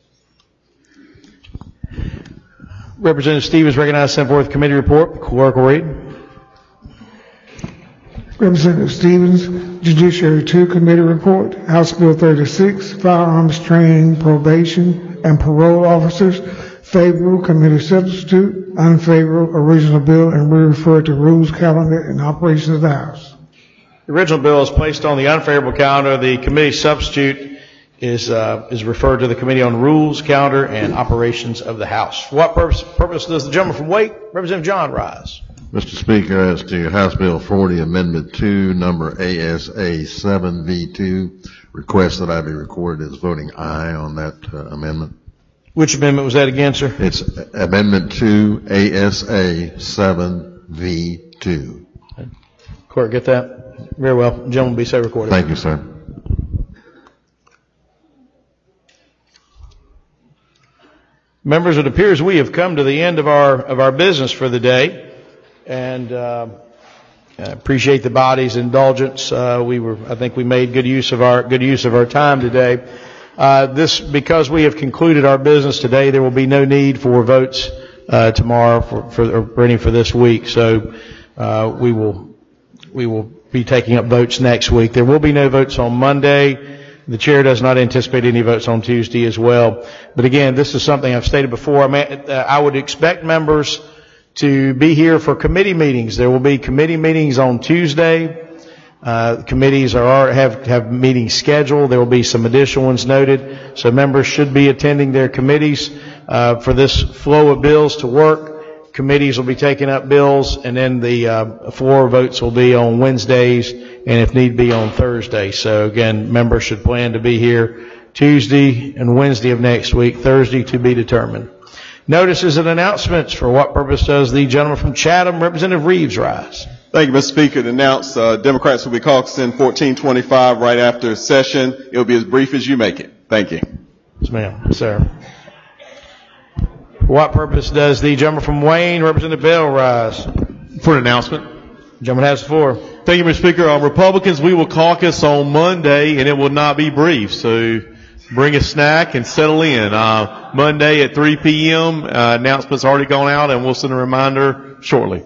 Representative Stevens recognized, sent forth committee report. Clerk will read.
Representative Stevens, Judiciary 2 Committee Report, House Bill 36, Firearms Training, Probation, and Parole Officers, favorable committee substitute, unfavorable original bill, and we refer to rules, calendar, and operations of the House.
The original bill is placed on the unfavorable calendar. The committee substitute is referred to the Committee on Rules, Calendar, and Operations of the House. For what purpose does the gentleman from Wake, Representative John, rise?
Mr. Speaker, as to House Bill 40, Amendment 2, number ASA 7V2, request that I be recorded as voting aye on that amendment.
Which amendment was that again, sir?
It's Amendment 2, ASA 7V2.
Clerk, get that? Very well. The gentleman will be so recorded.
Thank you, sir.
Members, it appears we have come to the end of our business for the day. And I appreciate the body's indulgence. I think we made good use of our time today. Because we have concluded our business today, there will be no need for votes tomorrow for any for this week. So we will be taking up votes next week. There will be no votes on Monday. The chair does not anticipate any votes on Tuesday as well. But again, this is something I've stated before. I would expect members to be here for committee meetings. There will be committee meetings on Tuesday. Committees have meetings scheduled. There will be some additional ones noted. So members should be attending their committees for this flow of bills to work. Committees will be taking up bills, and then the floor votes will be on Wednesdays and if need be on Thursday. So again, members should plan to be here Tuesday and Wednesday of next week, Thursday to be determined. Notices and announcements. For what purpose does the gentleman from Chatham, Representative Reeves, rise?
Thank you, Mr. Speaker. To announce Democrats will be caucusing 1425 right after session. It will be as brief as you make it. Thank you.
Yes, ma'am. Yes, sir. For what purpose does the gentleman from Wayne, Representative Bell, rise?
For an announcement.
The gentleman has the floor.
Thank you, Mr. Speaker. Republicans, we will caucus on Monday, and it will not be brief. So bring a snack and settle in. Monday at 3 p.m. Announcement's already gone out, and we'll send a reminder shortly.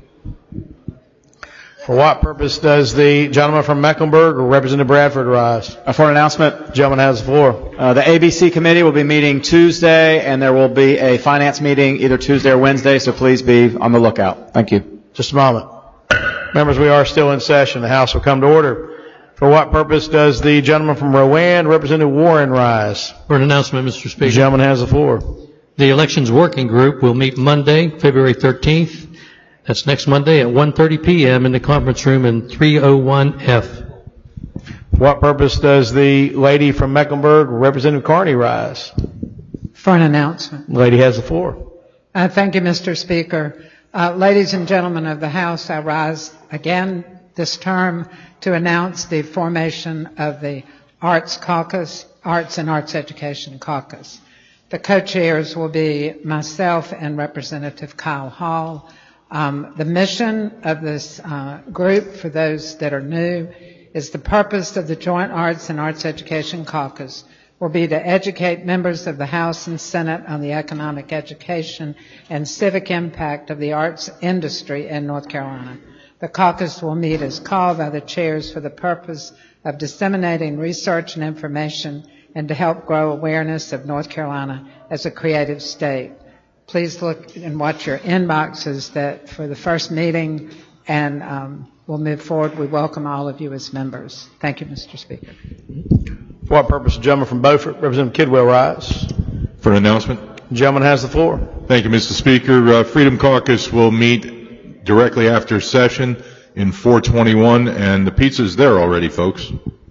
For what purpose does the gentleman from Mecklenburg or Representative Bradford rise?
For an announcement.
The gentleman has the floor.
The ABC committee will be meeting Tuesday, and there will be a finance meeting either Tuesday or Wednesday, so please be on the lookout. Thank you.
Just a moment. Members, we are still in session. The House will come to order. For what purpose does the gentleman from Rowan, Representative Warren, rise?
For an announcement, Mr. Speaker.
The gentleman has the floor.
The Elections Working Group will meet Monday, February 13th. That's next Monday at 1:30 p.m. in the conference room in 301F.
For what purpose does the lady from Mecklenburg, Representative Carney, rise?
For an announcement.
The lady has the floor.
Thank you, Mr. Speaker. Ladies and gentlemen of the House, I rise again this term to announce the formation of the Arts Caucus, Arts and Arts Education Caucus. The co-chairs will be myself and Representative Kyle Hall. The mission of this group, for those that are new, is the purpose of the Joint Arts and Arts Education Caucus will be to educate members of the House and Senate on the economic, education, and civic impact of the arts industry in North Carolina. The caucus will meet as called by the chairs for the purpose of disseminating research and information and to help grow awareness of North Carolina as a creative state. Please look and watch your inboxes that for the first meeting, and we'll move forward. We welcome all of you as members. Thank you, Mr. Speaker.
For what purpose, the gentleman from Beaufort, Representative Kidwell, rise?
For an announcement.
The gentleman has the floor.
Thank you, Mr. Speaker. Freedom Caucus will meet directly after session in 421, and the pizza's there already, folks.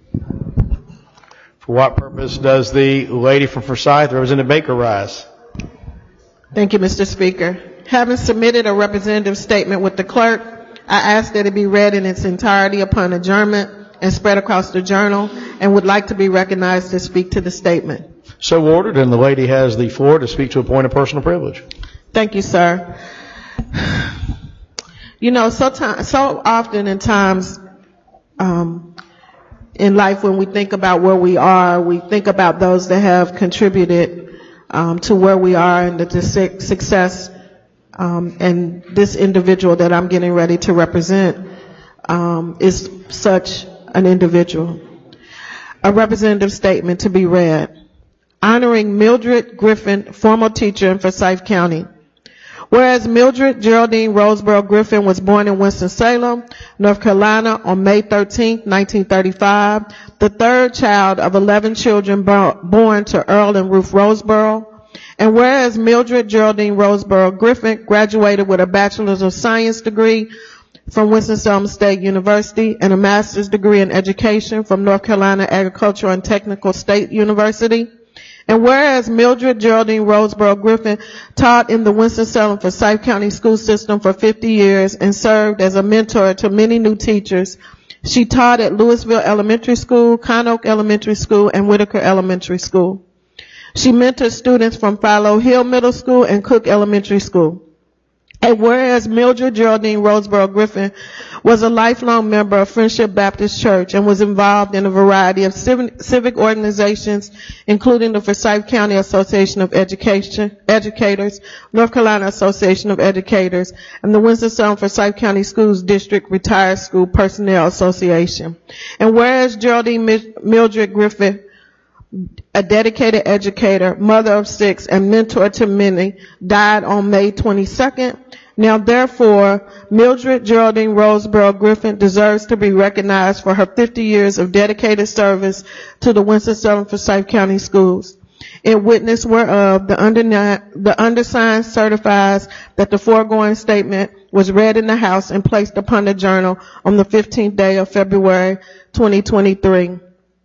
For what purpose does the lady from Forsyth, Representative Baker, rise?
Thank you, Mr. Speaker. Having submitted a representative statement with the clerk, I ask that it be read in its entirety upon adjournment and spread across the journal, and would like to be recognized to speak to the statement.
So ordered, and the lady has the floor to speak to a point of personal privilege.
Thank you, sir. You know, so often in times in life when we think about where we are, we think about those that have contributed to where we are and the success and this individual that I'm getting ready to represent. is such an individual. A representative statement to be read. Honoring Mildred Griffin, former teacher in Forsyth County. Whereas Mildred Geraldine Roseboro Griffin was born in Winston-Salem, North Carolina on May 13, 1935, the third child of 11 children born to Earl and Ruth Roseboro. And whereas Mildred Geraldine Roseboro Griffin graduated with a Bachelor's of Science degree from Winston-Salem State University and a Master's degree in Education from North Carolina Agricultural and Technical State University. And whereas Mildred Geraldine Roseboro Griffin taught in the Winston-Salem Forsyth County school system for 50 years and served as a mentor to many new teachers, she taught at Louisville Elementary School, Conoke Elementary School, and Whitaker Elementary School. She mentored students from Philo Hill Middle School and Cook Elementary School. And whereas Mildred Geraldine Roseboro Griffin was a lifelong member of Friendship Baptist Church and was involved in a variety of civic organizations, including the Forsyth County Association of Educators, North Carolina Association of Educators, and the Winston-Salem Forsyth County Schools District Retired School Personnel Association. And whereas Geraldine Mildred Griffin, a dedicated educator, mother of 6, and mentor to many, died on May 22nd. Now, therefore, Mildred Geraldine Roseboro Griffin deserves to be recognized for her 50 years of dedicated service to the Winston-Salem Forsyth County Schools. In witness whereof, the undersigned certifies that the foregoing statement was read in the House and placed upon the Journal on the 15th day of February 2023.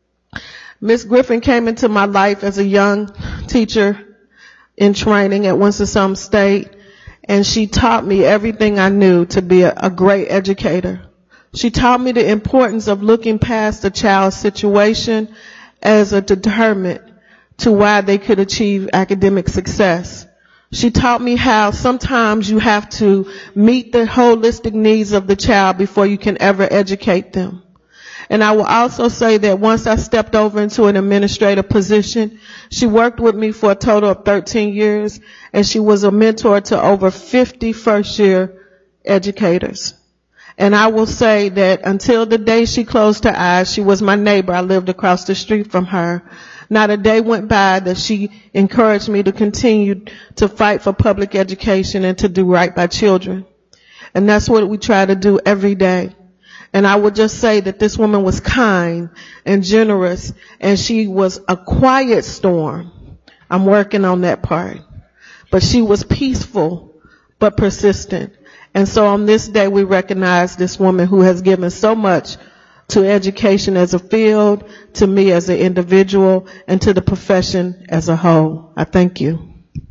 Ms. Griffin came into my life as a young teacher in training at Winston-Salem State, and she taught me everything I knew to be a great educator. She taught me the importance of looking past a child's situation as a determinant to why they could achieve academic success. She taught me how sometimes you have to meet the holistic needs of the child before you can ever educate them. And I will also say that once I stepped over into an administrative position, she worked with me for a total of 13 years, and she was a mentor to over 50 first-year educators. And I will say that until the day she closed her eyes, she was my neighbor. I lived across the street from her. Not a day went by that she encouraged me to continue to fight for public education and to do right by children. And that's what we try to do every day. And I would just say that this woman was kind and generous, and she was a quiet storm. I'm working on that part. But she was peaceful but persistent. And so on this day, we recognize this woman who has given so much to education as a field, to me as an individual, and to the profession as a whole. I thank you.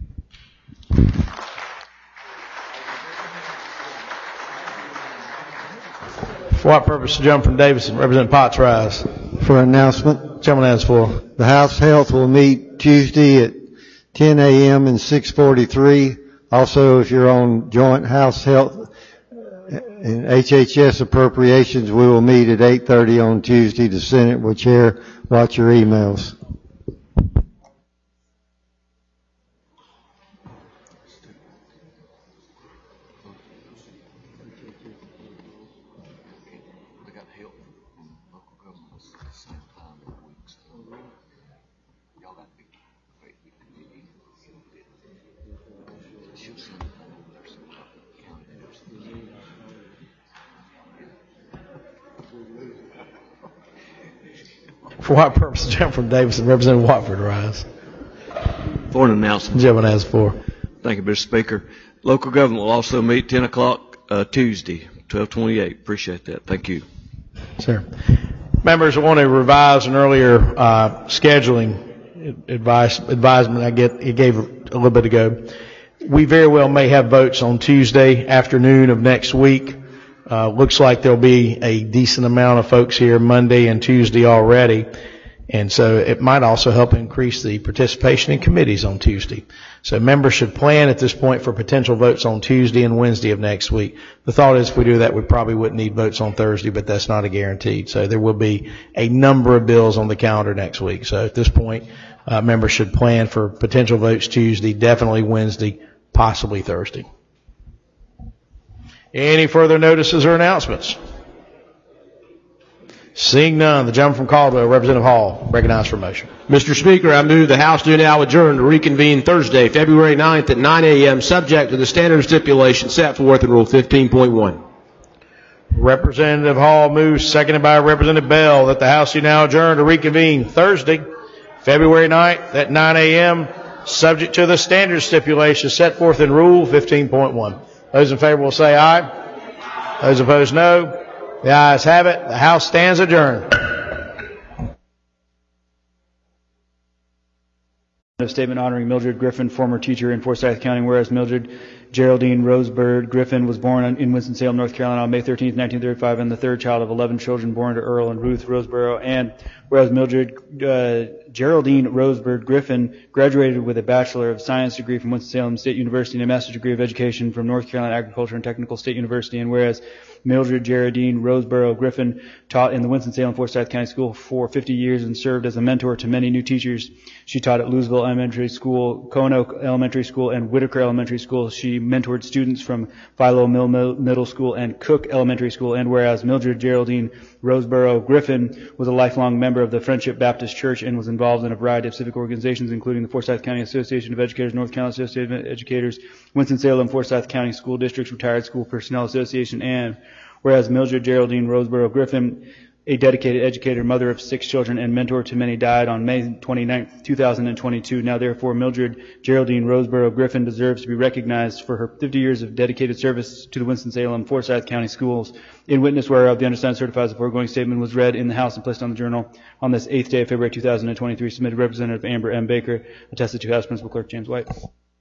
For what purpose? Gentleman from Davidson, Representative Potts, rise.
For announcement.
Gentleman has the floor.
The House Health will meet Tuesday at 10 a.m. and 6:43. Also, if you're on joint House Health and HHS appropriations, we will meet at 8:30 on Tuesday. The Senate will chair. Watch your emails.
For what purpose? Gentleman from Davidson, Representative Watford, rise.
For an announcement.
Gentleman has the floor.
Thank you, Mr. Speaker. Local government will also meet 10 o'clock Tuesday, 12/28. Appreciate that. Thank you.
Sir. Members, I want to revise an earlier scheduling advisement I gave a little bit ago. We very well may have votes on Tuesday afternoon of next week. Looks like there'll be a decent amount of folks here Monday and Tuesday already. And so it might also help increase the participation in committees on Tuesday. So members should plan at this point for potential votes on Tuesday and Wednesday of next week. The thought is if we do that, we probably wouldn't need votes on Thursday, but that's not a guarantee. So there will be a number of bills on the calendar next week. So at this point, members should plan for potential votes Tuesday, definitely Wednesday, possibly Thursday. Any further notices or announcements? Seeing none, the gentleman from Caldwell, Representative Hall, recognized for motion.
Mr. Speaker, I move the House do now adjourn to reconvene Thursday, February 9th at 9 a.m., subject to the standard stipulations set forth in Rule 15.1.
Representative Hall moves, seconded by Representative Bell, that the House do now adjourn to reconvene Thursday, February 9th at 9 a.m., subject to the standard stipulations set forth in Rule 15.1. Those in favor will say aye. Those opposed, no. The ayes have it. The House stands adjourned.
A statement honoring Mildred Griffin, former teacher in Forsyth County, whereas Mildred Geraldine Rosebird Griffin was born in Winston-Salem, North Carolina on May 13, 1935, and the third child of 11 children born to Earl and Ruth Roseborough, and whereas Mildred Geraldine Rosebird Griffin graduated with a Bachelor of Science degree from Winston-Salem State University and a Master's degree of Education from North Carolina Agriculture and Technical State University, and whereas Mildred Geraldine Roseborough Griffin taught in the Winston-Salem Forsyth County School for 50 years and served as a mentor to many new teachers. She taught at Louisville Elementary School, Conoke Elementary School, and Whitaker Elementary School. She mentored students from Philo Middle School and Cook Elementary School. And whereas Mildred Geraldine Roseborough Griffin was a lifelong member of the Friendship Baptist Church and was involved in a variety of civic organizations, including the Forsyth County Association of Educators, North Carolina Association of Educators, Winston-Salem Forsyth County School District's Retired School Personnel Association, and whereas Mildred Geraldine Roseborough Griffin, a dedicated educator, mother of 6 children, and mentor to many, died on May 29, 2022. Now, therefore, Mildred Geraldine Roseborough Griffin deserves to be recognized for her 50 years of dedicated service to the Winston-Salem Forsyth County Schools. In witness whereof, the undersigned certifies the foregoing statement was read in the House and placed on the Journal on this 8th day of February 2023. Submitted Representative Amber M. Baker, attested to House Principal Clerk James White.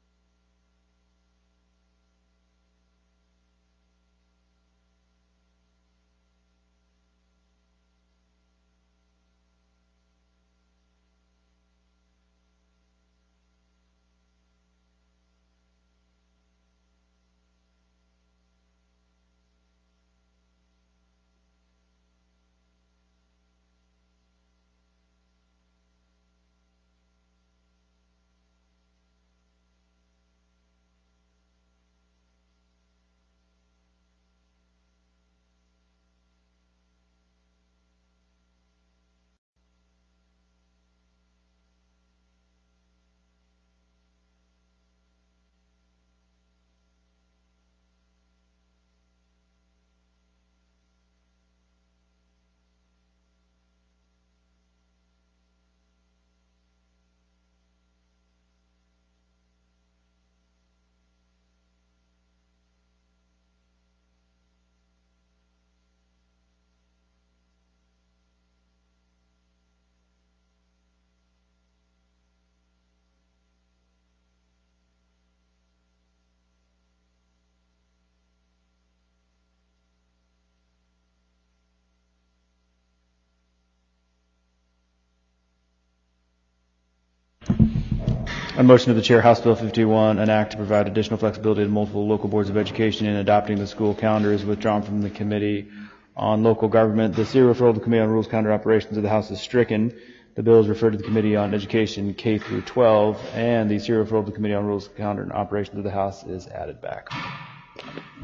A motion of the Chair, House Bill 51, an act to provide additional flexibility to multiple local boards of education in adopting the school calendar, is withdrawn from the Committee on Local Government. The serial referral to the Committee on Rules, Calendar, Operations of the House is stricken. The bill is referred to the Committee on Education K through 12, and the serial referral to the Committee on Rules, Calendar, and Operations of the House is added back.